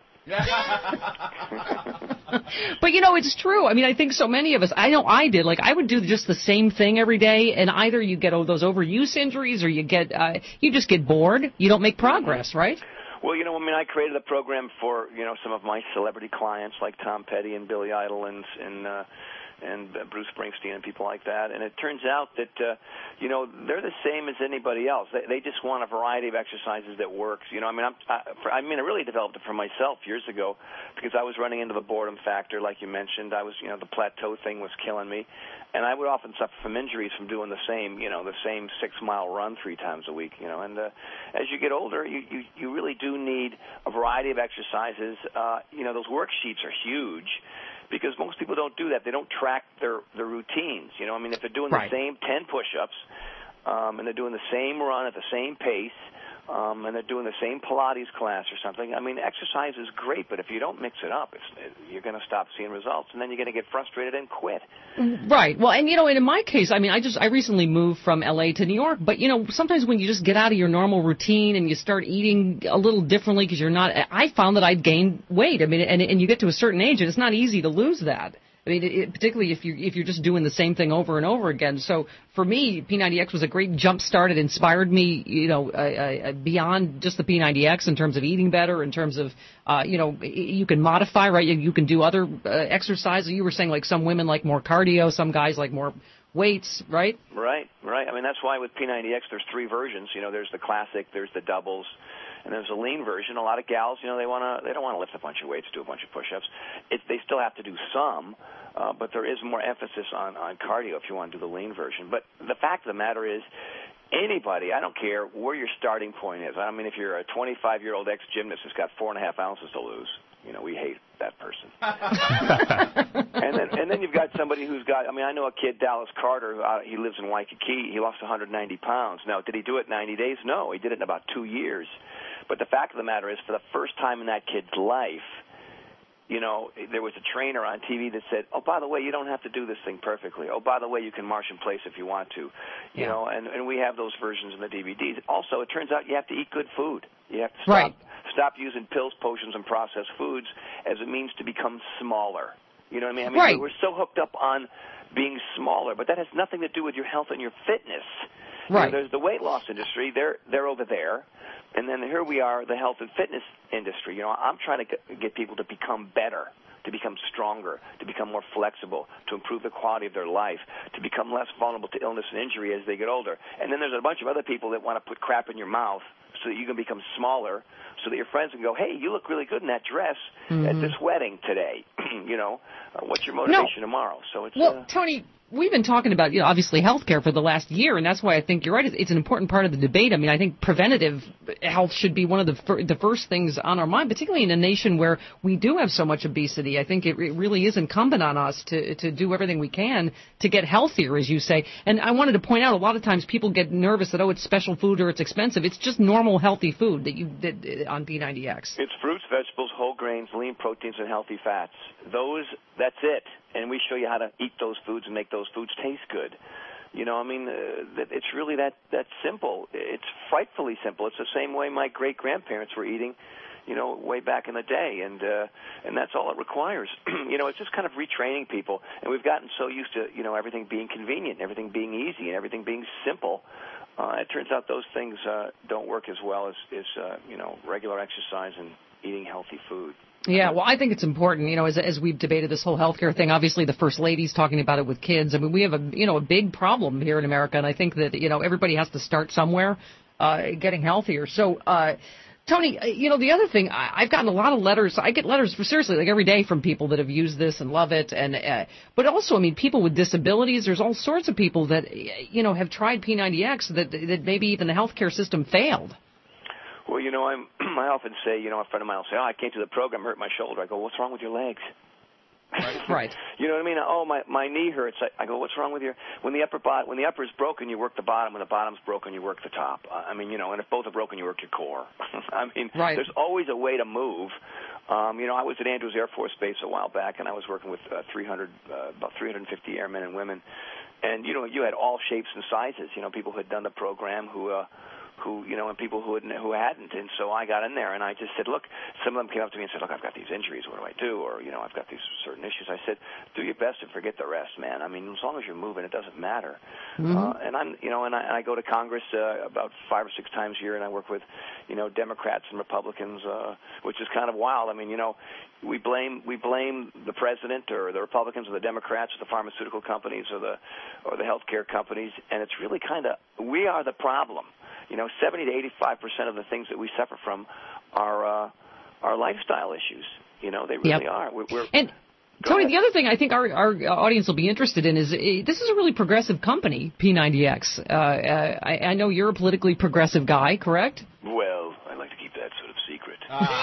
But, you know, it's true. I mean, I think so many of us, I know I did, like, I would do just the same thing every day, and either you get oh, those overuse injuries or you get, uh, you just get bored. You don't make progress, right? Well, you know, I mean, I created a program for, you know, some of my celebrity clients like Tom Petty and Billy Idol and, and, uh, and uh, Bruce Springsteen and people like that. And it turns out that, uh, you know, they're the same as anybody else. They, they just want a variety of exercises that works. You know, I mean, I'm, I, for, I mean, I really developed it for myself years ago because I was running into the boredom factor, like you mentioned. I was, you know, the plateau thing was killing me. And I would often suffer from injuries from doing the same, you know, the same six-mile run three times a week, you know. And uh, as you get older, you, you, you really do need a variety of exercises. Uh, you know, those worksheets are huge because most people don't do that. They don't track their, their routines. You know, I mean, if they're doing Right. the same ten push-ups um, and they're doing the same run at the same pace, Um, and they're doing the same Pilates class or something. I mean, exercise is great, but if you don't mix it up, it's, it, you're going to stop seeing results, and then you're going to get frustrated and quit. Right. Well, and, you know, and in my case, I mean, I just, I recently moved from L A to New York, but, you know, sometimes when you just get out of your normal routine and you start eating a little differently because you're not, I found that I'd gained weight. I mean, and, and you get to a certain age, and it's not easy to lose that. I mean, it, particularly if you if you're just doing the same thing over and over again. So for me, P ninety X was a great jump start. It inspired me, you know, uh, uh, beyond just the P ninety X in terms of eating better, in terms of, uh, you know, you can modify, right? You, you can do other uh, exercises. You were saying like some women like more cardio, some guys like more weights, right? Right, right. I mean, that's why with P ninety X there's three versions. You know, there's the classic, there's the doubles, and there's a lean version. A lot of gals, you know, they want to, they don't want to lift a bunch of weights, do a bunch of push-ups. It, they still have to do some, uh, but there is more emphasis on, on cardio if you want to do the lean version. But the fact of the matter is, anybody, I don't care where your starting point is. I mean, if you're a twenty-five-year-old ex-gymnast who's got four and a half ounces to lose, you know, we hate that person. and then and then you've got somebody who's got, I mean, I know a kid, Dallas Carter, uh, he lives in Waikiki. He lost one hundred ninety pounds. Now, did he do it in ninety days? No, he did it in about two years. But the fact of the matter is, for the first time in that kid's life, you know, there was a trainer on T V that said, oh, by the way, you don't have to do this thing perfectly. Oh, by the way, you can march in place if you want to. You Yeah. know, and, and we have those versions in the D V Ds. Also, it turns out you have to eat good food. You have to stop, Right. stop using pills, potions, and processed foods as a means to become smaller. You know what I mean? I mean, Right. we're so hooked up on being smaller, but that has nothing to do with your health and your fitness. You know, Right. there's the weight loss industry. They're they're over there. And then here we are, the health and fitness industry. You know, I'm trying to get, get people to become better, to become stronger, to become more flexible, to improve the quality of their life, to become less vulnerable to illness and injury as they get older. And then there's a bunch of other people that want to put crap in your mouth so that you can become smaller, so that your friends can go, hey, you look really good in that dress Mm-hmm. at this wedding today. you know, uh, what's your motivation tomorrow? So it's Well, uh, Tony, we've been talking about, you know, obviously healthcare for the last year, and that's why I think you're right. It's, it's an important part of the debate. I mean, I think preventative health should be one of the fir- the first things on our mind, particularly in a nation where we do have so much obesity. I think it, it really is incumbent on us to to do everything we can to get healthier, as you say. And I wanted to point out, a lot of times people get nervous that, oh, it's special food or it's expensive. It's just normal healthy food that you did on P ninety X. It's fruits, vegetables, whole grains, lean proteins, and healthy fats. Those, that's it. And we show you how to eat those foods and make those foods taste good. You know, I mean, uh, it's really that, that simple. It's frightfully simple. It's the same way my great-grandparents were eating, you know, way back in the day. And uh, and that's all it requires. You know, it's just kind of retraining people. And we've gotten so used to, you know, everything being convenient, everything being easy, and everything being simple. Uh, it turns out those things uh, don't work as well as, as uh, you know, regular exercise and eating healthy food. Yeah, well, I think it's important, you know, as as we've debated this whole healthcare thing. Obviously, the First Lady's talking about it with kids. I mean, we have a, you know, a big problem here in America, and I think that, you know, everybody has to start somewhere, uh, getting healthier. So, uh, Tony, you know, the other thing, I, I've gotten a lot of letters. I get letters, for seriously, like every day from people that have used this and love it. And uh, but also, I mean, people with disabilities. There's all sorts of people that, you know, have tried P ninety X that that maybe even the healthcare system failed. Well, you know, I'm, I often say, you know, a friend of mine will say, oh, I came to the program, hurt my shoulder. I go, what's wrong with your legs? Right. You know what I mean? Oh, my my knee hurts. I, I go, what's wrong with your? When the upper bot, when the upper is broken, you work the bottom. When the bottom's broken, you work the top. Uh, I mean, you know, and if both are broken, you work your core. I mean, right. There's always a way to move. Um, you know, I was at Andrews Air Force Base a while back, and I was working with uh, three hundred, uh, about three hundred fifty airmen and women, and you know, you had all shapes and sizes. You know, people who had done the program who. Uh, who, you know, and people who hadn't, who hadn't. And so I got in there, and I just said, look, some of them came up to me and said, look, I've got these injuries. What do I do? Or, you know, I've got these certain issues. I said, do your best and forget the rest, man. I mean, as long as you're moving, it doesn't matter. Mm-hmm. Uh, and I'm, you know, and I, and I go to Congress uh, about five or six times a year, and I work with, you know, Democrats and Republicans, uh, which is kind of wild. I mean, you know, we blame we blame the president or the Republicans or the Democrats or the pharmaceutical companies or the or the healthcare companies, and it's really kind of we are the problem. You know, seventy to eighty-five percent of the things that we suffer from are uh, are lifestyle issues. You know, they really yep. are. We're, we're and Tony, the other thing I think our, our audience will be interested in is uh, this is a really progressive company, P ninety X. Uh, uh, I, I know you're a politically progressive guy, correct? Well, I like to keep that sort of secret.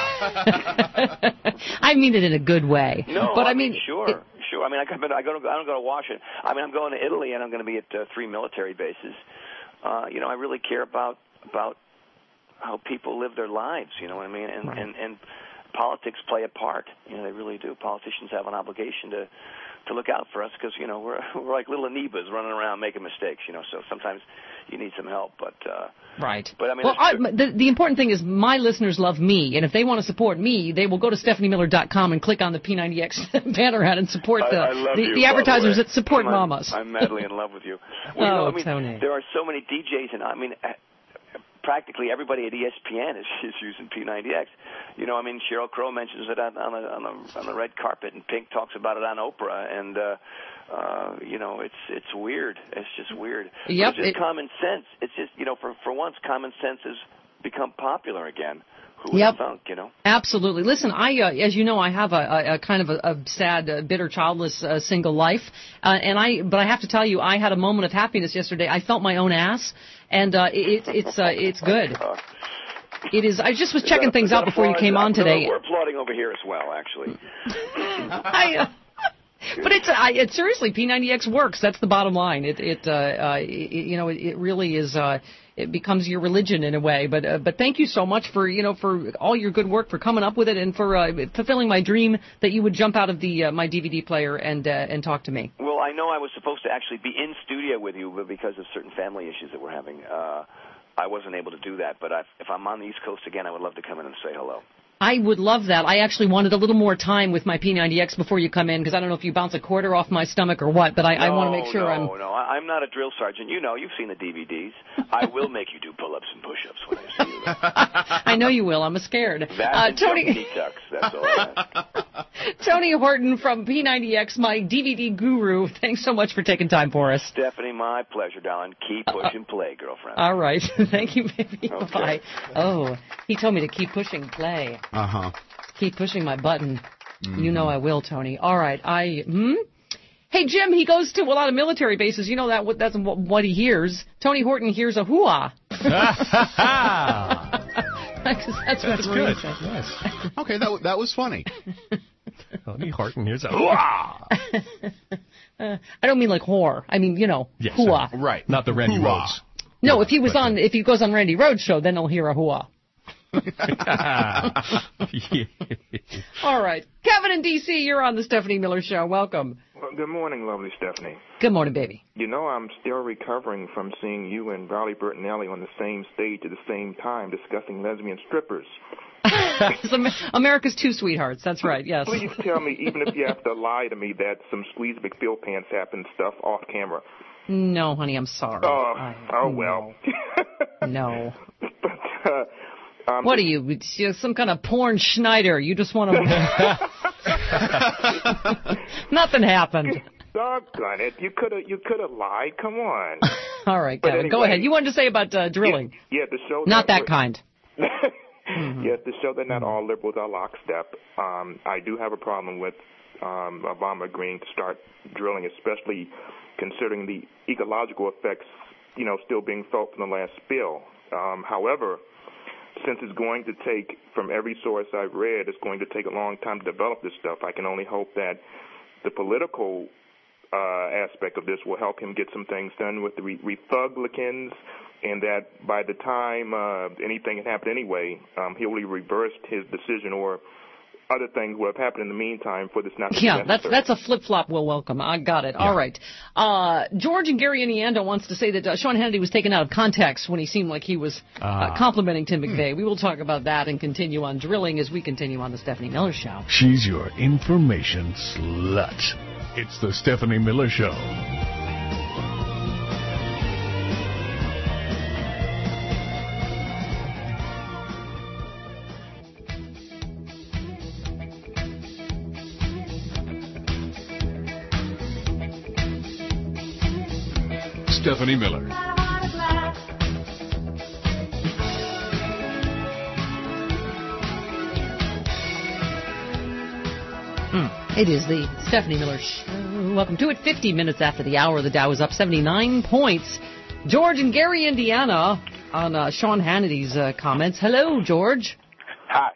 I mean it in a good way. No, but I, I mean, mean sure, it, sure. I mean, I, I go to I don't go to Washington. I mean, I'm going to Italy, and I'm going to be at uh, three military bases. Uh, you know, I really care about about how people live their lives. You know what I mean? And right. and and politics play a part. You know, they really do. Politicians have an obligation to to look out for us because you know we're we're like little amoebas running around making mistakes. You know, so sometimes you need some help. But uh, right. But I mean, well, I, the the important thing is my listeners love me, and if they want to support me, they will go to Stephanie Miller dot com and click on the P ninety X banner ad and support the I, I love the, you, the advertisers the that support I'm, mamas. I'm madly in love with you. Well, oh, you know, I mean, Tony. There are so many D Js, and I mean. Practically everybody at E S P N is, is using P ninety X. You know, I mean, Sheryl Crow mentions it on, on, the, on the on the red carpet, and Pink talks about it on Oprah, and uh, uh, you know, it's it's weird. It's just weird. Yep, it's just it, common sense. It's just you know, for for once, common sense has become popular again. Who would yep. have thunk, you know? Absolutely. Listen, I, uh, as you know, I have a, a, a kind of a, a sad, uh, bitter, childless, uh, single life, uh, and I. But I have to tell you, I had a moment of happiness yesterday. I felt my own ass, and uh, it, it's uh, it's good. It is. I just was is checking that, things out before you came on today. We're applauding over here as well, actually. I, uh, but it's, I, it seriously, P ninety X works. That's the bottom line. It, it, uh, uh, it you know, it, it really is. Uh, it becomes your religion in a way. But, uh, but thank you so much for, you know, for all your good work, for coming up with it, and for uh, fulfilling my dream that you would jump out of the uh, my D V D player and uh, and talk to me. Well, I know I was supposed to actually be in studio with you, but because of certain family issues that we're having, uh, I wasn't able to do that. But I, if I'm on the East Coast again, I would love to come in and say hello. I would love that. I actually wanted a little more time with my P ninety X before you come in, because I don't know if you bounce a quarter off my stomach or what, but I, no, I want to make sure no, I'm... No, no, I'm not a drill sergeant. You know, you've seen the D V Ds. I will make you do pull-ups and push-ups when I see you. I know you will. I'm scared. That uh, and Tony... Tucks, that's all I Tony Horton from P ninety X, my D V D guru. Thanks so much for taking time for us. Stephanie, my pleasure, darling. Keep pushing play, girlfriend. All right. Thank you, baby. Okay. Bye. Oh, he told me to keep pushing play. Uh-huh. Keep pushing my button. Mm-hmm. You know I will, Tony. All right. I, hmm? Hey, Jim, he goes to a lot of military bases. You know that that's what he hears. Tony Horton hears a hoo-ah. That's, that's what that's good. Yes. Okay, that that was funny. Tony Horton hears a hoo-ah. uh, I don't mean like whore. I mean, you know, yes, hoo-ah. Right. Not the Randy hoo-ah. Rhodes. No, yeah, if he was but, on, if he goes on Randy Rhodes' show, then he'll hear a hoo-ah. All right. Kevin in D C, you're on the Stephanie Miller Show. Welcome. Well, good morning, lovely Stephanie. Good morning, baby. You know, I'm still recovering from seeing you and Rowley Bertinelli on the same stage at the same time discussing lesbian strippers. America's Two Sweethearts. That's right, yes. Please tell me, even if you have to lie to me, that some Squeeze McPhil pants happened stuff off camera. No, honey, I'm sorry. Oh, I, oh well. No. But, uh, Um, what are you, you're some kind of porn Schneider? You just want to... Nothing happened. Doggone it. You could have you could have lied. Come on. All right, But Kevin, anyway, go ahead. You wanted to say about uh, drilling. Yeah, yeah, the show... Not that, that kind. mm-hmm. Yes, to show that not all liberals are lockstep. Um, I do have a problem with um, Obama agreeing to start drilling, especially considering the ecological effects, you know, still being felt from the last spill. Um, however... Since it's going to take, from every source I've read, it's going to take a long time to develop this stuff, I can only hope that the political uh, aspect of this will help him get some things done with the re- Republicans, and that by the time uh, anything had happened anyway, um, he'll have reversed his decision, or other things would have happened in the meantime for this not to be Yeah, that's necessary. that's a flip-flop we'll welcome. I got it. All right. Uh, George and Gary Indiana wants to say that uh, Sean Hannity was taken out of context when he seemed like he was uh, Ah. complimenting Tim McVeigh. We will talk about that and continue on drilling as we continue on the Stephanie Miller Show. She's your information slut. It's the Stephanie Miller Show. Stephanie Miller. Mm. It is the Stephanie Miller Show. Welcome to it. fifty minutes after the hour, the Dow is up seventy-nine points. George and Gary, Indiana, on uh, Sean Hannity's uh, comments. Hello, George. Hi.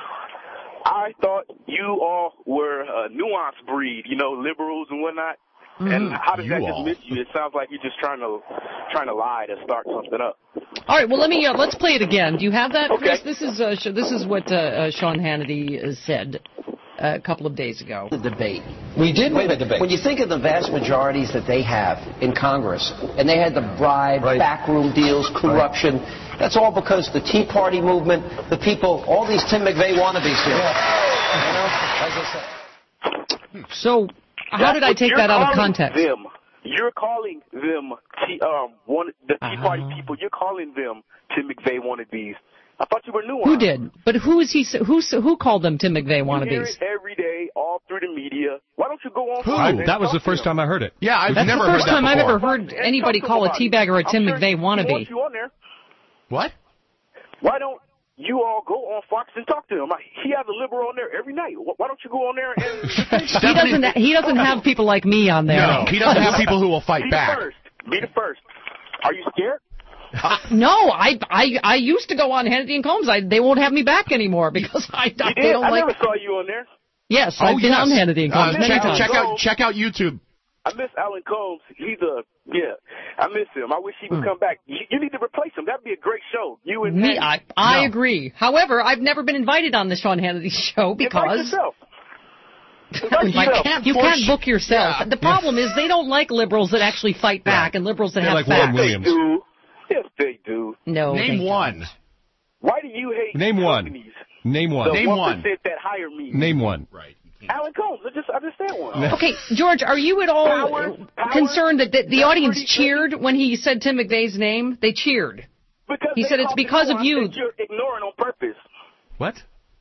I thought you all were a nuanced breed, you know, liberals and whatnot. Mm-hmm. And how does You that all. just miss you? It sounds like you're just trying to trying to lie to start something up. All right, well, let me uh, let's play it again. Do you have that, Okay. Chris? This is uh, sh- this is what uh, uh, Sean Hannity uh, said uh, a couple of days ago. The debate. We did Wait win a the minute. debate. When you think of the vast majorities that they have in Congress, and they had the bribe, backroom deals, corruption, that's all because the Tea Party movement, the people, all these Tim McVeigh wannabes here. You know, as I said. So, how That's did I what take you're that out of calling context? Them. You're calling them T, um, one the Tea Party Uh-huh. people. You're calling them Tim McVeigh wannabes. I thought you were nuanced. Who did? But who is he? Who who called them Tim McVeigh You hear wannabes? it every day, all through the media. Why don't you go on? Who? Fox and That was talk the to first them? time I heard it. Yeah, I've That's never the first heard that time I've before. ever heard anybody call a teabagger a Tim I'm sure McVeigh he wannabe. wants you on there. What? Why don't you all go on Fox and talk to him? I- He has a liberal on there every night. Wh- Why don't you go on there and He doesn't. He doesn't have people like me on there. No, he doesn't have people who will fight be back. the first? Be the first. Are you scared? Uh, no, I, I I used to go on Hannity and Combs. I, they won't have me back anymore because I, I You they did? don't I like. never saw you on there. Yes, Oh, I've been yes. on Hannity and Combs Uh, many check, times. check out check out YouTube. I miss Alan Combs. He's a yeah. I miss him. I wish he would come back. You, you need to replace him. That'd be a great show. You and Me, Hannity. I, I No. agree. However, I've never been invited on the Sean Hannity show Invite because yourself. you can't, you can't book yourself. The problem is they don't like liberals that actually fight back and liberals that They're have like Warren facts. Williams. They do. Yes, they do. No, Name they one. Why do you hate Name one. companies? Name one. The Name one. percent that hire me. Name one. Right. Alan Combs. I just I just said one. Okay, George, are you at all Powers, Powers, concerned that the, the Powers, audience Brady, cheered when he said Tim McVeigh's name? They cheered. Because He they said it's call because the of you. nuance that you're ignoring on purpose. What?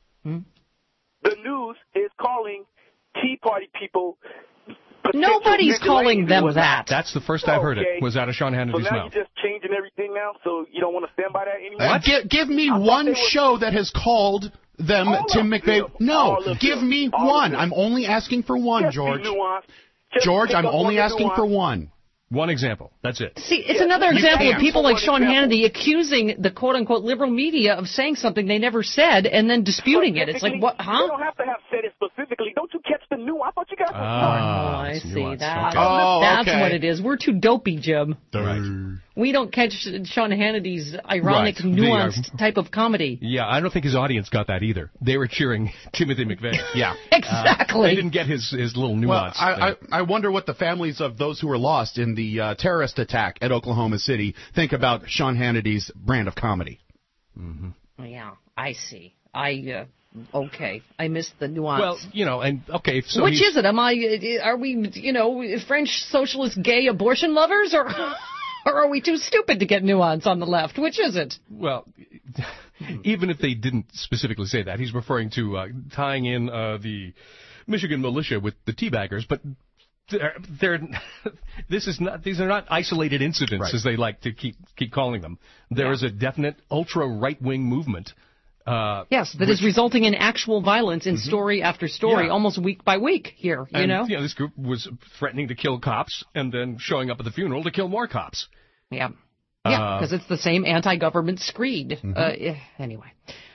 The news is calling Tea Party people. potential Nobody's calling vigilantes them and whatnot. that. That's the first I've heard Okay. it. Was out of Sean So Hannity's now mouth. you're just changing everything now, so you don't want to stand by that anymore? Uh, give, give me one show that has called them All Tim of McVeigh. them. No, All of give them. me All of one. them. I'm only asking for one, Just be George. nuanced. Just George, pick I'm up on only the asking nuance. for one. One example. That's it. See, it's another You example of can't. people like For Sean example. Hannity accusing the quote-unquote liberal media of saying something they never said and then disputing it. It's like, what, They huh? don't have to have said it specifically. Don't you catch the nuance? I thought you guys were Oh, Ah, I it's see. nuanced. That, Okay. Oh, that's okay. what it is. We're too dopey, Jim. Right. We don't catch Sean Hannity's ironic, Right. The, uh, nuanced type of comedy. Yeah, I don't think his audience got that either. They were cheering Timothy McVeigh. Yeah. Exactly. Uh, they didn't get his, his little Well, nuance. I, I, thing. I wonder what the families of those who were lost in the uh, terrorist attack at Oklahoma City think about Sean Hannity's brand of comedy. Yeah, I see. I, uh, okay. I missed the nuance. Well, you know, and okay, so Which he's- is it? Am I, are we, you know, French socialist gay abortion lovers or, or are we too stupid to get nuance on the left? Which is it? Well, even if they didn't specifically say that, he's referring to uh, tying in uh, the Michigan militia with the teabaggers, but they're, they're this is not these are not isolated incidents Right. as they like to keep keep calling them. There is a definite ultra right wing movement. Uh, Yes, that is resulting in actual violence in story after story, Yeah. almost week by week here, you and, know? this group was threatening to kill cops and then showing up at the funeral to kill more cops. Yeah. Yeah, Uh, because it's the same anti-government screed. Uh, yeah, anyway.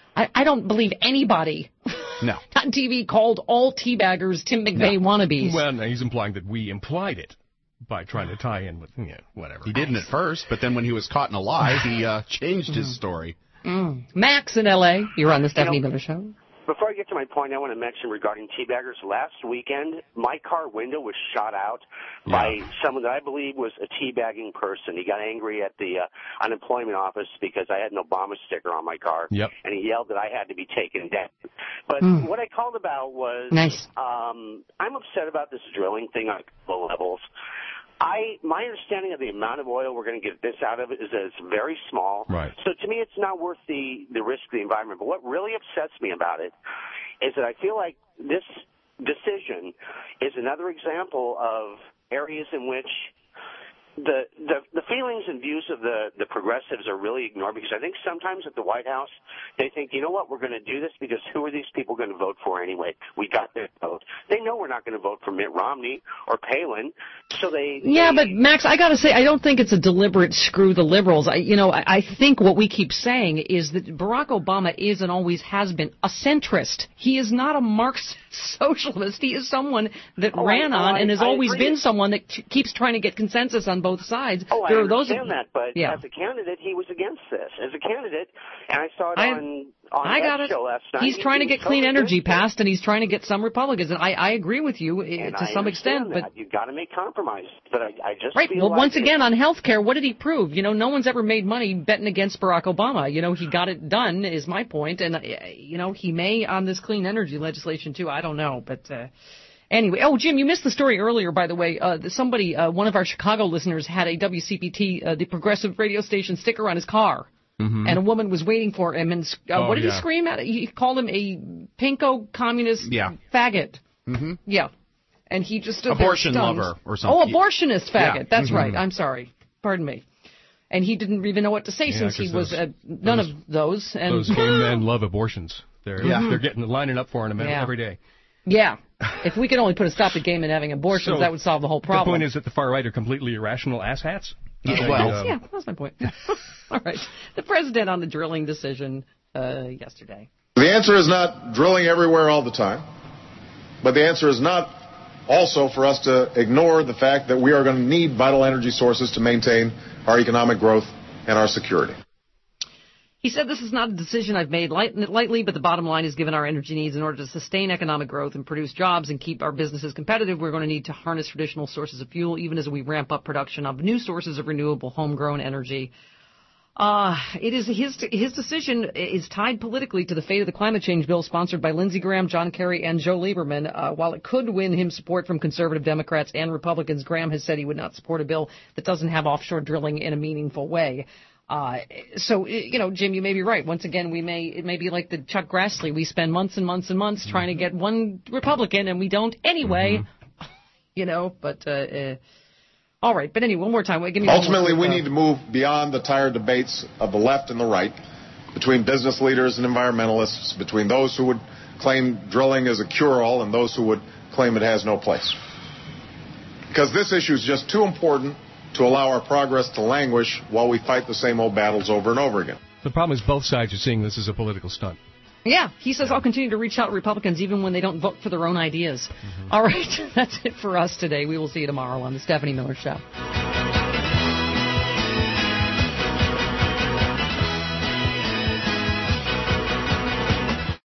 I, I don't believe anybody no. on T V called all teabaggers Tim McVeigh no. wannabes. Well, no, he's implying that we implied it by trying to tie in with, yeah, whatever. He didn't at first, but then when he was caught in a lie, he uh, changed his story. Mm. Max in L A, you're on the Stephanie You know, Miller Show. Before I get to my point, I want to mention regarding teabaggers. Last weekend, my car window was shot out yeah. by someone that I believe was a teabagging person. He got angry at the uh, unemployment office because I had an Obama sticker on my car, yep. and he yelled that I had to be taken down. But mm. what I called about was nice. um, I'm upset about this drilling thing on low levels. I my understanding of the amount of oil we're going to get this out of it is that it's very small. Right. So to me, it's not worth the the risk of the environment. But what really upsets me about it is that I feel like this decision is another example of areas in which the the, the feelings and views of the, the progressives are really ignored, because I think sometimes at the White House they think, you know what, we're going to do this because who are these people going to vote for anyway? We got their vote. They know we're not going to vote for Mitt Romney or Palin, so they... Yeah, they, but Max, I got to say, I don't think it's a deliberate screw the liberals. I, you know, I, I think what we keep saying is that Barack Obama is and always has been a centrist. He is not a Marxist socialist. He is someone that oh, ran I, on I, and has I always agree. been someone that t- keeps trying to get consensus on both sides. Oh, there I are those understand that, but yeah. as a candidate, he was against this. As a candidate, and I saw it I, on, on I got Ed it. show last night. He's he, trying he to get totally clean energy against passed, and he's trying to get some Republicans. And I, I agree with you and to I some extent. That. But You've got to make compromises. But I, I just right. feel Well, like once it, again, on health care, what did he prove? You know, no one's ever made money betting against Barack Obama. You know, he got it done, is my point. And, uh, you know, he may on this clean energy legislation, too. I don't know. But uh, anyway. Oh, Jim, you missed the story earlier, by the way. Uh, somebody, uh, one of our Chicago listeners, had a W C P T, uh, the progressive radio station sticker on his car. Mm-hmm. And a woman was waiting for him. And uh, oh, what did yeah. he scream at? He called him a pinko communist yeah. faggot. Mm-hmm. Yeah. And he just stood abortion there stunned. lover or something. Oh, abortionist faggot. Yeah. That's mm-hmm. right. I'm sorry. Pardon me. And he didn't even know what to say yeah, since he those, was uh, none those, of those. And those gay men love abortions. They're yeah. they're getting lining up for it yeah. every day. Yeah. If we could only put a stop to gay men having abortions, so, that would solve the whole problem. The point is that the far right are completely irrational asshats. Yeah, uh, well, um, yeah, that's my point. All right. The president on the drilling decision uh, yesterday. The answer is not drilling everywhere all the time, but the answer is not also for us to ignore the fact that we are going to need vital energy sources to maintain our economic growth and our security. He said, this is not a decision I've made light, lightly, but the bottom line is given our energy needs in order to sustain economic growth and produce jobs and keep our businesses competitive, we're going to need to harness traditional sources of fuel, even as we ramp up production of new sources of renewable homegrown energy. Uh, it is his, his decision is tied politically to the fate of the climate change bill sponsored by Lindsey Graham, John Kerry, and Joe Lieberman. Uh, while it could win him support from conservative Democrats and Republicans, Graham has said he would not support a bill that doesn't have offshore drilling in a meaningful way. Uh, so, you know, Jim, you may be right. Once again, we may, it may be like the Chuck Grassley. We spend months and months and months mm-hmm. trying to get one Republican and we don't anyway, mm-hmm. you know, but, uh, uh, all right. But anyway, one more time. Wait, give me Ultimately, one more we need to move beyond the tired debates of the left and the right, between business leaders and environmentalists, between those who would claim drilling is a cure-all and those who would claim it has no place. Because this issue is just too important to allow our progress to languish while we fight the same old battles over and over again. The problem is both sides are seeing this as a political stunt. Yeah, he says, I'll continue to reach out to Republicans even when they don't vote for their own ideas. Mm-hmm. All right, that's it for us today. We will see you tomorrow on the Stephanie Miller Show.